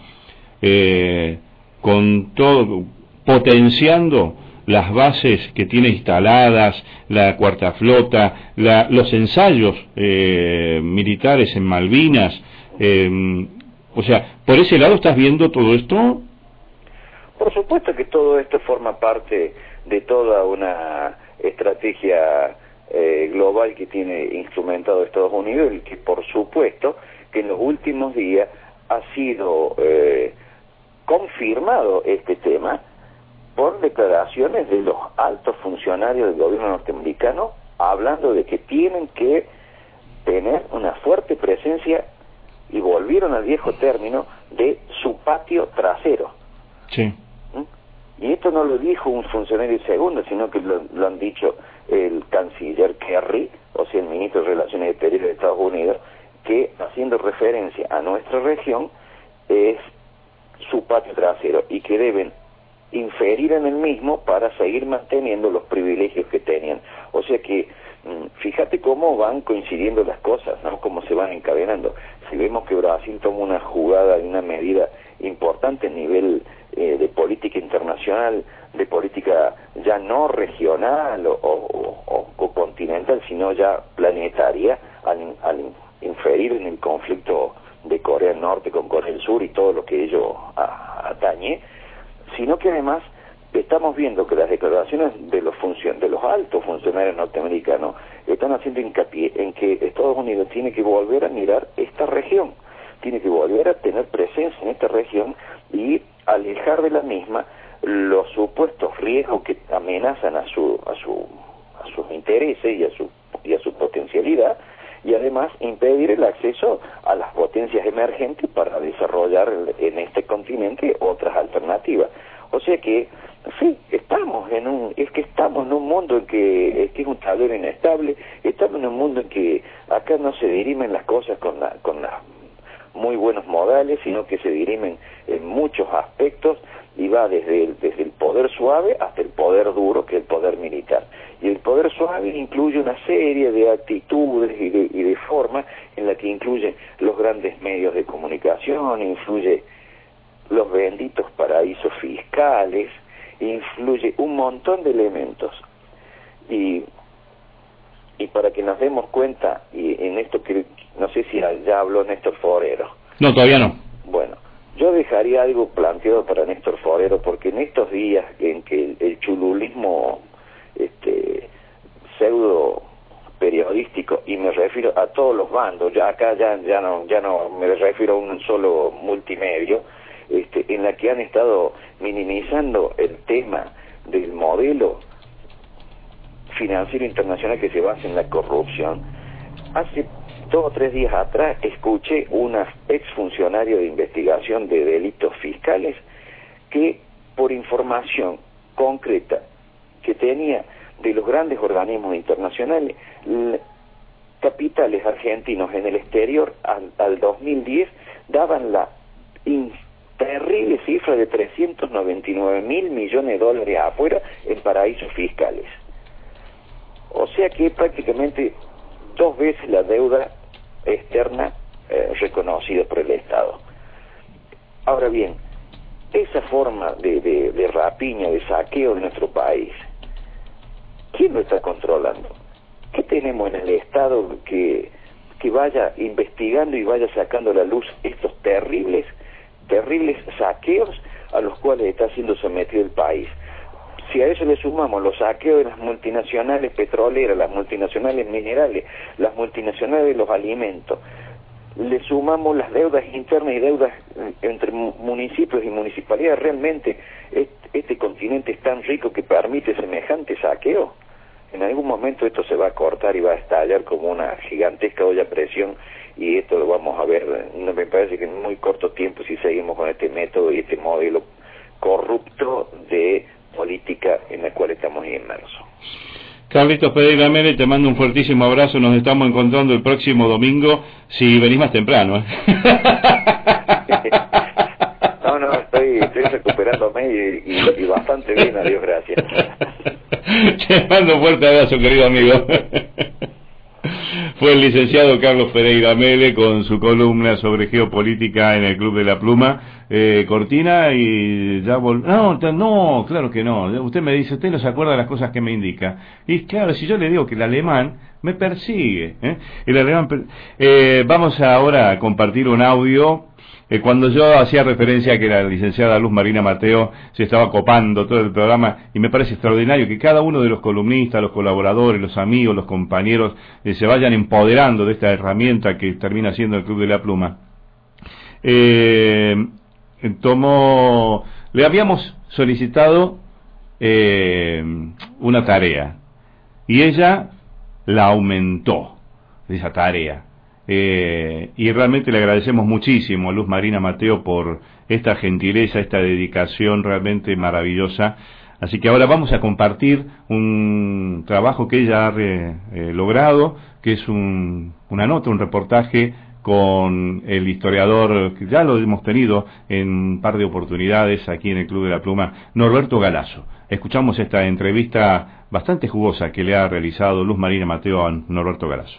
eh, con todo, potenciando las bases que tiene instaladas la Cuarta Flota, la, los ensayos eh, militares en Malvinas? Eh, o sea, ¿por ese lado estás viendo todo esto? Por supuesto que todo esto forma parte de toda una estrategia eh, global que tiene instrumentado Estados Unidos, y que por supuesto que en los últimos días ha sido eh, confirmado este tema por declaraciones de los altos funcionarios del gobierno norteamericano, hablando de que tienen que tener una fuerte presencia, y volvieron al viejo término de su patio trasero. Sí. ¿Mm? Y esto no lo dijo un funcionario segundo, sino que lo, lo han dicho el canciller Kerry, o sea, el ministro de Relaciones Exteriores de Estados Unidos, que, haciendo referencia a nuestra región, es su patio trasero, y que deben inferir en el mismo para seguir manteniendo los privilegios que tenían. O sea que fíjate cómo van coincidiendo las cosas, ¿no? Cómo se van encadenando. Si vemos que Brasil toma una jugada y una medida importante a nivel eh, de política internacional, de política ya no regional o, o, o, o continental, sino ya planetaria, al, al inferir en el conflicto de Corea del Norte con Corea del Sur y todo lo que ello a, atañe, sino que además estamos viendo que las declaraciones de los funcion de los altos funcionarios norteamericanos están haciendo hincapié en que Estados Unidos tiene que volver a mirar esta región. tiene que volver a tener presencia en esta región y alejar de la misma los supuestos riesgos que amenazan a su a su a sus intereses y a su y a su potencialidad, y además impedir el acceso a las potencias emergentes para desarrollar en este continente otras alternativas. O sea que sí, estamos en un es que estamos en un mundo en que es que es un tablero inestable, estamos en un mundo en que acá no se dirimen las cosas con la, con las muy buenos modales, sino que se dirimen en muchos aspectos y va desde el, desde el poder suave hasta el poder duro, que es el poder militar. Y el poder suave incluye una serie de actitudes y de, y de formas en la que incluye los grandes medios de comunicación, influye los benditos paraísos fiscales, influye un montón de elementos. Y, y para que nos demos cuenta, y en esto que no sé si ya habló Néstor Forero. No, todavía no. Bueno, yo dejaría algo planteado para Néstor Forero, porque en estos días en que el, el chululismo este, pseudo periodístico, y me refiero a todos los bandos, ya acá ya, ya no ya no me refiero a un solo multimedio, este, en la que han estado minimizando el tema del modelo financiero internacional que se basa en la corrupción. Hace dos o tres días atrás escuché una exfuncionario de investigación de delitos fiscales que, por información concreta que tenía de los grandes organismos internacionales, capitales argentinos en el exterior al, al dos mil diez daban la in, terrible cifra de trescientos noventa y nueve mil millones de dólares afuera en paraísos fiscales. O sea que prácticamente dos veces la deuda externa eh, reconocida por el Estado. Ahora bien, esa forma de, de, de rapiña, de saqueo de nuestro país, ¿quién lo está controlando? ¿Qué tenemos en el Estado que, que vaya investigando y vaya sacando a la luz estos terribles, terribles saqueos a los cuales está siendo sometido el país? Si a eso le sumamos los saqueos de las multinacionales petroleras, las multinacionales minerales, las multinacionales de los alimentos, le sumamos las deudas internas y deudas entre municipios y municipalidades, realmente este continente es tan rico que permite semejante saqueo. En algún momento esto se va a cortar y va a estallar como una gigantesca olla a presión, y esto lo vamos a ver, no me parece que en muy corto tiempo, si seguimos con este método y este modelo corrupto de política en la cual estamos inmersos. Carlitos Pereira Mele, te mando un fuertísimo abrazo, nos estamos encontrando el próximo domingo, si venís más temprano, ¿eh? No, no, estoy, estoy recuperándome y, y, y bastante bien, a Dios gracias. Te mando un fuerte abrazo, querido amigo. Fue el licenciado Carlos Pereira Mele con su columna sobre geopolítica en el Club de la Pluma. Eh, cortina y ya vol... No, no, claro que no. Usted me dice, usted no se acuerda de las cosas que me indica. Y claro, si yo le digo que el alemán me persigue, ¿eh? El alemán per... eh, vamos ahora a compartir un audio. Eh, cuando yo hacía referencia a que la licenciada Luz Marina Mateo se estaba copando todo el programa, y me parece extraordinario que cada uno de los columnistas, los colaboradores, los amigos, los compañeros eh, se vayan empoderando de esta herramienta que termina siendo el Club de la Pluma. Eh, tomó, le habíamos solicitado eh, una tarea y ella la aumentó, esa tarea. Eh, y realmente le agradecemos muchísimo a Luz Marina Mateo por esta gentileza, esta dedicación realmente maravillosa. Así que ahora vamos a compartir un trabajo que ella ha re, eh, logrado, que es un, una nota, un reportaje con el historiador, que ya lo hemos tenido en un par de oportunidades aquí en el Club de la Pluma, Norberto Galazo. Escuchamos esta entrevista bastante jugosa que le ha realizado Luz Marina Mateo a Norberto Galazo.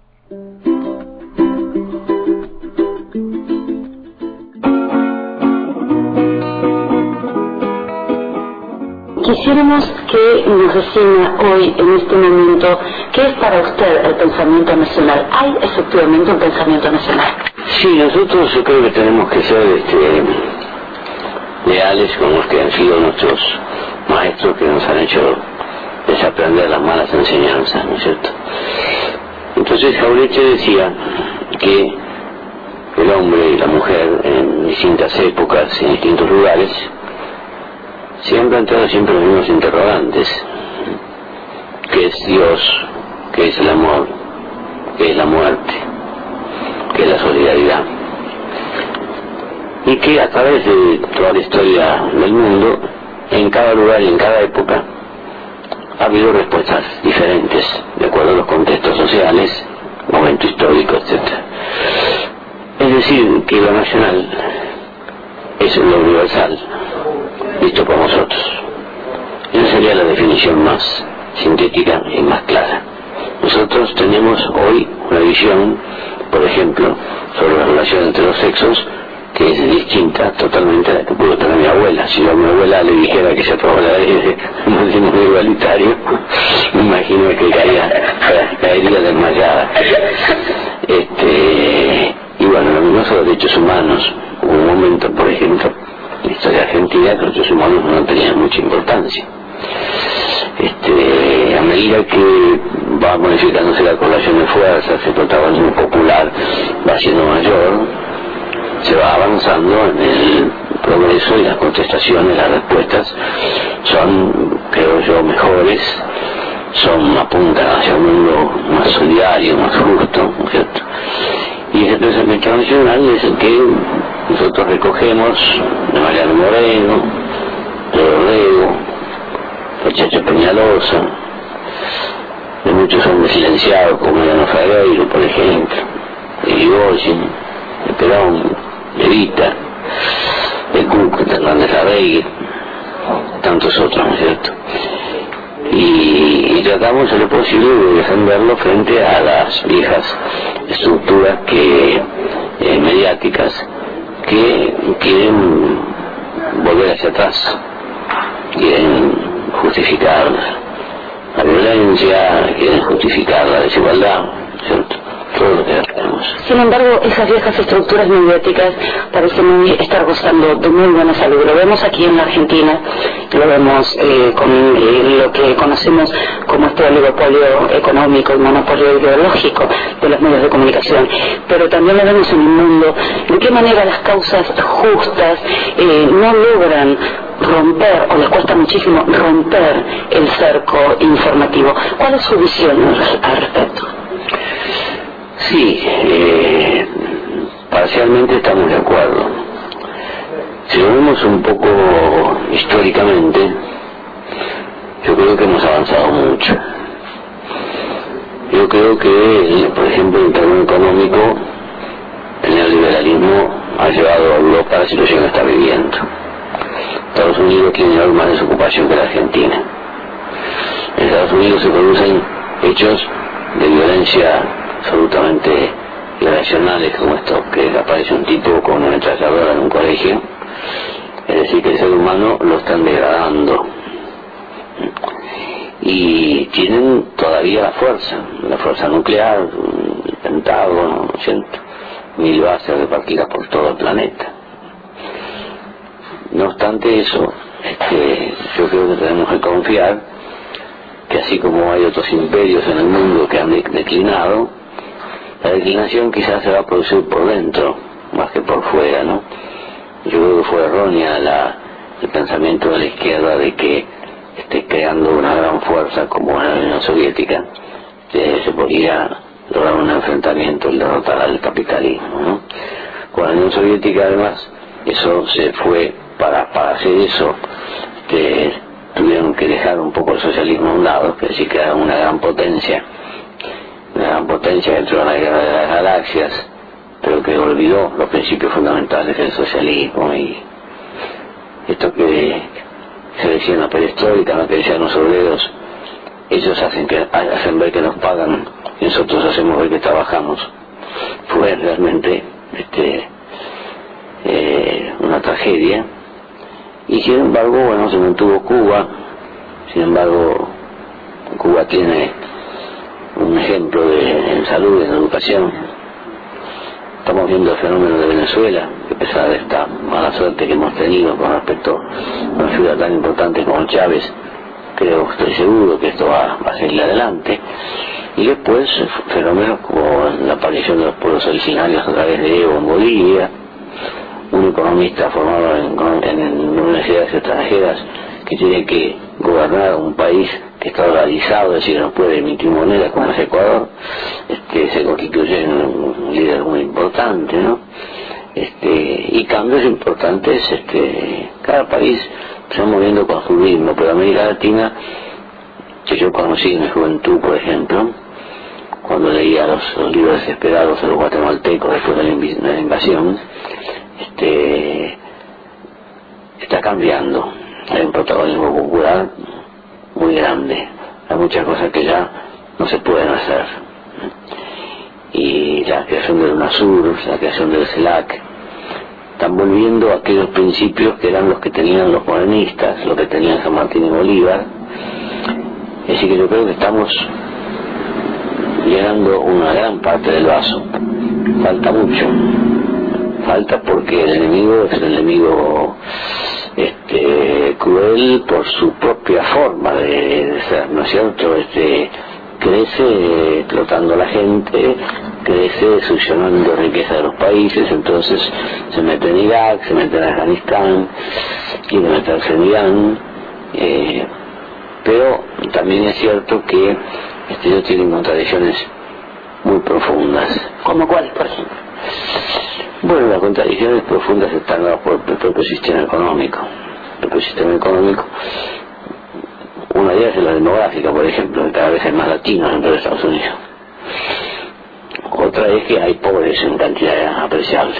Quisiéramos que nos defina hoy, en este momento, ¿qué es para usted el pensamiento nacional? ¿Hay efectivamente un pensamiento nacional? Sí, nosotros yo creo que tenemos que ser este, leales con los que han sido nuestros maestros, que nos han hecho desaprender las malas enseñanzas, ¿no es cierto? Entonces Jauretche decía que el hombre y la mujer en distintas épocas, en distintos lugares, se han planteado siempre los mismos interrogantes. ¿Qué es Dios? ¿Qué es el amor? ¿Qué es la muerte? ¿Qué es la solidaridad? Y que a través de toda la historia del mundo, en cada lugar y en cada época, ha habido respuestas diferentes, de acuerdo a los contextos sociales, momento histórico, etcétera. Es decir, que lo nacional es lo universal, visto por nosotros. Esa sería la definición más sintética y más clara. Nosotros tenemos hoy una visión, por ejemplo, sobre la relación entre los sexos, que es distinta totalmente a la que pudo tener mi abuela. Si yo a mi abuela le dijera que se aprobó la ley de matrimonio igualitario, me imagino que caería, caería desmayada. Este, y bueno, lo mismo son los derechos humanos. Hubo un momento, por ejemplo, en la historia argentina, que los derechos humanos no tenían mucha importancia. Este, a medida que va modificándose la correlación de fuerzas, el protagonismo popular va siendo mayor, se va avanzando en el progreso y las contestaciones, las respuestas son, creo yo, mejores, son apuntan hacia un mundo más solidario, más justo, ¿no es cierto? Y ese pensamiento nacional es el que nosotros recogemos de Mariano Moreno, de Orrego, de Chacho Peñalosa, de muchos hombres silenciados como Mariano Fragueiro, por ejemplo, de Irigoyen, de Perón, de Evita, de Cuco, de Hernández Arregui, tantos otros, ¿no es cierto? Y, y tratamos en lo posible de defenderlo frente a las viejas estructuras que eh, mediáticas que quieren volver hacia atrás, quieren justificar la violencia, quieren justificar la desigualdad, ¿cierto? Todo lo que tenemos. Sin embargo, esas viejas estructuras mediáticas parecen estar gozando de muy buena salud. Lo vemos aquí en la Argentina, lo vemos eh, con eh, lo que conocemos como este oligopolio económico y monopolio ideológico de los medios de comunicación, pero también lo vemos en el mundo. ¿De qué manera las causas justas eh, no logran romper, o les cuesta muchísimo romper el cerco informativo? ¿Cuál es su visión al respecto? Sí, eh, parcialmente estamos de acuerdo. Si lo vemos un poco históricamente, yo creo que hemos avanzado mucho. Yo creo que, por ejemplo, en términos económico, el neoliberalismo ha llevado a Europa a la situación que está viviendo. Estados Unidos tiene algo más desocupación que la Argentina. En Estados Unidos se producen hechos de violencia absolutamente irracionales, como esto, que aparece un tipo con una ametralladora en un colegio. Es decir, que el ser humano lo están degradando. Y tienen todavía la fuerza, la fuerza nuclear, el Pentágono, ¿no es cierto? Mil bases repartidas por todo el planeta. No obstante eso, este, yo creo que tenemos que confiar que así como hay otros imperios en el mundo que han declinado, la declinación quizás se va a producir por dentro, más que por fuera, ¿no? Yo creo que fue errónea la, el pensamiento de la izquierda de que esté creando una gran fuerza como en la Unión Soviética, que se podía lograr un enfrentamiento y derrotar al capitalismo, ¿no? Con la Unión Soviética, además, eso se fue, para, para hacer eso, que tuvieron que dejar un poco el socialismo a un lado, que decir que era una gran potencia, una gran potencia dentro de la guerra de las galaxias, pero que olvidó los principios fundamentales del socialismo y esto que se decía en la perestroika, lo que decían los obreros, ellos hacen que hacen ver que nos pagan y nosotros hacemos ver que trabajamos. Fue realmente este eh, una tragedia. Y sin embargo, bueno, se mantuvo Cuba. Sin embargo, Cuba tiene un ejemplo de en salud y en educación. Estamos viendo el fenómeno de Venezuela, que a pesar de esta mala suerte que hemos tenido con respecto a una ciudad tan importante como Chávez, creo, estoy seguro que esto va, va a seguir adelante. Y después fenómenos como la aparición de los pueblos originarios a través de Evo en Bolivia, un economista formado en, en universidades extranjeras que tiene que gobernar un país que está dolarizado, es decir, no puede emitir moneda como es Ecuador, este, se constituye en un líder muy importante, ¿no? Este, y cambios importantes, este, cada país se va moviendo con su ritmo, pero América Latina, que yo conocí en mi juventud, por ejemplo, cuando leía los, los libros desesperados de los guatemaltecos después de la, inv de la invasión, este, está cambiando. Hay un protagonismo popular muy grande, hay muchas cosas que ya no se pueden hacer, y la creación del UNASUR, la creación del CELAC, están volviendo a aquellos principios que eran los que tenían los modernistas, los que tenían San Martín y Bolívar. Es decir, que yo creo que estamos llenando una gran parte del vaso, falta mucho, falta porque el enemigo es el enemigo este cruel por su propia forma de, de ser, ¿no es cierto? Este crece explotando a la gente, crece succionando riqueza de los países, entonces se mete en Irak, se mete en Afganistán, quiere meterse en Irán, eh, pero también es cierto que este ellos tienen contradicciones muy profundas. ¿Como cuáles, por ejemplo? Bueno, las contradicciones profundas están dadas por el propio sistema económico. El propio sistema económico, una de ellas es la demográfica, por ejemplo, que cada vez hay más latinos dentro de Estados Unidos. Otra es que hay pobres en cantidad apreciable.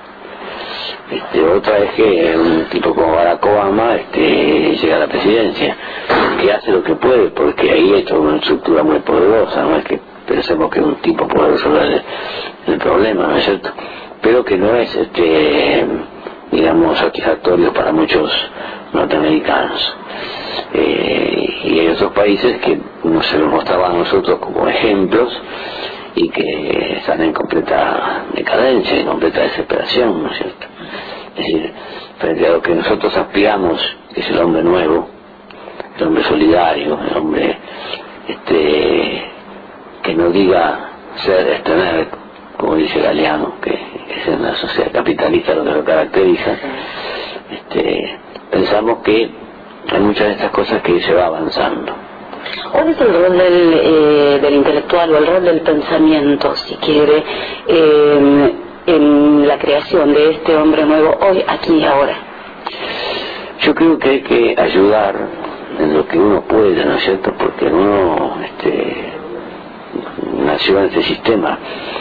Este, otra es que un tipo como Barack Obama este, llega a la presidencia, que hace lo que puede, porque ahí hay toda una estructura muy poderosa, no es que pensemos que un tipo puede resolver el, el problema, ¿no es cierto? Pero que no es, este, digamos, satisfactorio para muchos norteamericanos. Eh, y hay otros países que no se nos mostraban a nosotros como ejemplos y que están en completa decadencia, en completa desesperación, ¿no es cierto? Es decir, frente a lo que nosotros aspiramos, que es el hombre nuevo, el hombre solidario, el hombre este, que no diga ser es tener, como dice Galeano, que, que es en la sociedad capitalista lo que lo caracteriza, este, pensamos que hay muchas de estas cosas que se va avanzando. ¿Cuál es el rol del, eh, del intelectual o el rol del pensamiento, si quiere, eh, en la creación de este hombre nuevo hoy, aquí y ahora? Yo creo que hay que ayudar en lo que uno puede, ¿no es cierto? Porque uno este, nació en ese sistema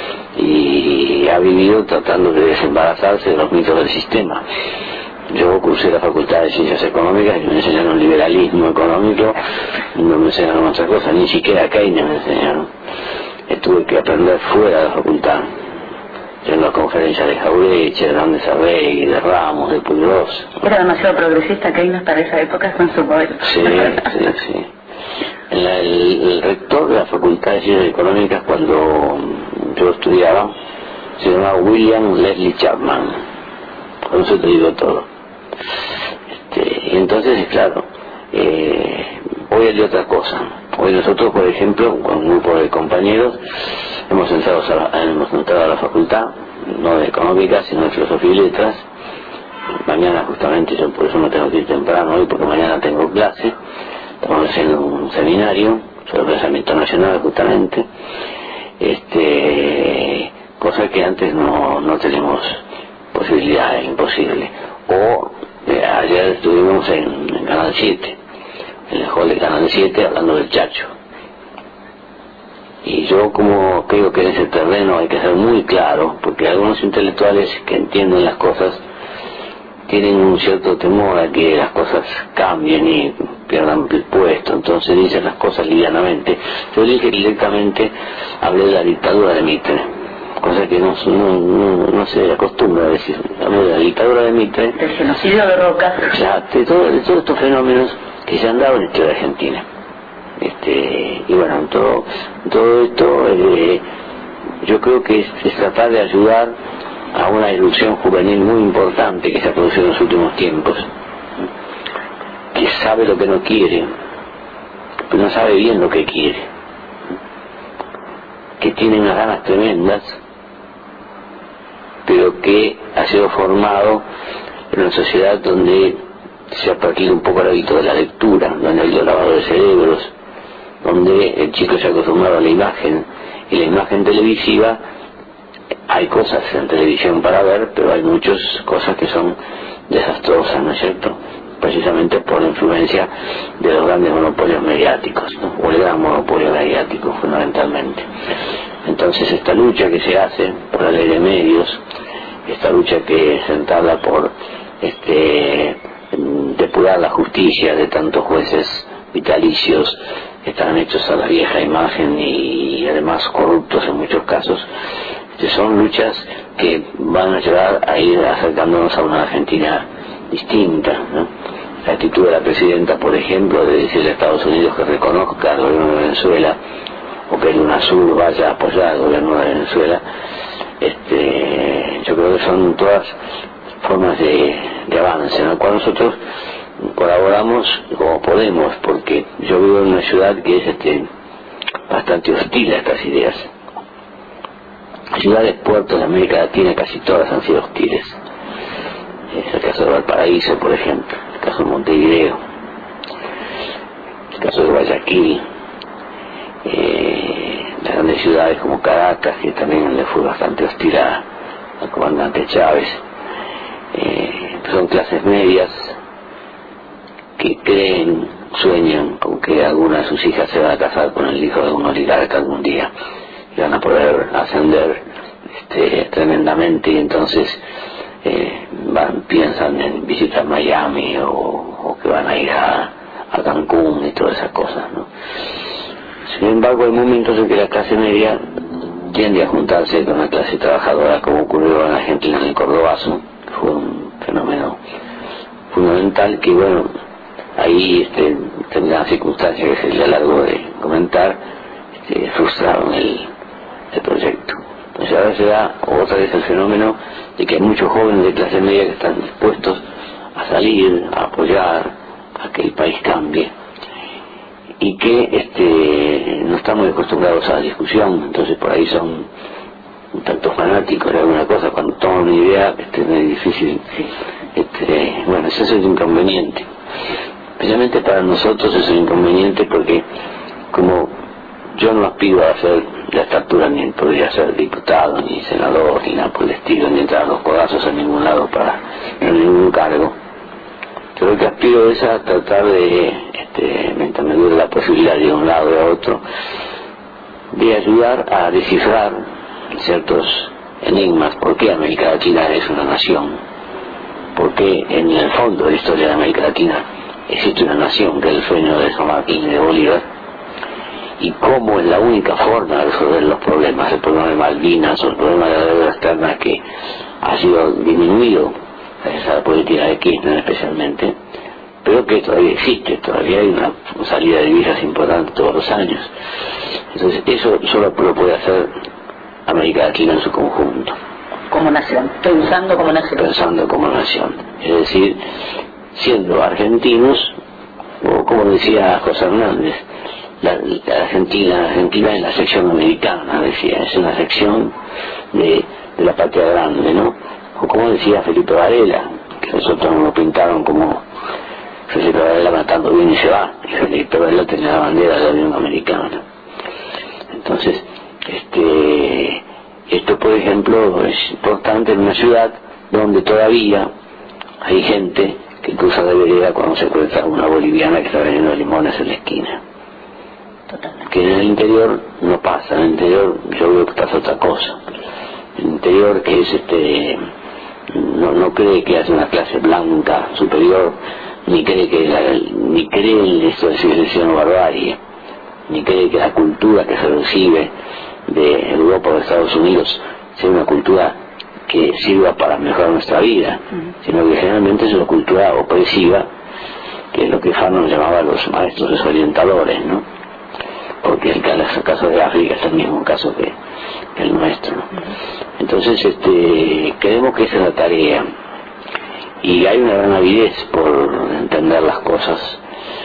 y ha vivido tratando de desembarazarse de los mitos del sistema. Yo cursé la Facultad de Ciencias Económicas y me enseñaron liberalismo económico, no me enseñaron otras cosas, ni siquiera Keynes me enseñaron. Tuve que aprender fuera de la facultad, en las conferencias de Jauretche, de Hernández Arregui, de Ramos, de Puigros. Era demasiado progresista Keynes para esa época con su poder. Sí, sí, sí. En la, el, el rector de la Facultad de Ciencias Económicas, cuando yo estudiaba, se llamaba William Leslie Chapman. Con eso te digo todo. Este, y entonces, claro, eh, hoy hay otra cosa. Hoy nosotros, por ejemplo, con un grupo de compañeros, hemos entrado a la, hemos entrado a la facultad, no de económicas, sino de filosofía y letras. Mañana justamente, yo por eso no tengo que ir temprano hoy, porque mañana tengo clase. Estamos haciendo un seminario sobre pensamiento nacional, justamente. Este, cosa que antes no, no tenemos posibilidad, es imposible. O eh, ayer estuvimos en, en Canal siete, en el hall de Canal siete, hablando del Chacho. Y yo como creo que en ese terreno hay que ser muy claro, porque algunos intelectuales que entienden las cosas tienen un cierto temor a que las cosas cambien y pierdan el puesto, entonces dicen las cosas livianamente. Yo dije directamente, hablé de la dictadura de Mitre, cosa que no, no, no, no se acostumbra a decir. Hablé de la dictadura de Mitre, del genocidio de Roca, ya, de, todo, de todos estos fenómenos que se han dado en la historia argentina. Este, y bueno, todo, todo esto eh, yo creo que es, es tratar de ayudar a una irrupción juvenil muy importante que se ha producido en los últimos tiempos, que sabe lo que no quiere, pero no sabe bien lo que quiere. tiene unas ganas tremendas, pero que ha sido formado en una sociedad donde se ha perdido un poco el hábito de la lectura, donde ha habido lavado de cerebros, donde el chico se ha acostumbrado a la imagen, y la imagen televisiva, hay cosas en televisión para ver, pero hay muchas cosas que son desastrosas, ¿no es cierto?, precisamente por la influencia de los grandes monopolios mediáticos, ¿no?, o el gran monopolio mediático fundamentalmente. Entonces esta lucha que se hace por la ley de medios, esta lucha que se entabla por este depurar la justicia de tantos jueces vitalicios que están hechos a la vieja imagen y además corruptos en muchos casos, son luchas que van a llevar a ir acercándonos a una Argentina distinta, ¿no? La actitud de la presidenta, por ejemplo, de decirle a Estados Unidos que reconozca al gobierno de Venezuela, o que el UNASUR vaya a apoyar al gobierno de Venezuela, este, yo creo que son todas formas de, de avance en la cual nosotros colaboramos como podemos, porque yo vivo en una ciudad que es este, bastante hostil a estas ideas. Ciudades, puertos de América Latina, casi todas han sido hostiles. Es el caso de Valparaíso, por ejemplo, el caso de Montevideo, el caso de Guayaquil, eh, las grandes ciudades como Caracas, que también le fue bastante hostil al comandante Chávez. Eh, son clases medias que creen, sueñan con que alguna de sus hijas se va a casar con el hijo de un oligarca algún día y van a poder ascender este, tremendamente, y entonces eh, van, piensan en visitar Miami o, o que van a ir a, a Cancún y todas esas cosas, ¿no? Sin embargo, hay momentos en que la clase media tiende a juntarse con la clase trabajadora, como ocurrió en Argentina en el Cordobazo, que fue un fenómeno fundamental que, bueno, ahí este, determinadas circunstancias que sería largo de comentar, este, frustraron el, el proyecto. Entonces ahora se da otra vez el fenómeno de que hay muchos jóvenes de clase media que están dispuestos a salir, a apoyar, a que el país cambie, y que este, no están muy acostumbrados a la discusión, entonces por ahí son un tanto fanáticos de alguna cosa, cuando toman una idea este, es muy difícil. Este, bueno, ese es un inconveniente. Especialmente para nosotros es un inconveniente porque como yo no aspiro a ser de esta altura, ni podría ser diputado, ni senador, ni nada por el estilo, ni entrar a los codazos a ningún lado para en ningún cargo. Yo lo que aspiro es a tratar de, este, mientras me dure la posibilidad de un lado y a otro, de ayudar a descifrar ciertos enigmas. ¿Por qué América Latina es una nación? ¿Por qué en el fondo de la historia de América Latina existe una nación que es el sueño de San Martín y de Bolívar? ¿Y cómo es la única forma de resolver los problemas, el problema de Malvinas o el problema de la deuda externa que ha sido disminuido gracias a la política de Kirchner especialmente, pero que todavía existe, todavía hay una salida de divisas importante todos los años? Entonces eso solo lo puede hacer América Latina en su conjunto. Como nación, pensando como nación. Pensando como nación. Es decir, siendo argentinos, o como decía José Hernández, la, la Argentina, Argentina es la sección americana, decía, es una sección de, de la patria grande, ¿no? O como decía Felipe Varela, que nosotros nos lo pintaron como Felipe Varela matando bien y se va, y Felipe Varela tenía la bandera de la Unión Americana. Entonces, este, esto por ejemplo es importante en una ciudad donde todavía hay gente que cruza la vereda cuando se encuentra una boliviana que está vendiendo limones en la esquina. Que en el interior no pasa, en el interior yo veo que pasa otra cosa. En el interior que es este, no, no cree que hace una clase blanca superior, ni cree que la, ni cree en esto de civilización o barbarie, ni cree que la cultura que se recibe de Europa o de Estados Unidos sea una cultura que sirva para mejorar nuestra vida, sino que generalmente es una cultura opresiva, que es lo que Fanon llamaba los maestros desorientadores, ¿no? Porque el caso de África es el mismo caso que, que el nuestro, ¿no? Entonces este, creemos que esa es la tarea, y hay una gran avidez por entender las cosas,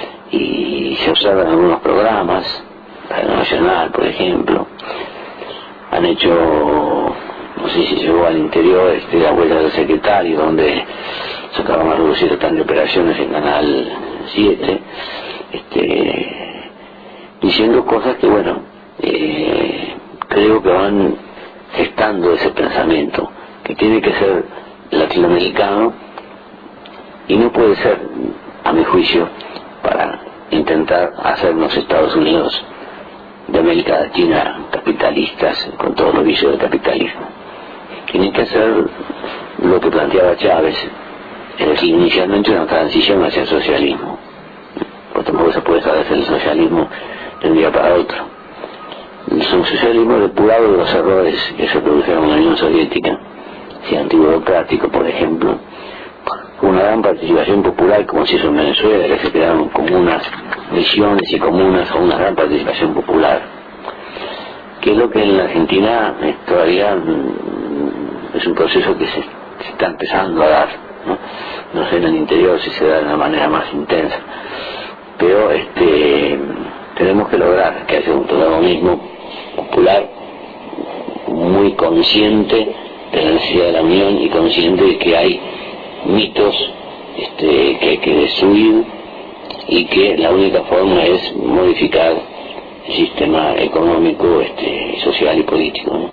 y se observan algunos programas, Radio Nacional por ejemplo, han hecho, no sé si llegó al interior, este, la vuelta del secretario, donde se acaban de reducir el plan de operaciones en Canal siete, este, diciendo cosas que, bueno, eh, creo que van gestando ese pensamiento, que tiene que ser latinoamericano y no puede ser, a mi juicio, para intentar hacernos Estados Unidos de América Latina capitalistas con todos los vicios del capitalismo. Tiene que ser lo que planteaba Chávez, es decir, inicialmente una transición hacia el socialismo, porque tampoco se puede establecer el socialismo de un día para otro. Es un socialismo depurado de los errores que se produjeron en la Unión Soviética, si antiburocrático, por ejemplo, una gran participación popular, como se hizo en Venezuela, que se crearon comunas, misiones y comunas, o una gran participación popular, que es lo que en la Argentina eh, todavía mm, es un proceso que se, se está empezando a dar, ¿no? No sé en el interior si se da de una manera más intensa, pero este tenemos que lograr que haya un protagonismo popular muy consciente de la necesidad de la unión y consciente de que hay mitos este, que hay que destruir y que la única forma es modificar el sistema económico, este, social y político, ¿no?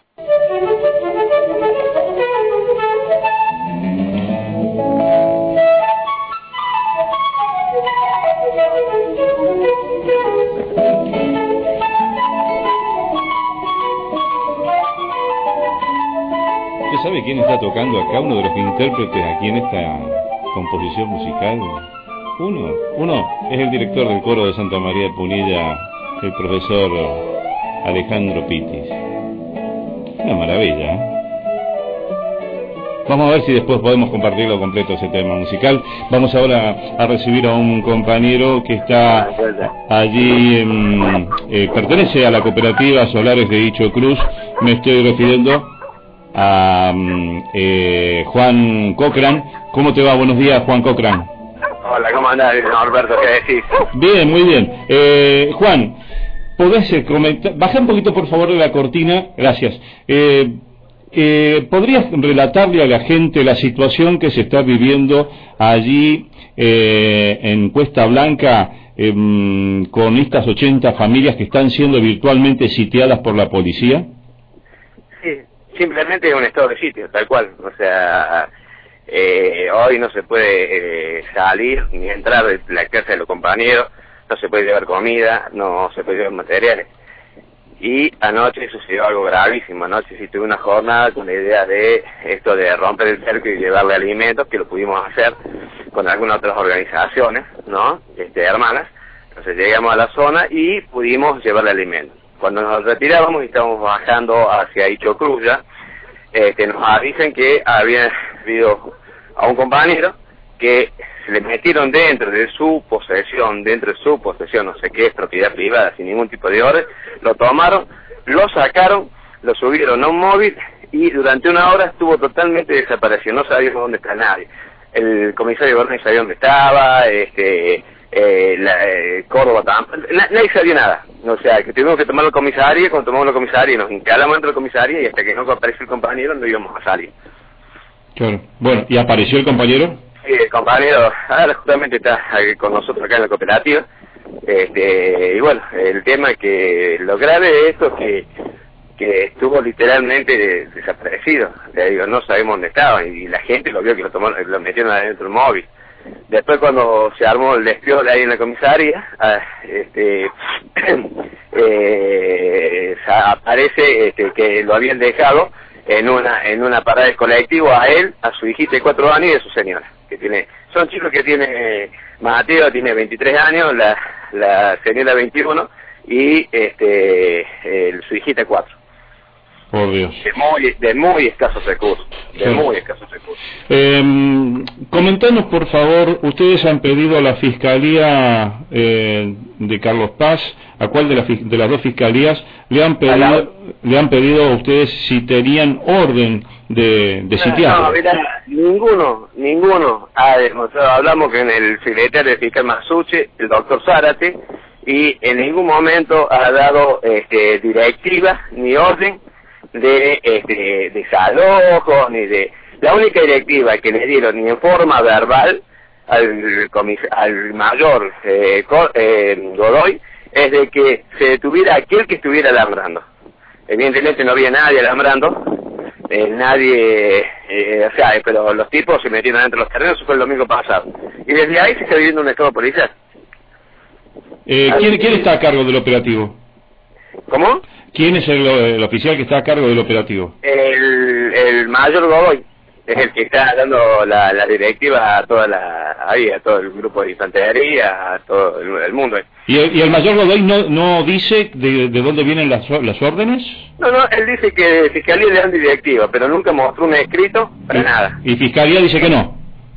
¿Usted sabe quién está tocando acá? Uno de los intérpretes aquí en esta composición musical. Uno, uno es el director del coro de Santa María de Punilla, el profesor Alejandro Pitis. Una maravilla, ¿eh? Vamos a ver si después podemos compartirlo completo ese tema musical. Vamos ahora a recibir a un compañero que está allí, en, eh, pertenece a la cooperativa Solares de Icho Cruz. Me estoy refiriendo a eh, Juan Cochran. ¿Cómo te va? Buenos días, Juan Cochran. Hola, ¿cómo andás, Norberto? ¿Qué decís? Bien, muy bien. Eh, Juan, ¿podés comentar? Baja un poquito, por favor, de la cortina. Gracias. Eh, eh, ¿Podrías relatarle a la gente la situación que se está viviendo allí eh, en Cuesta Blanca eh, con estas ochenta familias que están siendo virtualmente sitiadas por la policía? Sí, simplemente es un estado de sitio, tal cual. O sea, eh, hoy no se puede eh, salir ni entrar de la casa de los compañeros, no se puede llevar comida, no se puede llevar materiales. Y anoche sucedió algo gravísimo. Anoche sí tuve una jornada con la idea de esto de romper el cerco y llevarle alimentos, que lo pudimos hacer con algunas otras organizaciones, ¿no? Este, hermanas. Entonces llegamos a la zona y pudimos llevarle alimentos. Cuando nos retirábamos y estábamos bajando hacia Icho Cruz ya, este, nos avisan que había habido a un compañero que se le metieron dentro de su posesión, dentro de su posesión, no sé qué, es propiedad privada, sin ningún tipo de orden, lo tomaron, lo sacaron, lo subieron a un móvil y durante una hora estuvo totalmente desaparecido, no sabíamos dónde está nadie. El comisario Berni sabía dónde estaba, este, eh, la, eh, Córdoba tampoco, na, nadie sabía nada. O sea, que tuvimos que tomar la comisaría, cuando tomamos la comisaría nos instalamos dentro de la comisaría y hasta que no apareció el compañero no íbamos a salir. Claro. Bueno, ¿y apareció el compañero? Sí, el compañero ahora justamente está con nosotros acá en la cooperativa. Este, y bueno, el tema es que lo grave de esto es que, que estuvo literalmente desaparecido. Le digo, no sabemos dónde estaba y la gente lo vio que lo tomó, lo metieron adentro del móvil. Después cuando se armó el despiole ahí en la comisaría, este, eh, aparece este, que lo habían dejado en una en una parada de colectivo a él, a su hijita de cuatro años y a su señora, que tiene, son chicos que tiene, Mateo tiene veintitrés años, la, la señora veintiuno y este el, su hijita cuatro. Por Dios. De muy, de muy escasos recursos, de sí. muy escasos recursos. Eh, comentanos, por favor, ustedes han pedido a la Fiscalía eh, de Carlos Paz, ¿a cuál de, la, de las dos fiscalías le han pedido, la... le han pedido a ustedes si tenían orden de, de sitiar? No, mira, ninguno, ninguno ha demostrado. Hablamos con el secretario de fiscal Masucci, el doctor Zárate, y en ningún momento ha dado este, directiva ni orden de, este, desalojo, ni de... La única directiva que le dieron, ni en forma verbal, al, comis al mayor eh, eh, Godoy, es de que se detuviera aquel que estuviera alambrando. Evidentemente no había nadie alambrando, eh, nadie, eh, o sea, pero los tipos se metieron dentro de los terrenos, eso fue el domingo pasado. Y desde ahí se está viviendo un estado policial. Eh, ¿quién, ¿Quién está a cargo del operativo? ¿Cómo? ¿Quién es el, el oficial que está a cargo del operativo? El, el mayor Godoy es el que está dando la, la directiva a toda la, ahí, a todo el grupo de infantería, a todo el, el mundo. ¿Y el, y el mayor Godoy no, no dice de, de dónde vienen las, las órdenes? No, no, él dice que Fiscalía le dan directiva, pero nunca mostró un escrito para ¿Y, nada. ¿Y Fiscalía dice que no?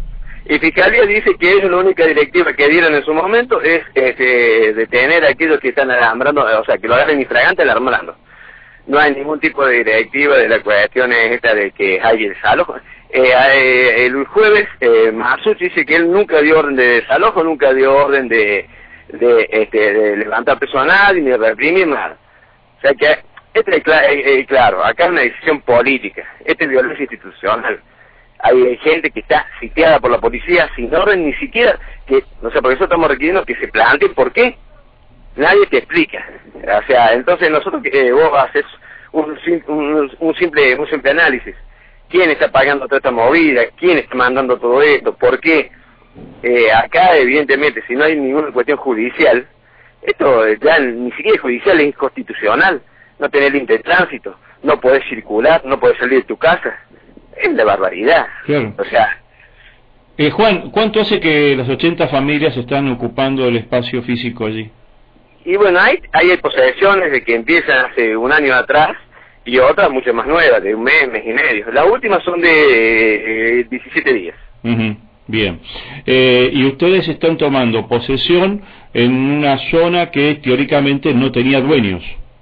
Y Fiscalía dice que ellos la única directiva que dieron en su momento es este, detener a aquellos que están alambrando, o sea, que lo agarren infragante alambrando. No hay ningún tipo de directiva de la cuestión esta de que hay el desalojo. Eh, eh, el jueves, eh, Masuch dice que él nunca dio orden de desalojo, nunca dio orden de, de, este, de levantar personal, ni de reprimir nada. O sea que, este es cl eh, eh, claro, acá es una decisión política, este es violencia institucional. Hay gente que está sitiada por la policía sin orden, ni siquiera, que, o sea, por eso estamos requiriendo que se planteen por qué. Nadie te explica. O sea, entonces nosotros, eh, vos haces un, un, un, simple, un simple análisis. ¿Quién está pagando toda esta movida? ¿Quién está mandando todo esto? ¿Por qué? Eh, acá, evidentemente, si no hay ninguna cuestión judicial, esto ya ni siquiera es judicial, es inconstitucional. No tener límite de tránsito, no podés circular, no podés salir de tu casa. Es la barbaridad. Claro. O sea... Eh, Juan, ¿cuánto hace que las ochenta familias están ocupando el espacio físico allí? Y bueno, hay, hay posesiones de que empiezan hace un año atrás y otras mucho más nuevas, de un mes, mes y medio. Las últimas son de eh, diecisiete días. Uh-huh. Bien. Eh, y ustedes están tomando posesión en una zona que teóricamente no tenía dueños.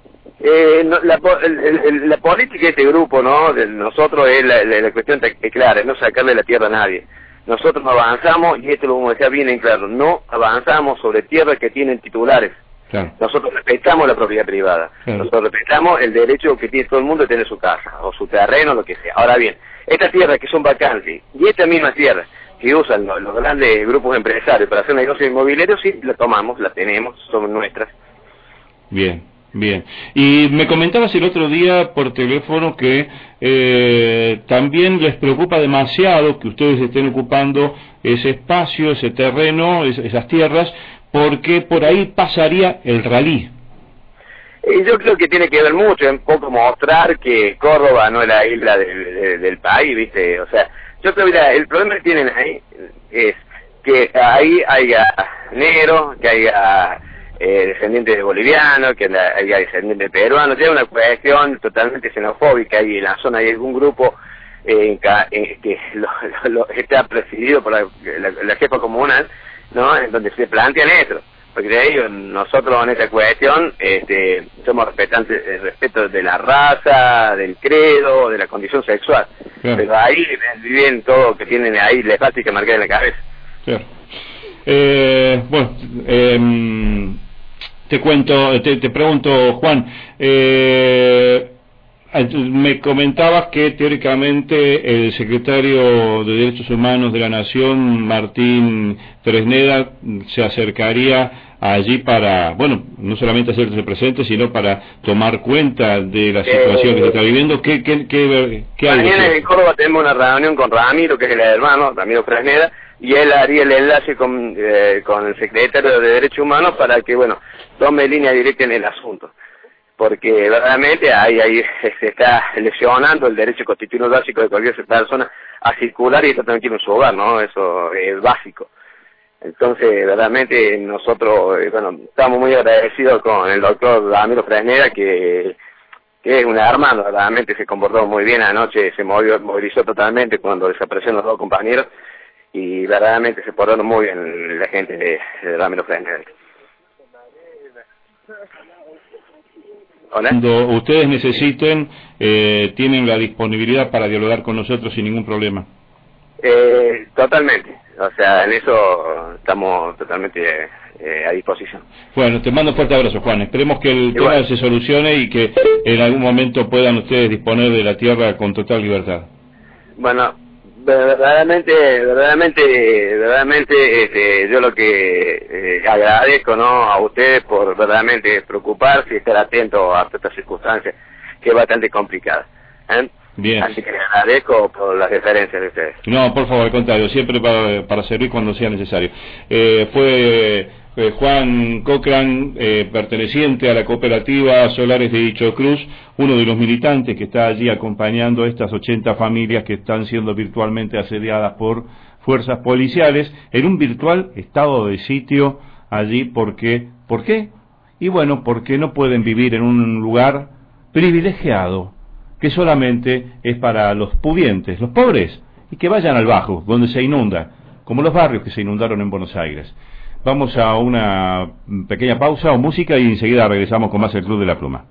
Eh, no, la, el, el, la política de este grupo, ¿no? De nosotros es la, la, la cuestión es clara, es no sacarle la tierra a nadie. Nosotros no avanzamos, y esto lo vamos a dejar bien en claro, no avanzamos sobre tierras que tienen titulares. Claro. Nosotros respetamos la propiedad privada. Claro. Nosotros respetamos el derecho que tiene todo el mundo de tener su casa, o su terreno, lo que sea. Ahora bien, estas tierras que son vacantes, y estas mismas tierras que usan los, los grandes grupos empresarios para hacer negocios inmobiliarios, sí, las tomamos, las tenemos, son nuestras. Bien. Bien, y me comentabas el otro día por teléfono que eh, también les preocupa demasiado que ustedes estén ocupando ese espacio, ese terreno, es, esas tierras, porque por ahí pasaría el ralí. Y yo creo que tiene que ver mucho, un poco mostrar que Córdoba no es la isla del, del, del país, ¿viste? O sea, yo creo que el problema que tienen ahí es que ahí haya negros, que haya... Eh, descendientes de bolivianos, que la, haya descendientes de peruanos, es una cuestión totalmente xenofóbica y en la zona hay algún grupo eh, eh, que lo, lo, lo, está presidido por la, la, la jefa comunal, ¿no? En donde se plantean eso, porque de ellos nosotros en esta cuestión este, somos respetantes del respeto de la raza, del credo, de la condición sexual, claro. Pero ahí viven todo que tienen ahí la plástica marcada en la cabeza. Claro. Eh, bueno, eh, te cuento, te, te pregunto, Juan, eh, me comentabas que teóricamente el secretario de Derechos Humanos de la Nación, Martín Fresneda, se acercaría allí para, bueno, no solamente hacerse presente, sino para tomar cuenta de la situación eh, que se está viviendo. ¿Qué, qué, qué, qué hay? Mañana en Córdoba tenemos una reunión con Ramiro, que es el hermano, Ramiro Fresneda, y él haría el enlace con, eh, con el secretario de Derechos Humanos para que, bueno, tome línea directa en el asunto. Porque verdaderamente ahí, ahí se está lesionando el derecho constitucional básico de cualquier persona a circular y estar tranquilo en su hogar, ¿no? Eso es básico. Entonces, verdaderamente nosotros, eh, bueno, estamos muy agradecidos con el doctor Ramiro Fresneda, que, que es un hermano, verdaderamente se comportó muy bien anoche, se movió, movilizó totalmente cuando desaparecieron los dos compañeros, y verdaderamente se portaron muy bien la gente de, de Ramiro Fresneda. ¿Hola? Cuando ustedes necesiten, eh, tienen la disponibilidad para dialogar con nosotros sin ningún problema. Eh, totalmente, o sea, en eso estamos totalmente eh, a disposición. Bueno, te mando un fuerte abrazo, Juan. Esperemos que el Igual. tema se solucione y que en algún momento puedan ustedes disponer de la tierra con total libertad. Bueno, verdaderamente, verdaderamente, verdaderamente, este, yo lo que eh, agradezco, ¿no?, a ustedes por verdaderamente preocuparse y estar atentos a estas circunstancias que es bastante complicada. ¿eh? Bien. Así que les agradezco por las referencias de ustedes. No, por favor, al contrario, siempre para, para servir cuando sea necesario. Eh, fue eh, Juan Cochran, eh, perteneciente a la cooperativa Solares de Dicho Cruz, uno de los militantes que está allí acompañando a estas ochenta familias que están siendo virtualmente asediadas por fuerzas policiales en un virtual estado de sitio allí. Porque, ¿por qué? Y bueno, porque no pueden vivir en un lugar privilegiado que solamente es para los pudientes, los pobres, y que vayan al bajo, donde se inunda, como los barrios que se inundaron en Buenos Aires. Vamos a una pequeña pausa o música y enseguida regresamos con más el Club de la Pluma.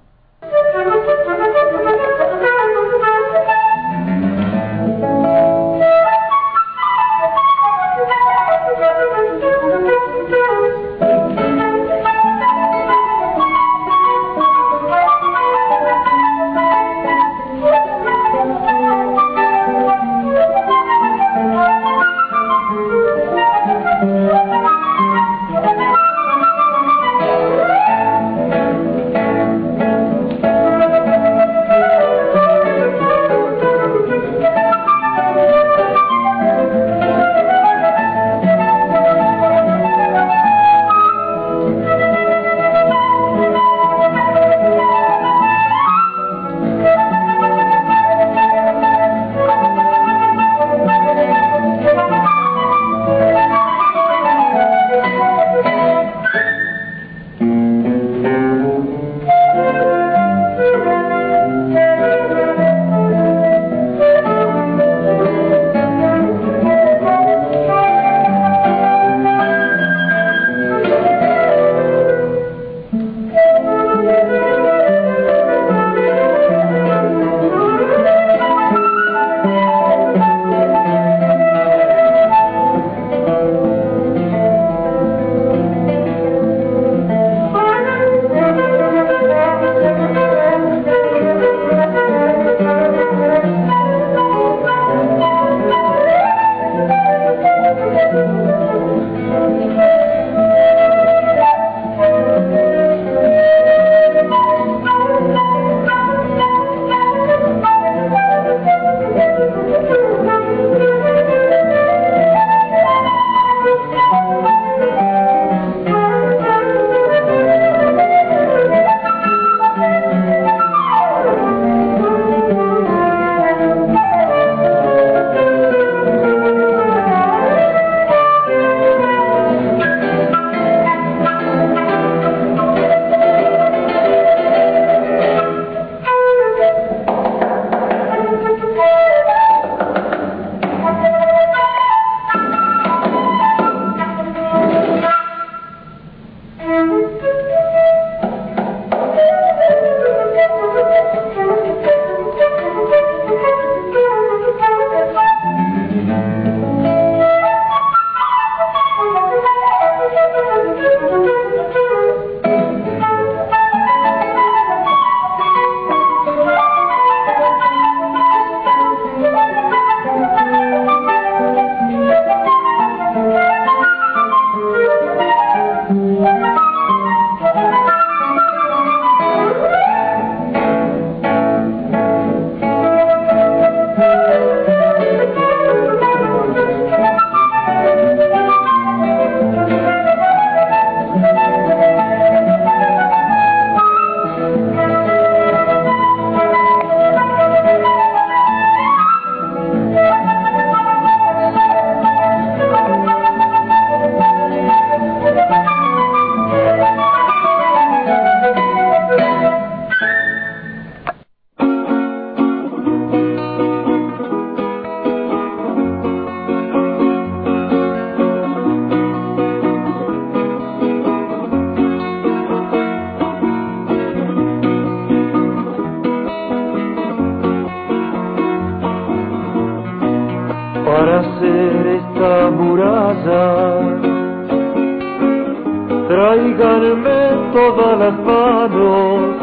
tráiganme todas las manos,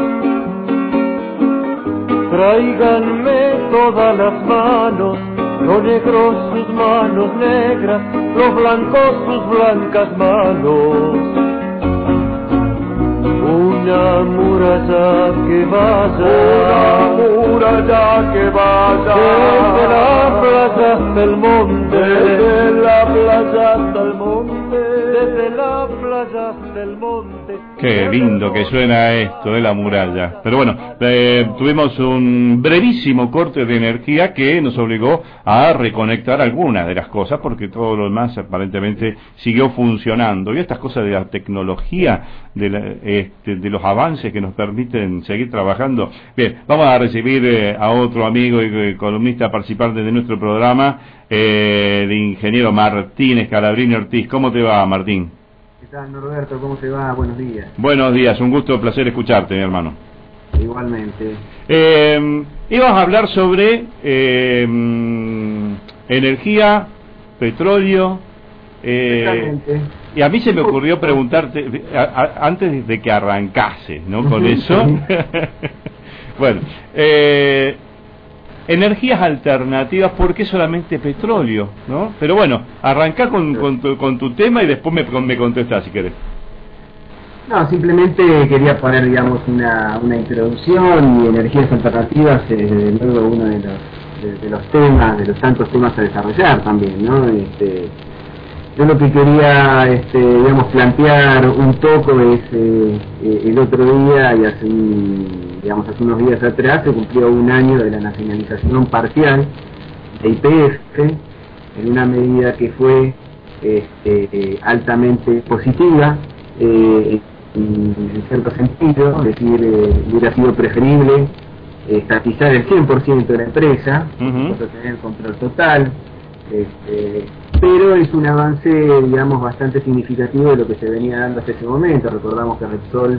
tráiganme todas las manos, los negros sus manos negras, los blancos sus blancas manos. Una muralla que vaya, una muralla que vaya, desde la playa hasta el monte, desde la playa hasta el monte, desde la playa hasta el monte. Qué lindo que suena esto de la muralla. Pero bueno, eh, tuvimos un brevísimo corte de energía que nos obligó a reconectar algunas de las cosas, porque todo lo demás aparentemente siguió funcionando. Y estas cosas de la tecnología, de, la, este, de los avances que nos permiten seguir trabajando. Bien, vamos a recibir eh, a otro amigo y eh, columnista participante de nuestro programa, eh, el ingeniero Martín Scalabrini Ortiz. ¿Cómo te va, Martín? ¿Qué tal, Norberto? ¿Cómo te va? Buenos días. Buenos días, un gusto, placer escucharte, mi hermano. Igualmente. Eh, ibas a hablar sobre eh, energía, petróleo, eh, y a mí se me ocurrió preguntarte, a, a, antes de que arrancase, ¿no? Con eso. Bueno, eh, energías alternativas, ¿por qué solamente petróleo? ¿No? Pero bueno, arrancá con, con, tu, con tu tema y después me, me contestás si querés. No, simplemente quería poner, digamos, una, una introducción, y energías alternativas es desde luego uno de los, de, de los temas, de los tantos temas a desarrollar también, ¿no? Este, yo lo que quería, este, digamos, plantear un poco es, eh, el otro día, y hace, un, digamos, hace unos días atrás, se cumplió un año de la nacionalización parcial de Y P F, en una medida que fue este, altamente positiva, eh, en cierto sentido, es decir, eh, hubiera sido preferible estatizar el cien por ciento de la empresa, uh-huh. para tener el control total, este, pero es un avance, digamos, bastante significativo de lo que se venía dando hasta ese momento. Recordamos que Repsol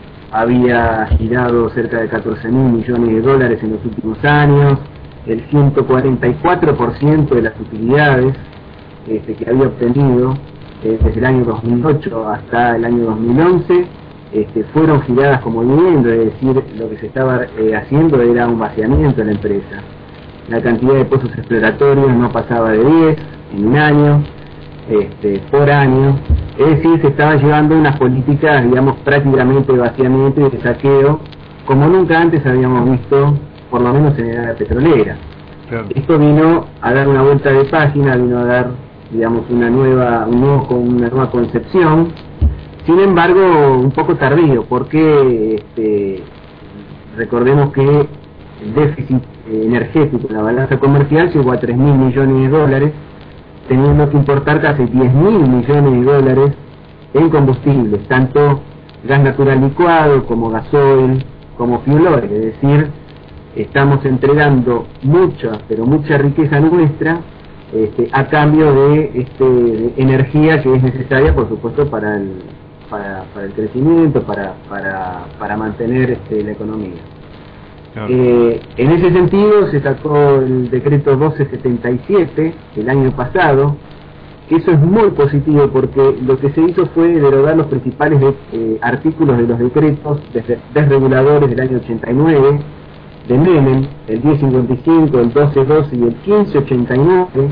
había girado cerca de catorce mil millones de dólares en los últimos años, el ciento cuarenta y cuatro por ciento de las utilidades este, que había obtenido desde el año dos mil ocho hasta el año dos mil once, este, fueron giradas como dividendo, es decir, lo que se estaba eh, haciendo era un vaciamiento de la empresa. La cantidad de pozos exploratorios no pasaba de diez en un año, este, por año, es decir, se estaban llevando unas políticas, digamos, prácticamente de vaciamiento y de saqueo, como nunca antes habíamos visto, por lo menos en la era petrolera. Claro. Esto vino a dar una vuelta de página, vino a dar, digamos, una nueva, un nuevo, una nueva concepción, sin embargo un poco tardío, porque este, recordemos que el déficit energético en la balanza comercial llegó a tres mil millones de dólares, teniendo que importar casi diez mil millones de dólares en combustibles, tanto gas natural licuado como gasoil, como fuel oil, es decir, estamos entregando mucha, pero mucha riqueza nuestra, Este, a cambio de, este, de energía que es necesaria, por supuesto, para el, para, para el crecimiento, para, para, para mantener este, la economía. Claro. Eh, en ese sentido se sacó el decreto doce setenta y siete el año pasado, que eso es muy positivo porque lo que se hizo fue derogar los principales de, eh, artículos de los decretos desreguladores del año ochenta y nueve, de Menem, el diez cincuenta y cinco, el doce doce y el quince ochenta y nueve,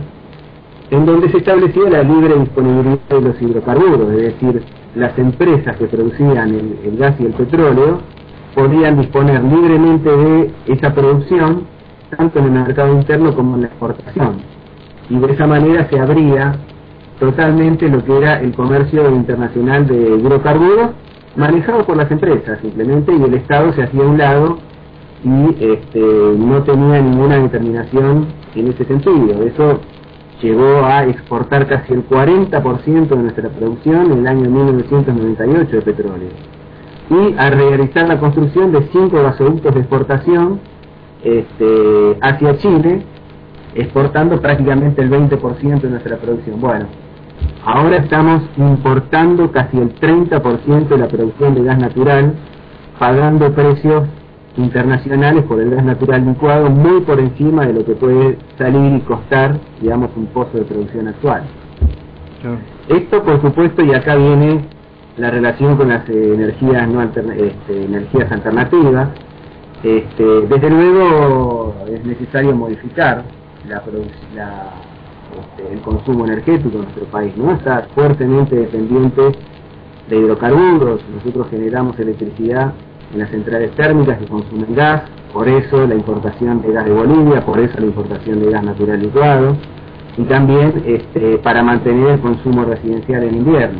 en donde se establecía la libre disponibilidad de los hidrocarburos, es decir, las empresas que producían el, el gas y el petróleo podían disponer libremente de esa producción, tanto en el mercado interno como en la exportación, y de esa manera se abría totalmente lo que era el comercio internacional de hidrocarburos, manejado por las empresas simplemente, y el Estado se hacía a un lado y este, no tenía ninguna determinación en ese sentido. Eso llegó a exportar casi el cuarenta por ciento de nuestra producción en el año mil novecientos noventa y ocho de petróleo, y a realizar la construcción de cinco gasoductos de exportación este, hacia Chile, exportando prácticamente el veinte por ciento de nuestra producción. Bueno, ahora estamos importando casi el treinta por ciento de la producción de gas natural, pagando precios internacionales por el gas natural licuado muy por encima de lo que puede salir y costar, digamos, un pozo de producción actual. Sure. Esto, por supuesto, y acá viene la relación con las eh, energías no alterna este, energías alternativas. Este, desde luego es necesario modificar la, la, este, el consumo energético en nuestro país, ¿no? Está fuertemente dependiente de hidrocarburos. Nosotros generamos electricidad en las centrales térmicas que consumen gas, por eso la importación de gas de Bolivia, por eso la importación de gas natural licuado, y también este, para mantener el consumo residencial en invierno.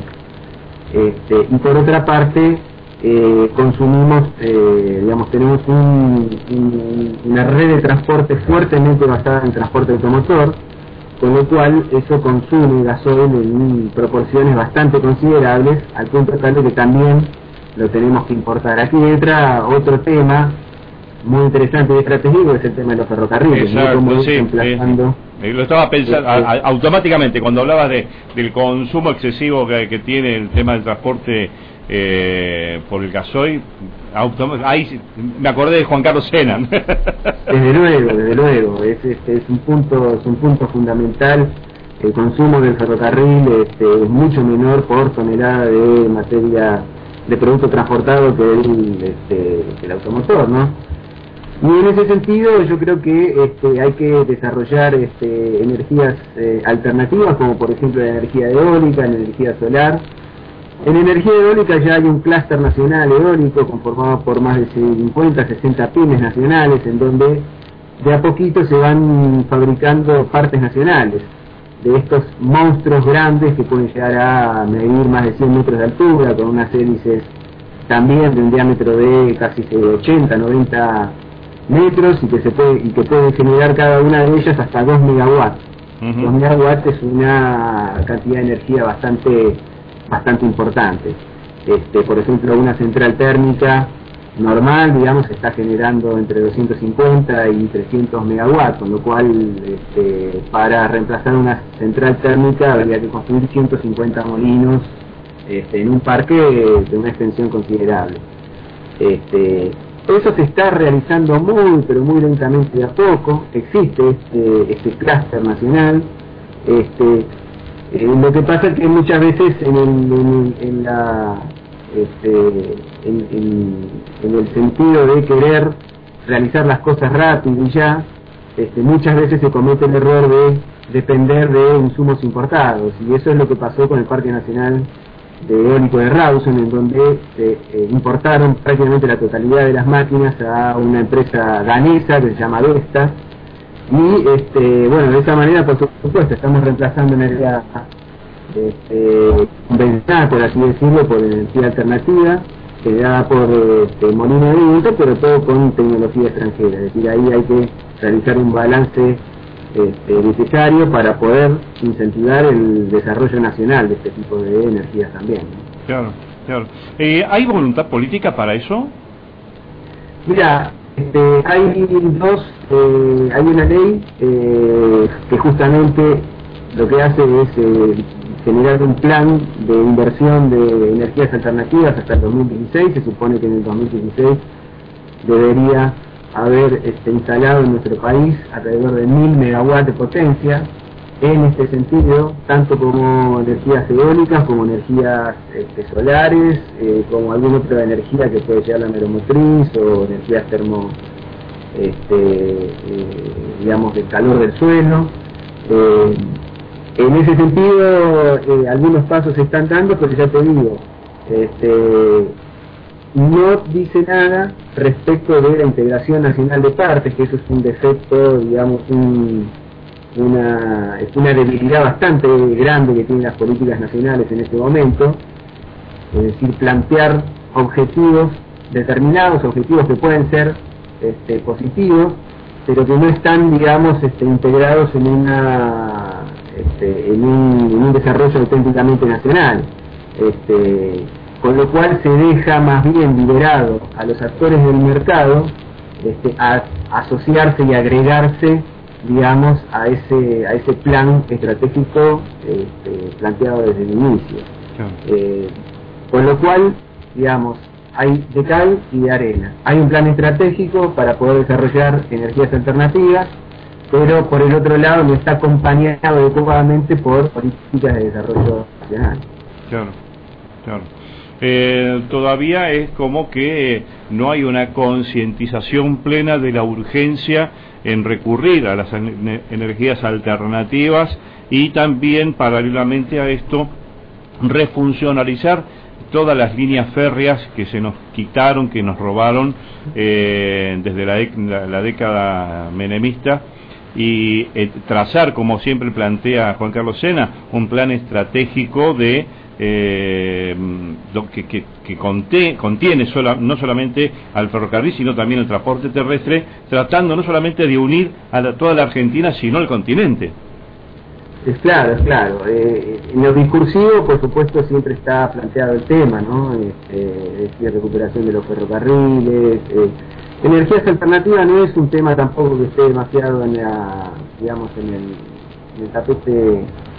Este, y por otra parte, eh, consumimos, eh, digamos, tenemos un, un, una red de transporte fuertemente basada en transporte automotor, con lo cual eso consume gasoil en proporciones bastante considerables, al punto tal de que también lo tenemos que importar. Aquí entra otro tema muy interesante y estratégico, es el tema de los ferrocarriles. Exacto, ¿no? Como sí, reemplazando... sí. Lo estaba pensando este, a, a, automáticamente cuando hablabas de, del consumo excesivo que, que tiene el tema del transporte eh, por el gasoil. Ahí me acordé de Juan Carlos Sena. Desde luego, desde luego, es, este, es un punto, es un punto fundamental. El consumo del ferrocarril este, es mucho menor por tonelada de materia, de producto transportado que el, este, el automotor, ¿no? Y en ese sentido yo creo que este, hay que desarrollar este, energías eh, alternativas, como por ejemplo la energía eólica, la energía solar. En energía eólica ya hay un clúster nacional eólico conformado por más de cincuenta, sesenta pymes nacionales, en donde de a poquito se van fabricando partes nacionales de estos monstruos grandes que pueden llegar a medir más de cien metros de altura, con unas hélices también de un diámetro de casi ochenta, noventa metros, y que se puede y que pueden generar cada una de ellas hasta dos megawatts. Uh-huh. dos megawatts es una cantidad de energía bastante bastante importante. Este, por ejemplo, una central térmica normal, digamos, está generando entre doscientos cincuenta y trescientos megawatts, con lo cual este, para reemplazar una central térmica habría que construir ciento cincuenta molinos este, en un parque de una extensión considerable. Este, eso se está realizando muy, pero muy lentamente de a poco. Existe este, este clúster nacional. Este, Eh, lo que pasa es que muchas veces en el, en, en la este, en, en, en el sentido de querer realizar las cosas rápido y ya, este, muchas veces se comete el error de depender de insumos importados, y eso es lo que pasó con el Parque Nacional de Eólico de Rawson, en donde se eh, importaron prácticamente la totalidad de las máquinas a una empresa danesa que se llama Vestas. Y este, bueno, de esa manera, por supuesto, estamos reemplazando energía este, convencional, por así decirlo, por energía alternativa, generada por este, molino de viento, pero todo con tecnología extranjera. Es decir, ahí hay que realizar un balance este, necesario para poder incentivar el desarrollo nacional de este tipo de energías también, ¿no? Claro, claro. Eh, ¿Hay voluntad política para eso? Mira, Este, hay dos, eh, hay una ley eh, que justamente lo que hace es eh, generar un plan de inversión de energías alternativas hasta el dos mil dieciséis. Se supone que en el dos mil dieciséis debería haber este, instalado en nuestro país alrededor de mil megawatts de potencia en este sentido, tanto como energías eólicas, como energías este, solares, eh, como alguna otra energía que puede ser la aeromotriz o energías termo, este, eh, digamos, del calor del suelo. Eh, en ese sentido, eh, algunos pasos se están dando, pero ya te digo, este, no dice nada respecto de la integración nacional de partes, que eso es un defecto, digamos, un... una es una debilidad bastante grande que tienen las políticas nacionales en este momento, es decir, plantear objetivos determinados, objetivos que pueden ser este, positivos, pero que no están, digamos, este, integrados en una este, en, un, en un desarrollo auténticamente nacional, este, con lo cual se deja más bien liberado a los actores del mercado este, a, a asociarse y agregarse, digamos, a ese a ese plan estratégico este, planteado desde el inicio. Eh, con lo cual, digamos, hay de cal y de arena. Hay un plan estratégico para poder desarrollar energías alternativas, pero por el otro lado no está acompañado adecuadamente por políticas de desarrollo nacional. Claro, claro. eh, todavía es como que no hay una concientización plena de la urgencia en recurrir a las en energías alternativas y también, paralelamente a esto, refuncionalizar todas las líneas férreas que se nos quitaron, que nos robaron eh, desde la, la, la década menemista, y eh, trazar, como siempre plantea Juan Carlos Sena, un plan estratégico de eh, que, que, que conté, contiene sola, no solamente al ferrocarril, sino también el transporte terrestre, tratando no solamente de unir a la, toda la Argentina, sino al continente. Es claro, es claro. Eh, en lo discursivo, por supuesto, siempre está planteado el tema, ¿no? Este, es decir, recuperación de los ferrocarriles. Eh, energías alternativas no es un tema tampoco que esté demasiado en la, digamos, en el, en el tapete,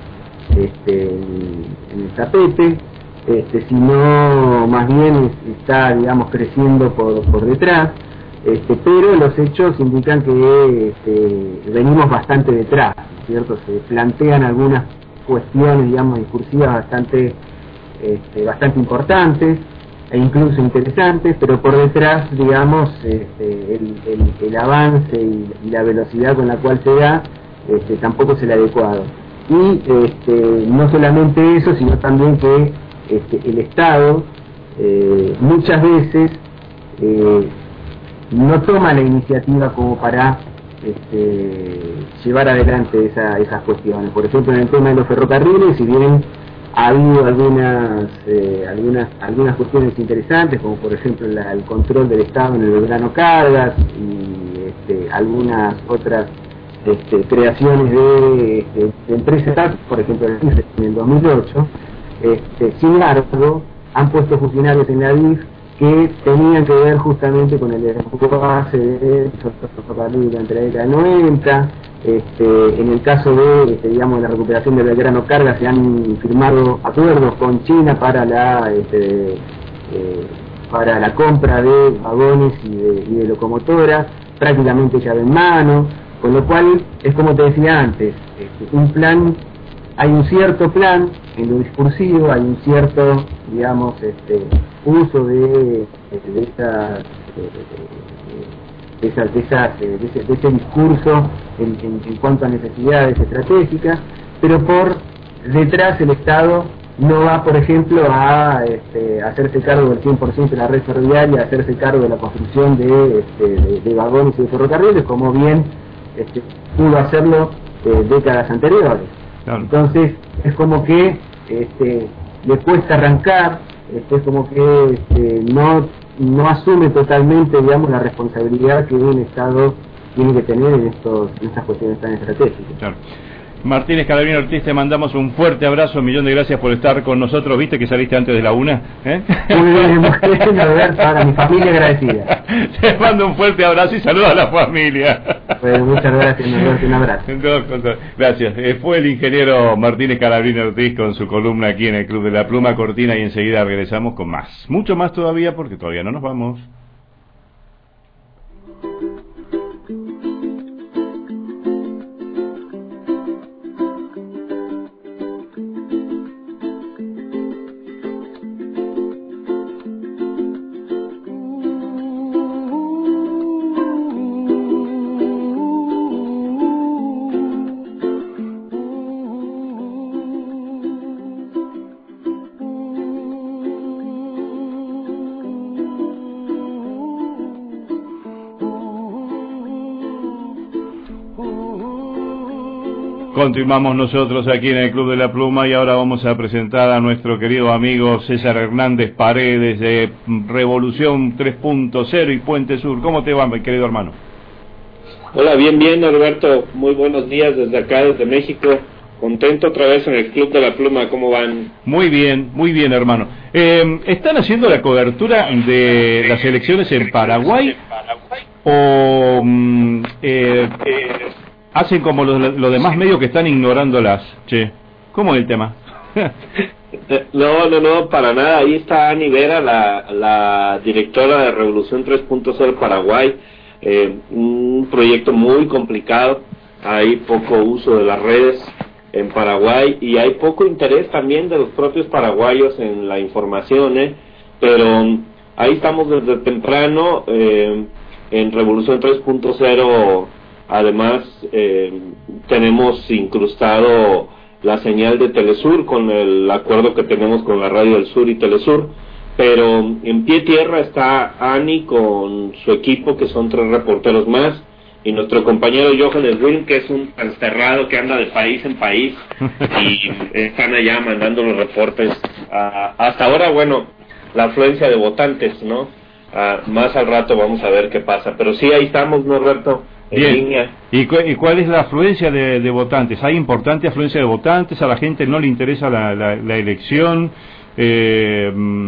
este, en, en el tapete, este, sino más bien está, digamos, creciendo por, por detrás. Este, pero los hechos indican que este, venimos bastante detrás, ¿cierto? Se plantean algunas cuestiones, digamos, discursivas bastante, este, bastante importantes e incluso interesantes, pero por detrás, digamos, este, el, el, el avance y, y la velocidad con la cual se da, este, tampoco es el adecuado. Y este, no solamente eso, sino también que este, el Estado eh, muchas veces eh, no toma la iniciativa como para este, llevar adelante esa, esas cuestiones. Por ejemplo, en el tema de los ferrocarriles, si bien ha habido algunas eh, algunas algunas cuestiones interesantes, como por ejemplo la, el control del Estado en el Belgrano Cargas y este, algunas otras este, creaciones de, este, de empresas, por ejemplo en el dos mil ocho, este, sin embargo han puesto funcionarios en la D I F que tenían que ver justamente con el base de ferrocarril durante la década del noventa. Este, en el caso de, este, digamos, la recuperación del Belgrano Carga, se han firmado acuerdos con China para la este, eh, para la compra de vagones y de, y de locomotoras, prácticamente llave en mano, con lo cual es como te decía antes, este, un plan, hay un cierto plan en lo discursivo, hay un cierto, digamos, este, uso de, de, esa, de, esa, de, esa, de, ese, de ese discurso en, en, en cuanto a necesidades estratégicas, pero por detrás el Estado no va, por ejemplo, a este, hacerse cargo del cien por ciento de la red ferroviaria, a hacerse cargo de la construcción de, este, de, de vagones y de ferrocarriles, como bien este, pudo hacerlo eh, décadas anteriores. Claro. Entonces es como que este, le cuesta arrancar, este, es como que este, no no asume totalmente, digamos, la responsabilidad que un Estado tiene que tener en estos en estas cuestiones tan estratégicas. Claro. Martínez Calabrino Ortiz, te mandamos un fuerte abrazo, un millón de gracias por estar con nosotros. ¿Viste que saliste antes de la una? ¿Eh? Muy bien, muy bien, a ver, para mi familia agradecida. Te mando un fuerte abrazo y saludos a la familia. Pues muchas gracias, un abrazo. Gracias. Fue el ingeniero Martínez Calabrino Ortiz con su columna aquí en el Club de la Pluma Cortina, y enseguida regresamos con más. Mucho más todavía, porque todavía no nos vamos. Continuamos nosotros aquí en el Club de la Pluma, y ahora vamos a presentar a nuestro querido amigo César Hernández Paredes de Revolución tres punto cero y Puente Sur. ¿Cómo te va, mi querido hermano? Hola, bien, bien, Norberto. Muy buenos días desde acá, desde México. Contento otra vez en el Club de la Pluma. ¿Cómo van? Muy bien, muy bien, hermano. Eh, ¿Están haciendo la cobertura de las elecciones en Paraguay? ¿O mm, eh, eh, hacen como los, los demás medios que están ignorándolas? Che, ¿cómo es el tema? No, no, no, para nada. Ahí está Ani Vera, la, la directora de Revolución tres punto cero Paraguay. Eh, un proyecto muy complicado. Hay poco uso de las redes en Paraguay y hay poco interés también de los propios paraguayos en la información, ¿eh? pero ahí estamos desde temprano. eh, en Revolución tres punto cero además eh, tenemos incrustado la señal de Telesur con el acuerdo que tenemos con la Radio del Sur y Telesur, pero en pie tierra está Ani con su equipo, que son tres reporteros más, y nuestro compañero Johannes Will, que es un desterrado que anda de país en país y están allá mandando los reportes. Uh, hasta ahora, bueno, la afluencia de votantes, ¿no? Uh, más al rato vamos a ver qué pasa, pero sí, ahí estamos, Norberto, en Bien. línea. ¿Y, cu ¿Y cuál es la afluencia de, de votantes? ¿Hay importante afluencia de votantes? ¿A la gente no le interesa la, la, la elección? Eh,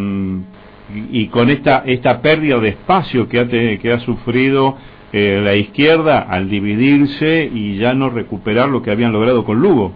y, y con esta esta pérdida de espacio que ha, te, que ha sufrido eh, la izquierda al dividirse y ya no recuperar lo que habían logrado con Lugo.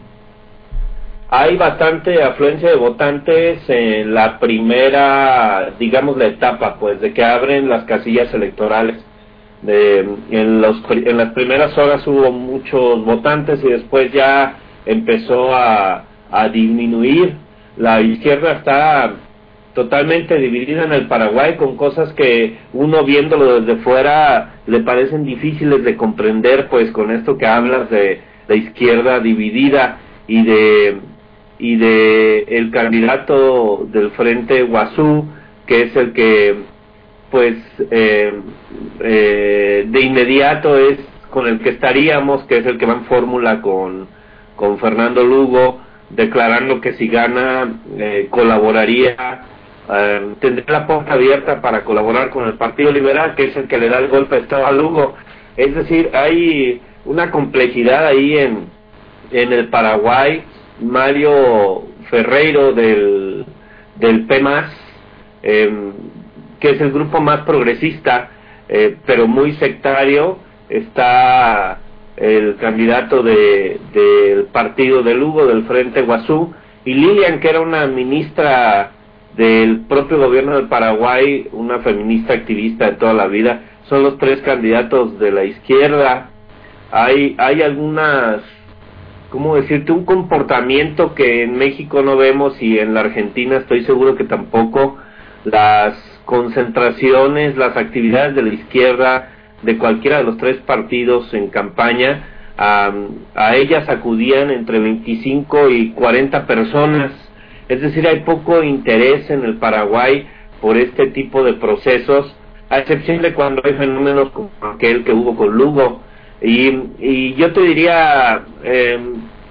Hay bastante afluencia de votantes en la primera, digamos, la etapa, pues, de que abren las casillas electorales. De, en, los, en las primeras horas hubo muchos votantes y después ya empezó a, a disminuir. La izquierda está totalmente dividida en el Paraguay, con cosas que uno viéndolo desde fuera le parecen difíciles de comprender, pues con esto que hablas de la izquierda dividida y de y de el candidato del Frente Guazú, que es el que pues eh, eh, de inmediato es con el que estaríamos, que es el que va en fórmula con, con Fernando Lugo, declarando que si gana eh, colaboraría, eh, tendría la puerta abierta para colaborar con el Partido Liberal, que es el que le da el golpe de Estado a Lugo. Es decir, hay una complejidad ahí en, en el Paraguay. Mario Ferreiro del, del P M A S, eh, que es el grupo más progresista, eh, pero muy sectario, está el candidato de, del partido de Lugo, del Frente Guazú, y Lilian, que era una ministra del propio gobierno del Paraguay, una feminista activista de toda la vida. Son los tres candidatos de la izquierda. Hay, hay algunas, ¿cómo decirte?, un comportamiento que en México no vemos y en la Argentina estoy seguro que tampoco. Las concentraciones, las actividades de la izquierda, de cualquiera de los tres partidos en campaña, a, a ellas acudían entre veinticinco y cuarenta personas. Es decir, hay poco interés en el Paraguay por este tipo de procesos, a excepción de cuando hay fenómenos como aquel que hubo con Lugo. Y, y yo te diría, eh,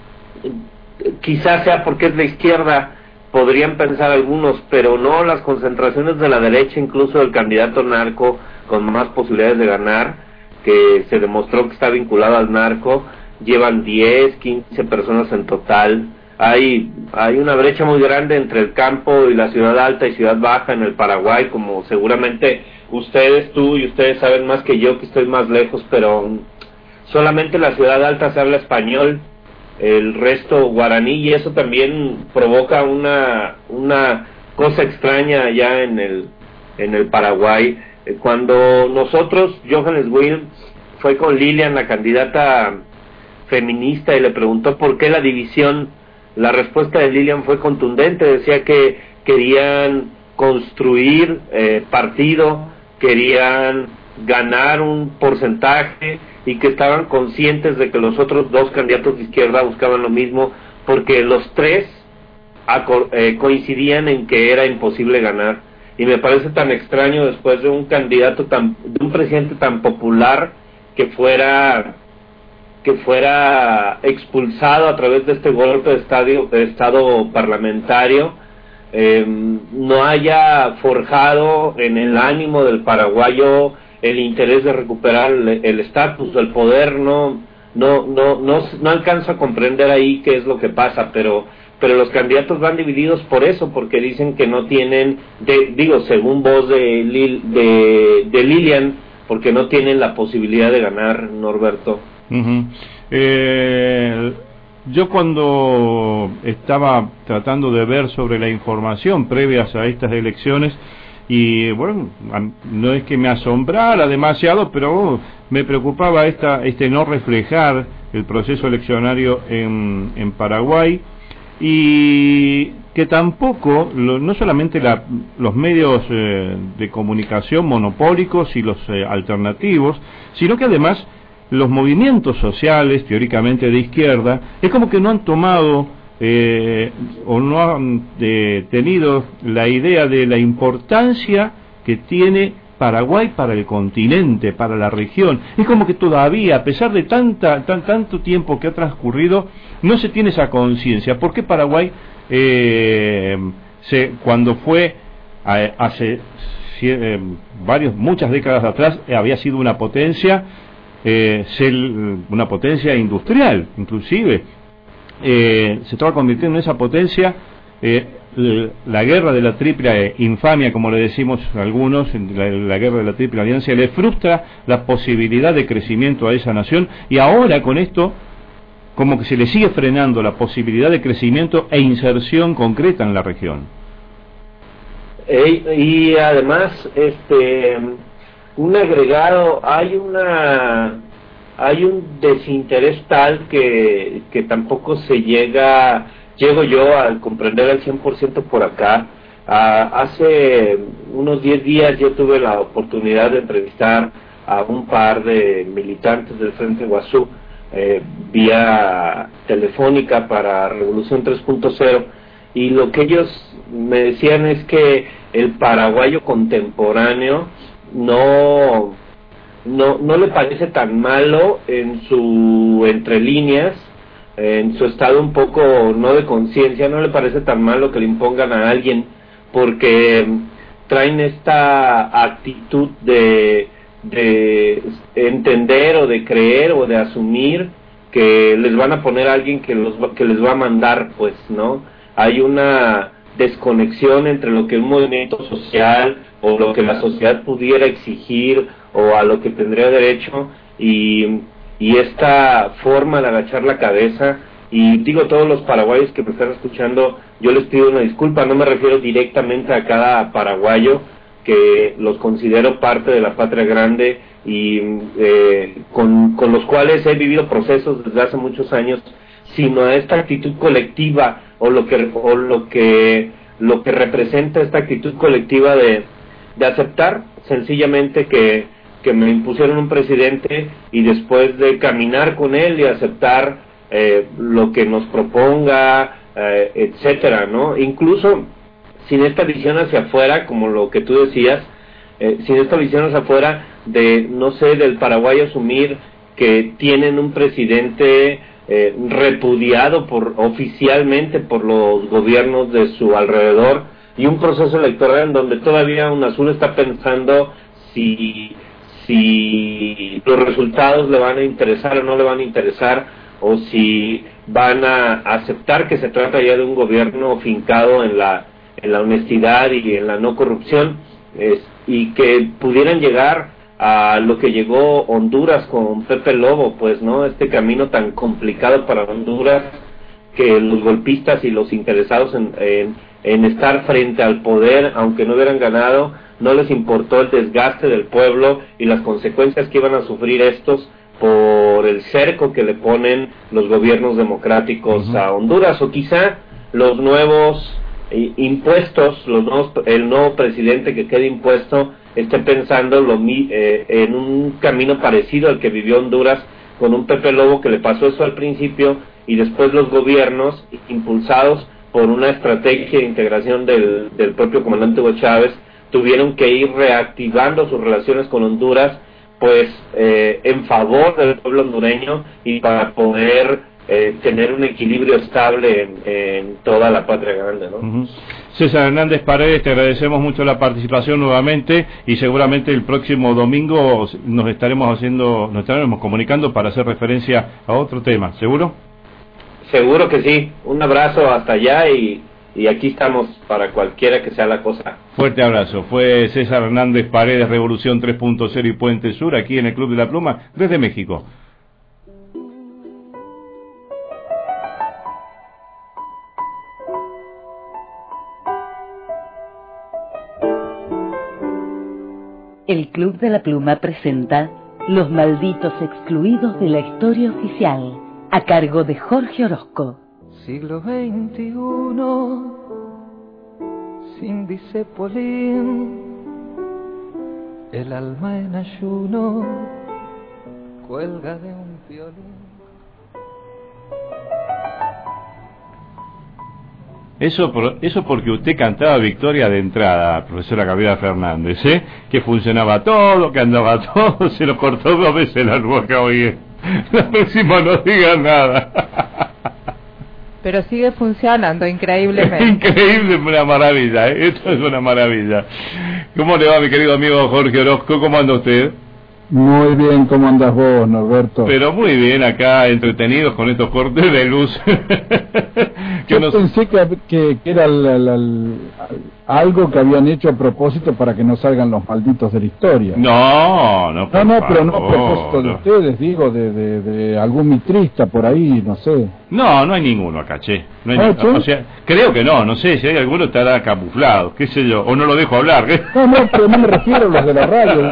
quizás sea porque es la izquierda, podrían pensar algunos, pero no, las concentraciones de la derecha, incluso el candidato narco con más posibilidades de ganar, que se demostró que está vinculado al narco, llevan diez, quince personas en total. Hay, hay una brecha muy grande entre el campo y la ciudad alta y ciudad baja en el Paraguay, como seguramente ustedes, tú y ustedes saben más que yo, que estoy más lejos, pero solamente la ciudad alta se habla español, el resto guaraní, y eso también provoca una una cosa extraña allá en el en el Paraguay. Cuando nosotros, Johannes Will fue con Lilian, la candidata feminista, y le preguntó por qué la división, la respuesta de Lilian fue contundente. Decía que querían construir eh, partido, querían ganar un porcentaje y que estaban conscientes de que los otros dos candidatos de izquierda buscaban lo mismo, porque los tres eh, coincidían en que era imposible ganar. Y me parece tan extraño, después de un candidato tan, de un presidente tan popular, que fuera que fuera expulsado a través de este golpe de, estadio, de estado parlamentario, eh, no haya forjado en el ánimo del paraguayo el interés de recuperar el estatus, el poder. No, no, no, no, no alcanzo a comprender ahí qué es lo que pasa, pero, pero los candidatos van divididos por eso, porque dicen que no tienen, de, digo, según voz de, Lil, de, de Lilian, porque no tienen la posibilidad de ganar, Norberto. Uh-huh. eh, yo cuando estaba tratando de ver sobre la información previas a estas elecciones, y bueno, no es que me asombrara demasiado, pero me preocupaba esta, este no reflejar el proceso eleccionario en, en Paraguay. y que tampoco, lo, no solamente la, los medios eh, de comunicación monopólicos y los eh, alternativos, sino que además los movimientos sociales, teóricamente de izquierda, es como que no han tomado eh, o no han eh, tenido la idea de la importancia que tiene Paraguay para el continente, para la región. Es como que todavía, a pesar de tanta, tan, tanto tiempo que ha transcurrido, no se tiene esa conciencia. ¿Por qué Paraguay, eh, se, cuando fue a, hace eh, varios, muchas décadas atrás, eh, había sido una potencia, eh, se, una potencia industrial, inclusive, eh, se estaba convirtiendo en esa potencia? Eh, la guerra de la triple infamia, como le decimos algunos, la, la guerra de la triple alianza, le frustra la posibilidad de crecimiento a esa nación, y ahora con esto como que se le sigue frenando la posibilidad de crecimiento e inserción concreta en la región. E, y además, este, un agregado, hay una hay un desinterés tal que, que tampoco se llega llego yo a comprender al cien por ciento por acá. Uh, hace unos diez días yo tuve la oportunidad de entrevistar a un par de militantes del Frente Guazú eh, vía telefónica para Revolución tres punto cero, y lo que ellos me decían es que el paraguayo contemporáneo no, no, no le parece tan malo en su entre líneas, en su estado un poco no de conciencia, no le parece tan malo que le impongan a alguien, porque traen esta actitud de, de entender o de creer o de asumir que les van a poner a alguien que, los, que les va a mandar, pues, ¿no? Hay una desconexión entre lo que un movimiento social o lo que la sociedad pudiera exigir o a lo que tendría derecho, y y esta forma de agachar la cabeza. Y digo, todos los paraguayos que me están escuchando, yo les pido una disculpa, no me refiero directamente a cada paraguayo, que los considero parte de la patria grande y eh, con, con los cuales he vivido procesos desde hace muchos años, sino a esta actitud colectiva o lo que o lo que lo que representa esta actitud colectiva de, de aceptar sencillamente que que me impusieron un presidente, y después de caminar con él y aceptar eh, lo que nos proponga, eh, etcétera, ¿no? Incluso sin esta visión hacia afuera, como lo que tú decías, eh, sin esta visión hacia afuera de, no sé, del Paraguay asumir que tienen un presidente eh, repudiado por oficialmente por los gobiernos de su alrededor, y un proceso electoral en donde todavía UNASUR está pensando si si los resultados le van a interesar o no le van a interesar, o si van a aceptar que se trata ya de un gobierno fincado en la en la honestidad y en la no corrupción, es, y que pudieran llegar a lo que llegó Honduras con Pepe Lobo, pues, ¿no? Este camino tan complicado para Honduras, que los golpistas y los interesados en, en, en estar frente al poder, aunque no hubieran ganado, no les importó el desgaste del pueblo y las consecuencias que iban a sufrir estos por el cerco que le ponen los gobiernos democráticos uh-huh. a Honduras, o quizá los nuevos eh, impuestos, los nuevos, el nuevo presidente que quede impuesto esté pensando lo, eh, en un camino parecido al que vivió Honduras con un Pepe Lobo, que le pasó eso al principio, y después los gobiernos, impulsados por una estrategia de integración del, del propio comandante Hugo Chávez, tuvieron que ir reactivando sus relaciones con Honduras, pues eh, en favor del pueblo hondureño, y para poder eh, tener un equilibrio estable en, en toda la patria grande, ¿no? Uh-huh. César Hernández Paredes, te agradecemos mucho la participación nuevamente, y seguramente el próximo domingo nos estaremos haciendo, nos estaremos comunicando para hacer referencia a otro tema, ¿seguro? Seguro que sí. Un abrazo hasta allá, y y aquí estamos para cualquiera que sea la cosa. Fuerte abrazo. Fue César Hernández Paredes, Revolución tres punto cero y Puente Sur, aquí en el Club de la Pluma, desde México. El Club de la Pluma presenta Los Malditos Excluidos de la Historia Oficial, a cargo de Jorge Orozco. siglo veintiuno, Cindy Cepolín, el alma en ayuno, cuelga de un violín. Eso, por, eso porque usted cantaba Victoria de entrada, profesora Gabriela Fernández, ¿eh? Que funcionaba todo, que andaba todo, se lo cortó dos veces la boca hoy. La próxima no diga nada. Pero sigue funcionando increíblemente. Increíble, una maravilla, ¿eh? Esto es una maravilla. ¿Cómo le va, mi querido amigo Jorge Orozco? ¿Cómo anda usted? Muy bien, ¿cómo andas vos, Norberto? Pero muy bien, acá entretenidos con estos cortes de luz. Yo nos... pensé que, que, que era el, el, el, algo que habían hecho a propósito para que no salgan los malditos de la historia. No, no, no, no, pero no a propósito de ustedes, digo, de, de, de algún mitrista por ahí, no sé. No, no hay ninguno acá, che. No hay ¿Ah, ni... O sea, creo que no, no sé, si hay alguno estará camuflado, qué sé yo, o no lo dejo hablar. No, no, pero no me refiero a los de la radio.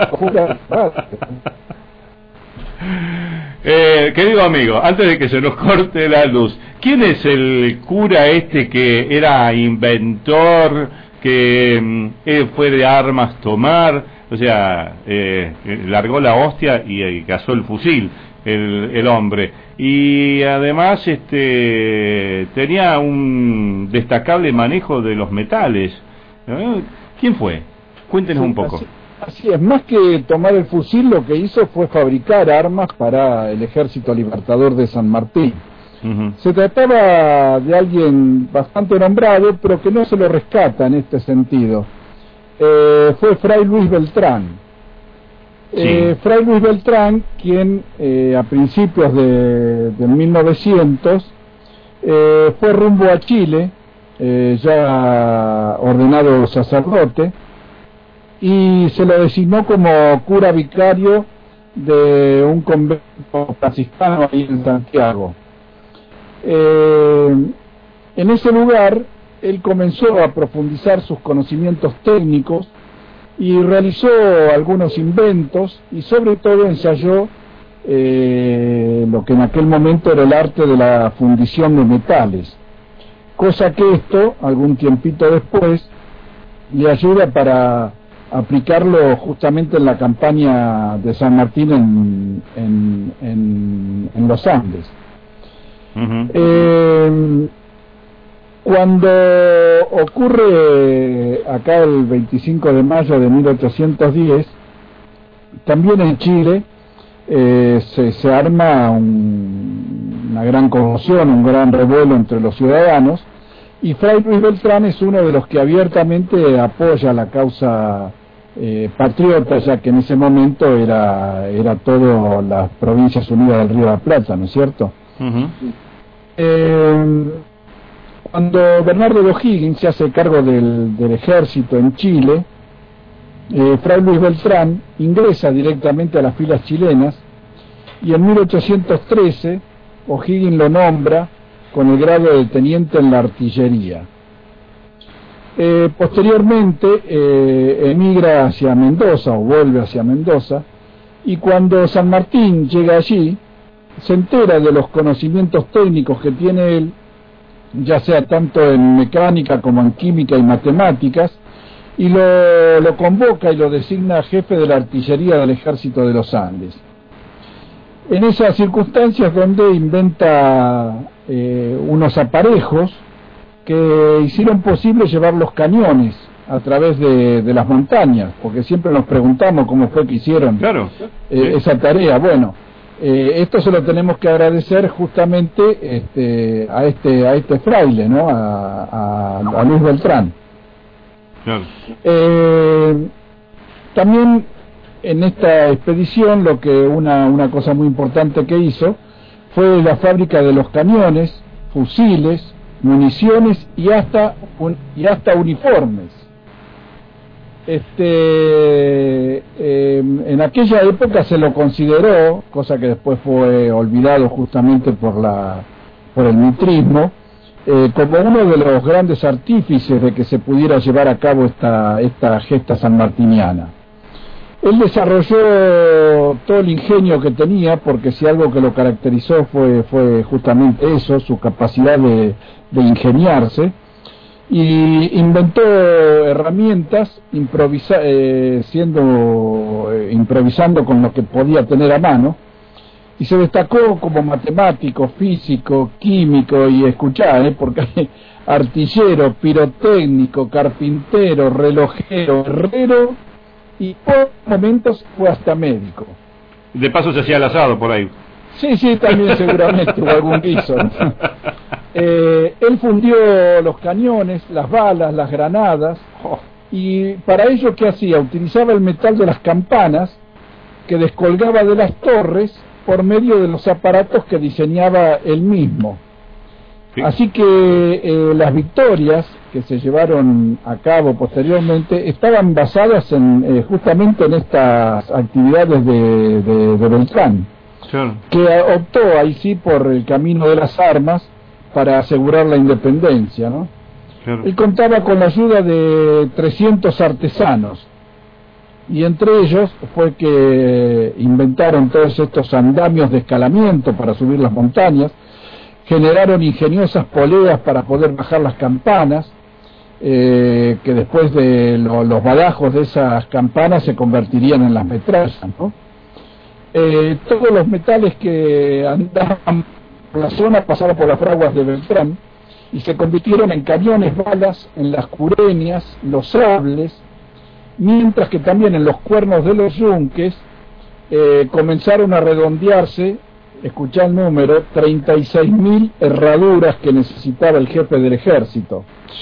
Eh, querido amigo, antes de que se nos corte la luz, ¿quién es el cura este que era inventor, que eh, fue de armas tomar, o sea, eh, largó la hostia y, y cazó el fusil, el, el hombre, y además este tenía un destacable manejo de los metales? ¿Eh? ¿Quién fue? Cuéntenos sí, un poco. Así. Así es, más que tomar el fusil, lo que hizo fue fabricar armas para el Ejército Libertador de San Martín. Uh-huh. Se trataba de alguien bastante nombrado, pero que no se lo rescata en este sentido. Eh, fue Fray Luis Beltrán. Sí. Eh, Fray Luis Beltrán, quien eh, a principios de, de mil novecientos eh, fue rumbo a Chile, eh, ya ordenado sacerdote, y se lo designó como cura vicario de un convento franciscano ahí en Santiago. Eh, en ese lugar él comenzó a profundizar sus conocimientos técnicos y realizó algunos inventos y sobre todo ensayó eh, lo que en aquel momento era el arte de la fundición de metales, cosa que esto, algún tiempito después, le ayuda para aplicarlo justamente en la campaña de San Martín en, en, en, en los Andes. Uh-huh. Eh, cuando ocurre acá el veinticinco de mayo de mil ochocientos diez, también en Chile eh, se, se arma un, una gran conmoción, un gran revuelo entre los ciudadanos, y Fray Luis Beltrán es uno de los que abiertamente apoya la causa eh, patriota, ya que en ese momento era era todo las Provincias Unidas del Río de la Plata, ¿no es cierto? Uh-huh. Eh, cuando Bernardo de O'Higgins se hace cargo del, del ejército en Chile, eh, Fray Luis Beltrán ingresa directamente a las filas chilenas y en mil ochocientos trece O'Higgins lo nombra con el grado de teniente en la artillería. Eh, posteriormente eh, emigra hacia Mendoza o vuelve hacia Mendoza, y cuando San Martín llega allí se entera de los conocimientos técnicos que tiene él, ya sea tanto en mecánica como en química y matemáticas, y lo, lo convoca y lo designa jefe de la artillería del Ejército de los Andes. En esas circunstancias donde inventa eh, unos aparejos que hicieron posible llevar los cañones a través de, de las montañas, porque siempre nos preguntamos cómo fue que hicieron claro, eh, sí. esa tarea. Bueno, eh, esto se lo tenemos que agradecer justamente este, a este a este fraile, ¿no? A, a, a Luis Beltrán. Claro. Eh, también en esta expedición lo que una, una cosa muy importante que hizo fue la fábrica de los cañones, fusiles, municiones y hasta un, y hasta uniformes. Este eh, en aquella época se lo consideró, cosa que después fue olvidado justamente por la por el mitrismo, eh, como uno de los grandes artífices de que se pudiera llevar a cabo esta esta gesta sanmartiniana. Él desarrolló todo el ingenio que tenía, porque si algo que lo caracterizó fue, fue justamente eso, su capacidad de, de ingeniarse, y inventó herramientas improvisa, eh, siendo eh, improvisando con lo que podía tener a mano, y se destacó como matemático, físico, químico, y escuchá, eh, porque hay artillero, pirotécnico, carpintero, relojero, herrero, y por momentos fue hasta médico. De paso se hacía el asado por ahí. Sí, sí, también seguramente, o algún guiso, ¿no? Eh, él fundió los cañones, las balas, las granadas, oh, y para ello, ¿qué hacía? Utilizaba el metal de las campanas que descolgaba de las torres por medio de los aparatos que diseñaba él mismo. Sí. Así que eh, las victorias que se llevaron a cabo posteriormente estaban basadas en eh, justamente en estas actividades de, de, de Beltrán, sure. que optó ahí sí por el camino de las armas para asegurar la independencia, ¿no? Claro. Él contaba con la ayuda de trescientos artesanos, y entre ellos fue que inventaron todos estos andamios de escalamiento para subir las montañas, generaron ingeniosas poleas para poder bajar las campanas, eh, que después de lo, los badajos de esas campanas se convertirían en las metrallas, ¿no? Eh, todos los metales que andaban la zona pasaron por las fraguas de Beltrán y se convirtieron en cañones, balas, en las cureñas, los sables, mientras que también en los cuernos de los yunques eh, comenzaron a redondearse, escuchá el número, treinta y seis mil herraduras que necesitaba el jefe del ejército.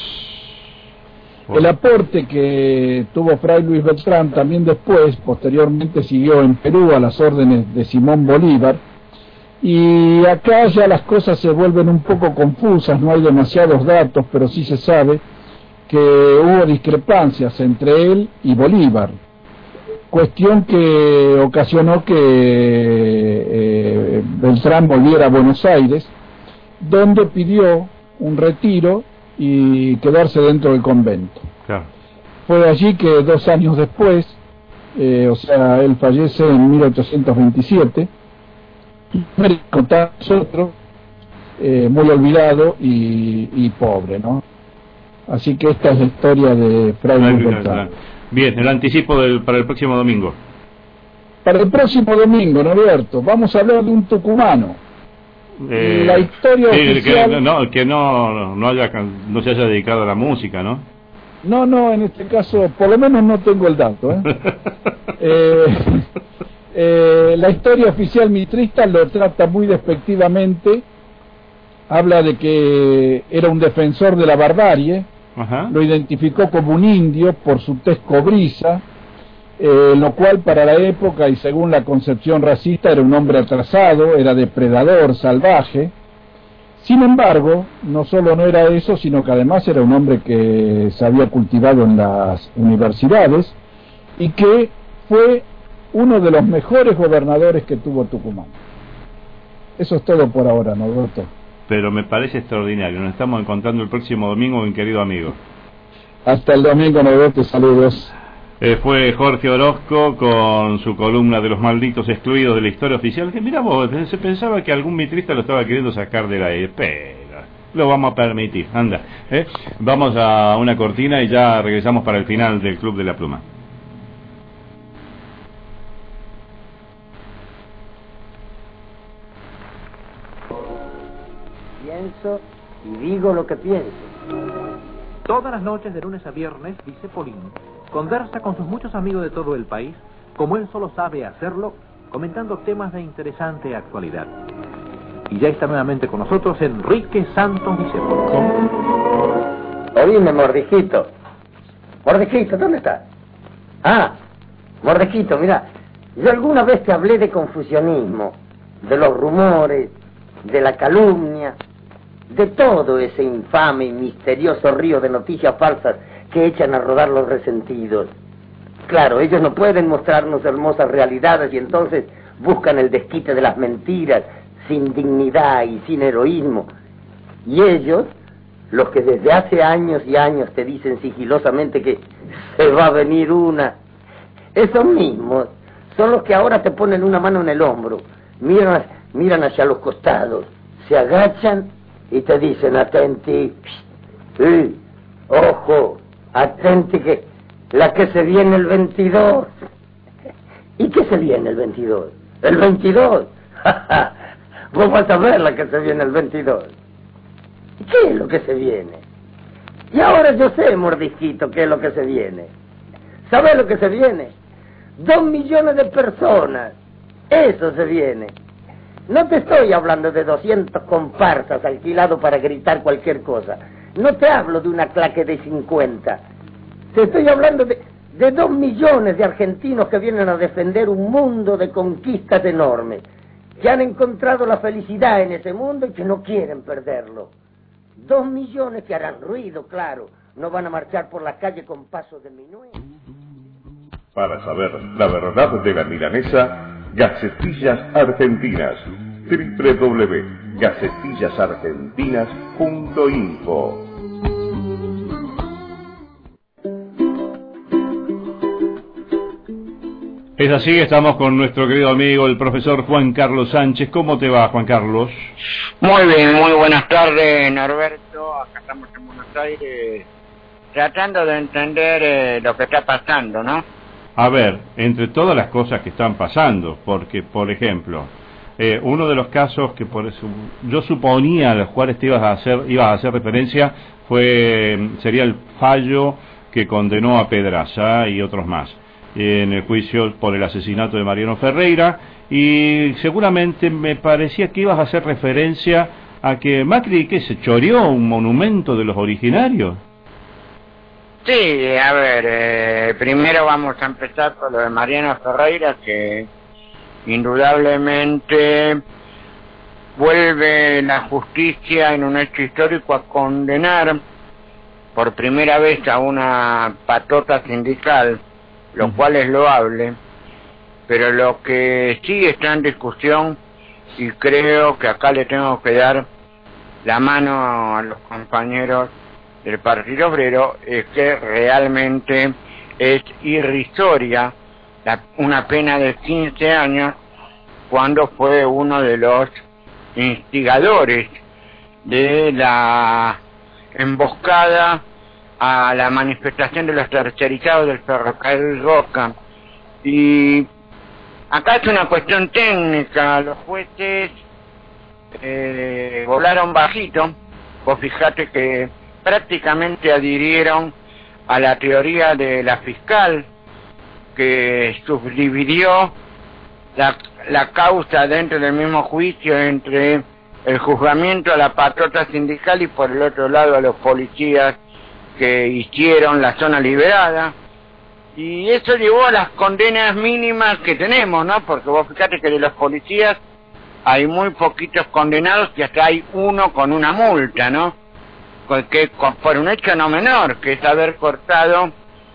Bueno. El aporte que tuvo Fray Luis Beltrán también después, posteriormente siguió en Perú a las órdenes de Simón Bolívar, y acá ya las cosas se vuelven un poco confusas, no hay demasiados datos, pero sí se sabe que hubo discrepancias entre él y Bolívar, cuestión que ocasionó que eh, Beltrán volviera a Buenos Aires, donde pidió un retiro y quedarse dentro del convento. Claro. Fue allí que dos años después, eh, o sea, él fallece en mil ochocientos veintisiete, nosotros, eh, muy olvidado y, y pobre, ¿no? Así que esta es la historia de Fray Luis Beltrán. Bien, el anticipo del, para el próximo domingo. Para el próximo domingo, Norberto, vamos a hablar de un tucumano. Eh, la historia sí, oficial... que, no, que no, no, haya, no se haya dedicado a la música, ¿no? No, no, en este caso, por lo menos no tengo el dato, ¿eh? eh Eh, la historia oficial mitrista lo trata muy despectivamente, habla de que era un defensor de la barbarie. Ajá. Lo identificó como un indio por su tez cobriza, eh, lo cual para la época y según la concepción racista era un hombre atrasado, era depredador, salvaje. Sin embargo, no solo no era eso, sino que además era un hombre que se había cultivado en las universidades y que fue uno de los mejores gobernadores que tuvo Tucumán. Eso es todo por ahora, Norberto. Pero me parece extraordinario. Nos estamos encontrando el próximo domingo, mi querido amigo. Hasta el domingo, Norberto. Saludos. Eh, fue Jorge Orozco con su columna de los malditos excluidos de la historia oficial. Que mira vos, se pensaba que algún mitrista lo estaba queriendo sacar de la espera. Lo vamos a permitir. Anda. ¿eh? Vamos a una cortina y ya regresamos para el final del Club de la Pluma. Y digo lo que pienso. Todas las noches de lunes a viernes, dice Polín, conversa con sus muchos amigos de todo el país, como él solo sabe hacerlo, comentando temas de interesante actualidad. Y ya está nuevamente con nosotros Enrique Santos Discépolo. Oíme, Mordijito. Mordijito, ¿dónde estás? Ah, Mordijito, mira, yo alguna vez te hablé de confusionismo, de los rumores, de la calumnia, de todo ese infame y misterioso río de noticias falsas que echan a rodar los resentidos. Claro, ellos no pueden mostrarnos hermosas realidades y entonces buscan el desquite de las mentiras, sin dignidad y sin heroísmo. Y ellos, los que desde hace años y años te dicen sigilosamente que se va a venir una, Esos mismos son los que ahora te ponen una mano en el hombro, miran, miran hacia los costados, se agachan y te dicen, atenti, sí, ojo, atenti que la que se viene el veintidós. ¿Y qué se viene el veintidós? ¿El veintidós? Vos vas a ver la que se viene el veintidós. ¿Y qué es lo que se viene? Y ahora yo sé, mordisquito, qué es lo que se viene. ¿Sabes lo que se viene? Dos millones de personas. Eso se viene. No te estoy hablando de doscientos comparsas alquilados para gritar cualquier cosa. No te hablo de una claque de cincuenta. Te estoy hablando de, de dos millones de argentinos que vienen a defender un mundo de conquistas enormes, que han encontrado la felicidad en ese mundo y que no quieren perderlo. Dos millones que harán ruido, claro. No van a marchar por la calle con pasos de minuet. Para saber la verdad de la milanesa, Gacetillas Argentinas. doble u doble u doble u punto gacetillas argentinas punto info. Es así, estamos con nuestro querido amigo, el profesor Juan Carlos Sánchez. ¿Cómo te va, Juan Carlos? Muy bien, muy buenas tardes, Norberto. Acá estamos en Buenos Aires, tratando de entender eh, lo que está pasando, ¿no? A ver, entre todas las cosas que están pasando, porque, por ejemplo, eh, uno de los casos que por eso yo suponía a los cuales te ibas a hacer, ibas a hacer referencia, fue sería el fallo que condenó a Pedraza y otros más en el juicio por el asesinato de Mariano Ferreira, y seguramente me parecía que ibas a hacer referencia a que Macri, que se choreó un monumento de los originarios. Sí, a ver, eh, primero vamos a empezar por lo de Mariano Ferreira, que indudablemente vuelve la justicia en un hecho histórico a condenar por primera vez a una patota sindical, lo cual es loable, pero lo que sí está en discusión, y creo que acá le tengo que dar la mano a los compañeros del Partido Obrero, es que realmente es irrisoria la, una pena de quince años cuando fue uno de los instigadores de la emboscada a la manifestación de los tercerizados del ferrocarril Roca. Y acá es una cuestión técnica, los jueces eh, volaron bajito. Vos fijate que prácticamente adhirieron a la teoría de la fiscal, que subdividió la, la causa dentro del mismo juicio entre el juzgamiento a la patota sindical y por el otro lado a los policías que hicieron la zona liberada, y eso llevó a las condenas mínimas que tenemos, ¿no? Porque vos fíjate que de los policías hay muy poquitos condenados, y hasta hay uno con una multa, ¿no? Que por un hecho no menor, que es haber cortado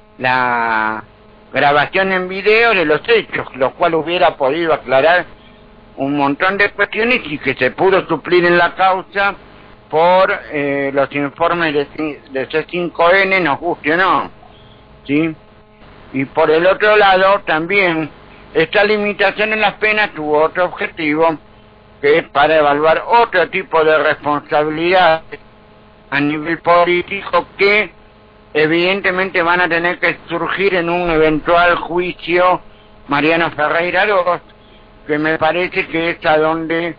la grabación en video de los hechos, lo cual hubiera podido aclarar un montón de cuestiones y que se pudo suplir en la causa por eh, los informes de, de C cinco N, nos guste o no, ¿sí? Y por el otro lado, también, esta limitación en las penas tuvo otro objetivo, que es para evaluar otro tipo de responsabilidades a nivel político que evidentemente van a tener que surgir en un eventual juicio Mariano Ferreira dos, que me parece que es a donde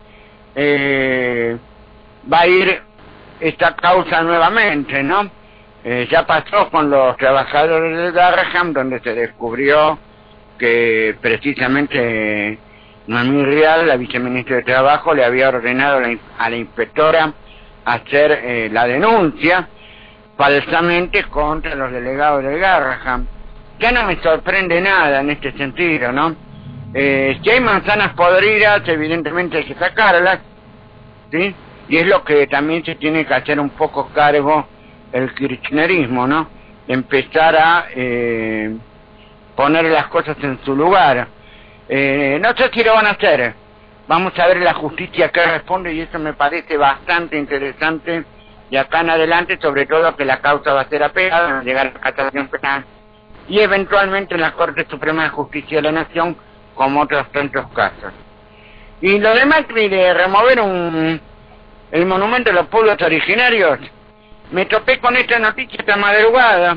eh, va a ir esta causa nuevamente, ¿no? Eh, ya pasó con los trabajadores del Garraham, donde se descubrió que precisamente Noemí Real, la viceministra de Trabajo, le había ordenado a la, a la inspectora hacer eh, la denuncia falsamente contra los delegados del Garraham. Ya no me sorprende nada en este sentido, ¿no? Eh, si hay manzanas podridas, evidentemente hay que sacarlas, ¿sí? Y es lo que también se tiene que hacer un poco cargo el kirchnerismo, ¿no? Empezar a eh, poner las cosas en su lugar. Eh, no sé si lo van a hacer. Vamos a ver la justicia que responde, y eso me parece bastante interesante de acá en adelante, sobre todo que la causa va a ser apelada, va a llegar a la casación penal, y eventualmente en la Corte Suprema de Justicia de la Nación, como otros tantos casos. Y lo de Macri de remover un, el monumento a los pueblos originarios, me topé con esta noticia esta madrugada,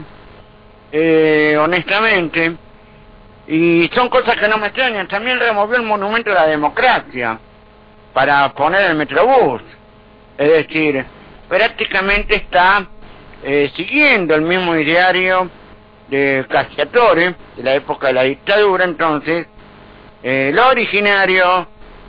eh, honestamente, y son cosas que no me extrañan. También removió el monumento a la democracia para poner el Metrobús, es decir, prácticamente está eh, siguiendo el mismo ideario de Cacciatore, de la época de la dictadura. Entonces, eh, lo originario,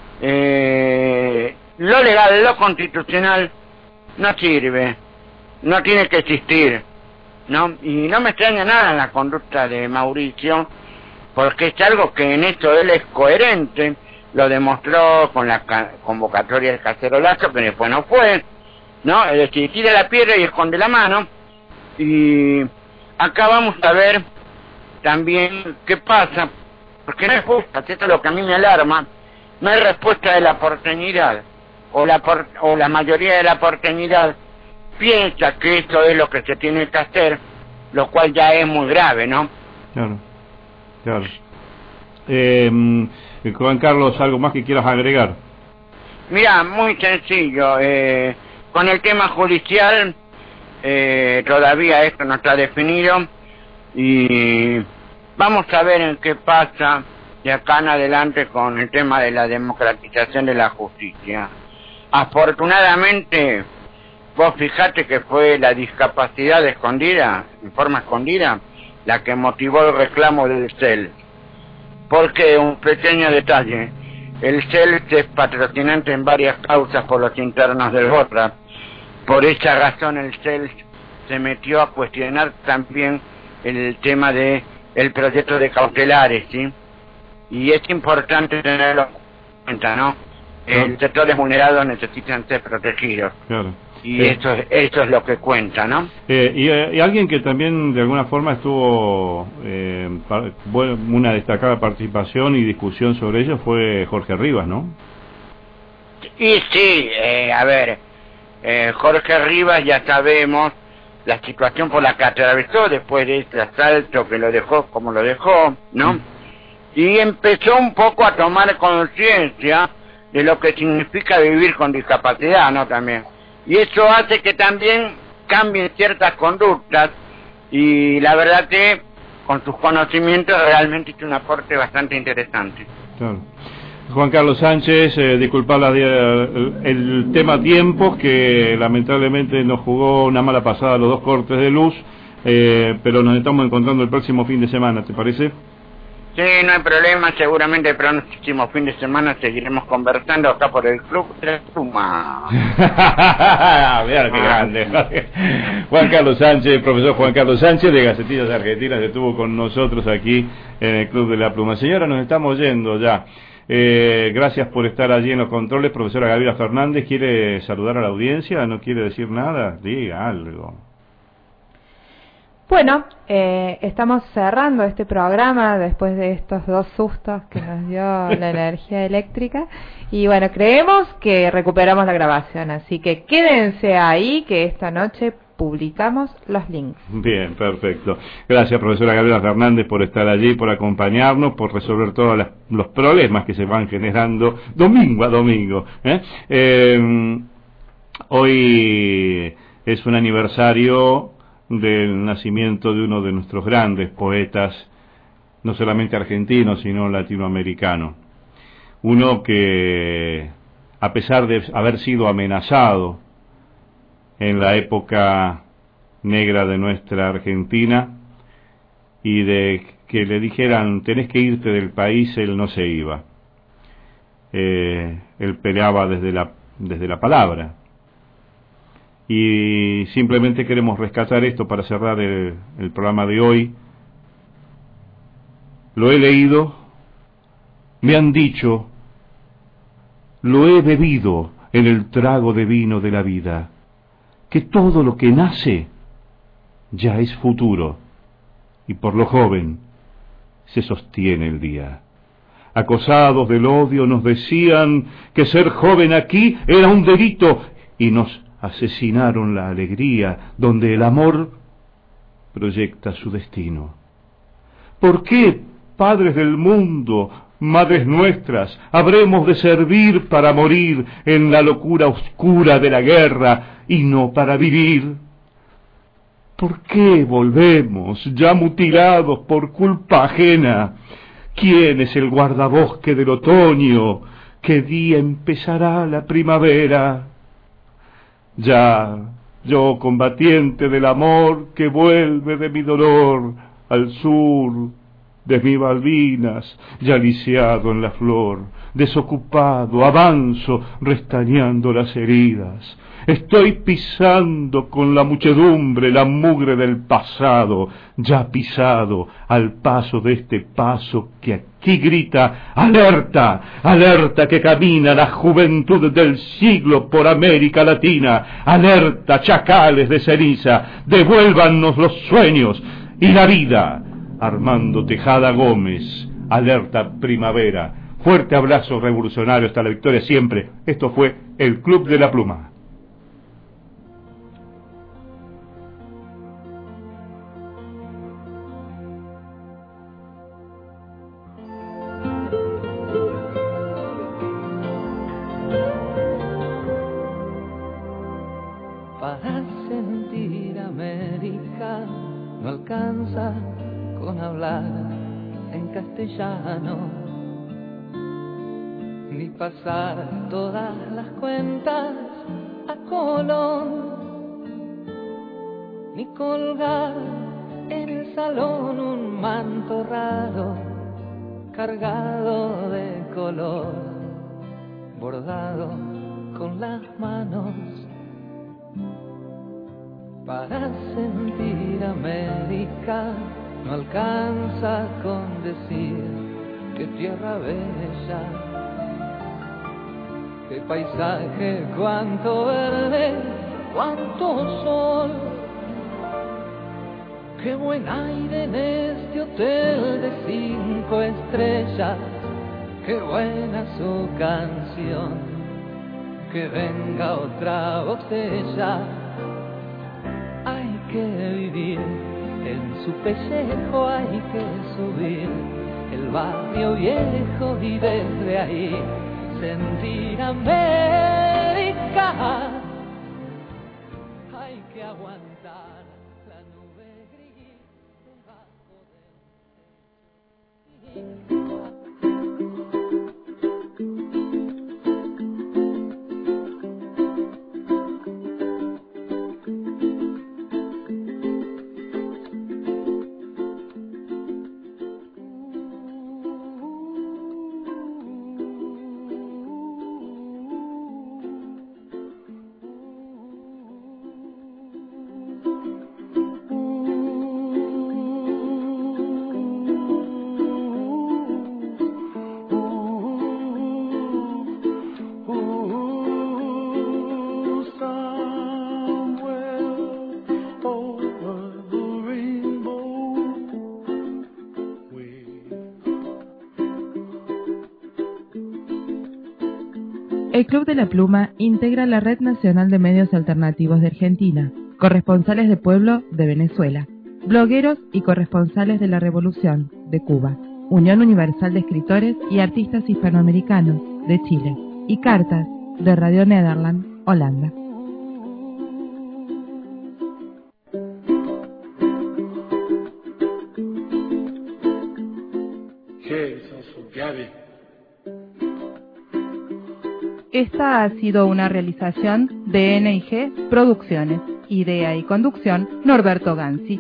eh, lo legal, lo constitucional, no sirve, no tiene que existir, ¿no? Y no me extraña nada la conducta de Mauricio, porque es algo que en esto él es coherente, lo demostró con la convocatoria del cacerolazo, que después no fue, ¿no? Es decir, tira la piedra y esconde la mano. Y acá vamos a ver también qué pasa, porque no es justo, esto es lo que a mí me alarma, no hay respuesta de la porteñidad, o la, por, o la mayoría de la porteñidad piensa que esto es lo que se tiene que hacer, lo cual ya es muy grave, ¿no? Claro, claro. Eh, Juan Carlos, ¿algo más que quieras agregar? Mira, muy sencillo, eh, con el tema judicial, eh, todavía esto no está definido, y vamos a ver en qué pasa de acá en adelante con el tema de la democratización de la justicia. Afortunadamente, vos fijate que fue la discapacidad escondida, en forma escondida, la que motivó el reclamo del C E L. Porque, un pequeño detalle, el C E L es patrocinante en varias causas por los internos del BOTRA. Por esa razón el C E L se metió a cuestionar también el tema de el proyecto de cautelares, ¿sí? Y es importante tenerlo en cuenta, ¿no? Claro. El sectores vulnerados necesitan ser protegidos. Claro. Y eh. esto, es, esto es lo que cuenta, ¿no? Eh, y, y alguien que también de alguna forma estuvo eh, par, una destacada participación y discusión sobre ello fue Jorge Rivas, ¿no? Y sí, eh, a ver, eh, Jorge Rivas ya sabemos la situación por la que atravesó después de este asalto que lo dejó como lo dejó, ¿no? Mm. Y empezó un poco a tomar conciencia de lo que significa vivir con discapacidad, ¿no? También. Y eso hace que también cambien ciertas conductas, y la verdad que con sus conocimientos realmente hizo un aporte bastante interesante. Claro. Juan Carlos Sánchez, eh, disculpa la, el, el tema tiempos, que lamentablemente nos jugó una mala pasada los dos cortes de luz, eh, pero nos estamos encontrando el próximo fin de semana, ¿te parece? Sí, no hay problema, seguramente el próximo fin de semana seguiremos conversando acá por el Club de la Pluma. Mira qué grande. Juan Carlos Sánchez, profesor Juan Carlos Sánchez de Gacetillas Argentinas, estuvo con nosotros aquí en el Club de la Pluma. Señora, nos estamos yendo ya. Eh, gracias por estar allí en los controles. Profesora Gabriela Fernández, ¿quiere saludar a la audiencia? ¿No quiere decir nada? Diga algo. Bueno, eh, estamos cerrando este programa después de estos dos sustos que nos dio la energía eléctrica, y bueno, creemos que recuperamos la grabación, así que quédense ahí, que esta noche publicamos los links. Bien, perfecto. Gracias, profesora Gabriela Fernández, por estar allí, por acompañarnos, por resolver todos las, los problemas que se van generando domingo a domingo, ¿eh? Eh, hoy es un aniversario del nacimiento de uno de nuestros grandes poetas, no solamente argentinos, sino latinoamericano. Uno que, a pesar de haber sido amenazado en la época negra de nuestra Argentina, y de que le dijeran tenés que irte del país, él no se iba. Eh, él peleaba desde la, desde la palabra. Y simplemente queremos rescatar esto para cerrar el, el programa de hoy. Lo he leído, me han dicho, lo he bebido en el trago de vino de la vida, que todo lo que nace ya es futuro, y por lo joven se sostiene el día. Acosados del odio nos decían que ser joven aquí era un delito, y nos asesinaron la alegría donde el amor proyecta su destino. ¿Por qué, padres del mundo, madres nuestras, habremos de servir para morir en la locura oscura de la guerra y no para vivir? ¿Por qué volvemos, ya mutilados por culpa ajena? ¿Quién es el guardabosque del otoño? ¿Qué día empezará la primavera? Ya, yo combatiente del amor que vuelve de mi dolor al sur de mi Malvinas, ya lisiado en la flor, desocupado, avanzo, restañando las heridas. Estoy pisando con la muchedumbre la mugre del pasado, ya pisado al paso de este paso que aquí grita: ¡alerta! ¡Alerta que camina la juventud del siglo por América Latina! ¡Alerta, chacales de ceniza! ¡Devuélvannos los sueños y la vida! Armando Tejada Gómez, alerta primavera. Fuerte abrazo revolucionario, hasta la victoria siempre. Esto fue el Club de la Pluma. Para sentir América no alcanza con hablar en castellano, ni pasar todas las cuentas a Colón, ni colgar en el salón un manto raro cargado de color, bordado con las manos. Para sentir América no alcanza con decir qué tierra bella, qué paisaje, cuánto verde, cuánto sol, qué buen aire en este hotel de cinco estrellas, qué buena su canción, que venga otra botella. Hay que vivir en su pellejo, hay que subir el barrio viejo y desde ahí sentir América. Hay que aguantar la nube gris debajo del... El Club de la Pluma integra la Red Nacional de Medios Alternativos de Argentina, corresponsales de pueblo de Venezuela, blogueros y corresponsales de la Revolución de Cuba, Unión Universal de Escritores y Artistas Hispanoamericanos de Chile y Cartas de Radio Nederland, Holanda. Esta ha sido una realización de N I G Producciones. Idea y conducción, Norberto Ganzi.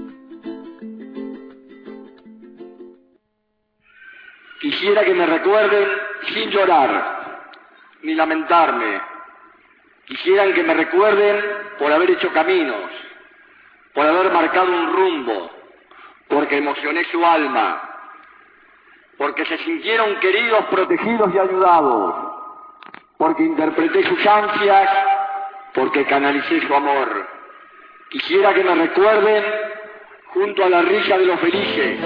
Quisiera que me recuerden sin llorar, ni lamentarme. Quisieran que me recuerden por haber hecho caminos, por haber marcado un rumbo, porque emocioné su alma, porque se sintieron queridos, protegidos y ayudados, porque interpreté sus ansias, porque canalicé su amor. Quisiera que me recuerden junto a la risa de los felices,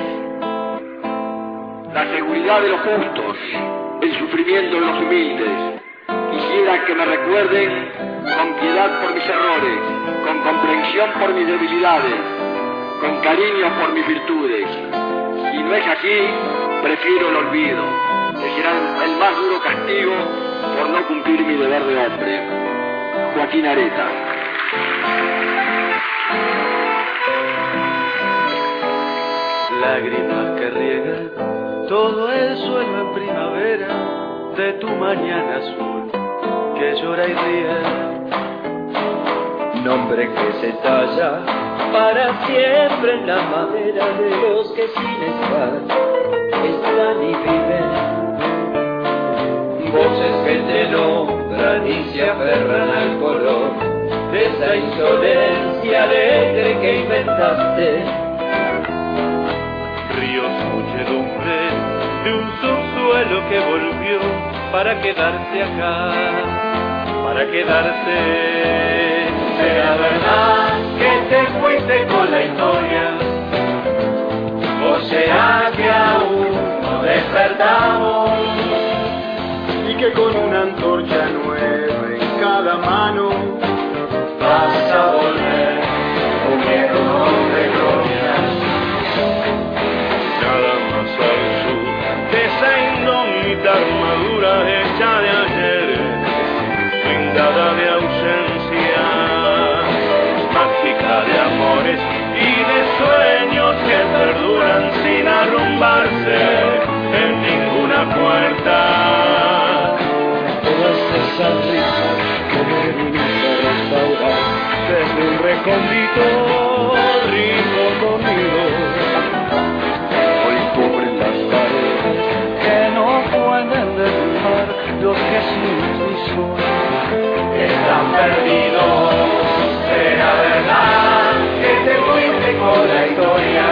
la seguridad de los justos, el sufrimiento de los humildes. Quisiera que me recuerden con piedad por mis errores, con comprensión por mis debilidades, con cariño por mis virtudes. Y no es así, prefiero el olvido, que será el más duro castigo por no cumplir mi deber de hombre. Joaquín Areta. Lágrimas que riegan todo el suelo en primavera de tu mañana azul que llora y ríe. Nombre que se talla para siempre en la madera de los que sin estar están y viven. Voces que te nombran y se aferran al color de esa insolencia alegre que inventaste. Ríos, muchedumbre de un subsuelo que volvió para quedarse acá, para quedarse. ¿Será verdad que te fuiste con la historia? ¿O será que aún no despertamos? Y que con una antorcha nueva en cada mano vas a volver un viejo de gloria. Nada más al sur de esa indómita armadura hecha de ayer, blindada de ausencia, mágica de amores y de sueños que perduran sin arrumbarse en ninguna puerta. Todas esas risas que me viniste a restaurar desde un recóndito rico dormido, hoy cubren las paredes que no pueden derrumbar los que sin mi sueño están perdidos. ¿Será verdad que te fuiste con la historia?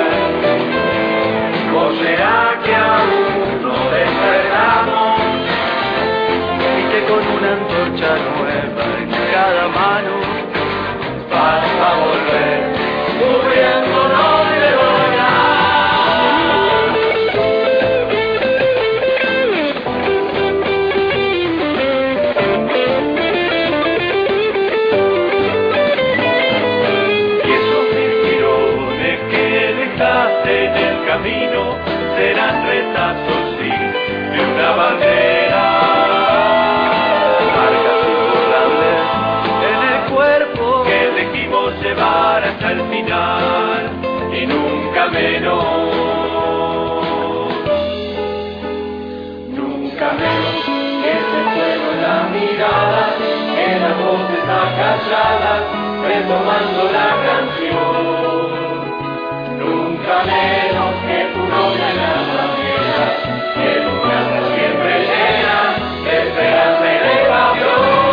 ¿O será que aún no despertamos? Y que con una antorcha nueva en cada mano vas a volver cubriéndonos de gloria. Y esos mil tirones que dejaste en el camino serán retazos, sí, de una bandera. Llevar hasta el final y nunca menos, nunca menos que ese fuego en la mirada, que las voces acalladas retomando la canción, nunca menos que tu nombre en las banderas, que tu casa siempre llena de esperanza y de pasión.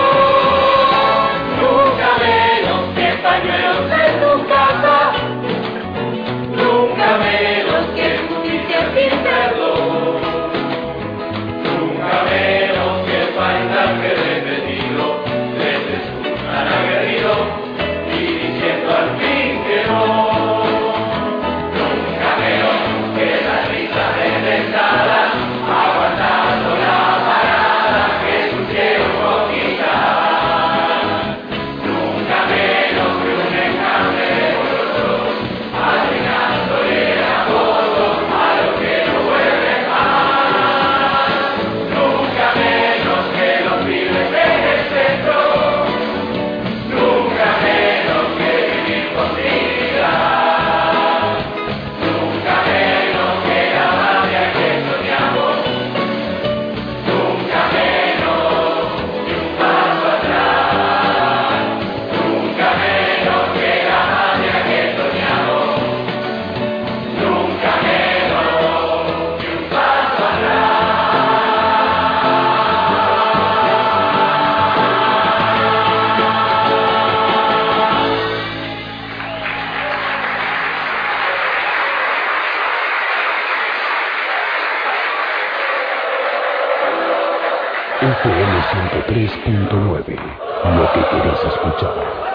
Pañuelos de tu casa, nunca menos que justicia sin perdón, nunca menos que falta que repetido desde su tan aguerrido y diciendo al fin que no, nunca menos que la risa desdensada, aguantando la parada que su cielo conquista, nunca menos. F M ciento tres punto nueve, lo que querés escuchar.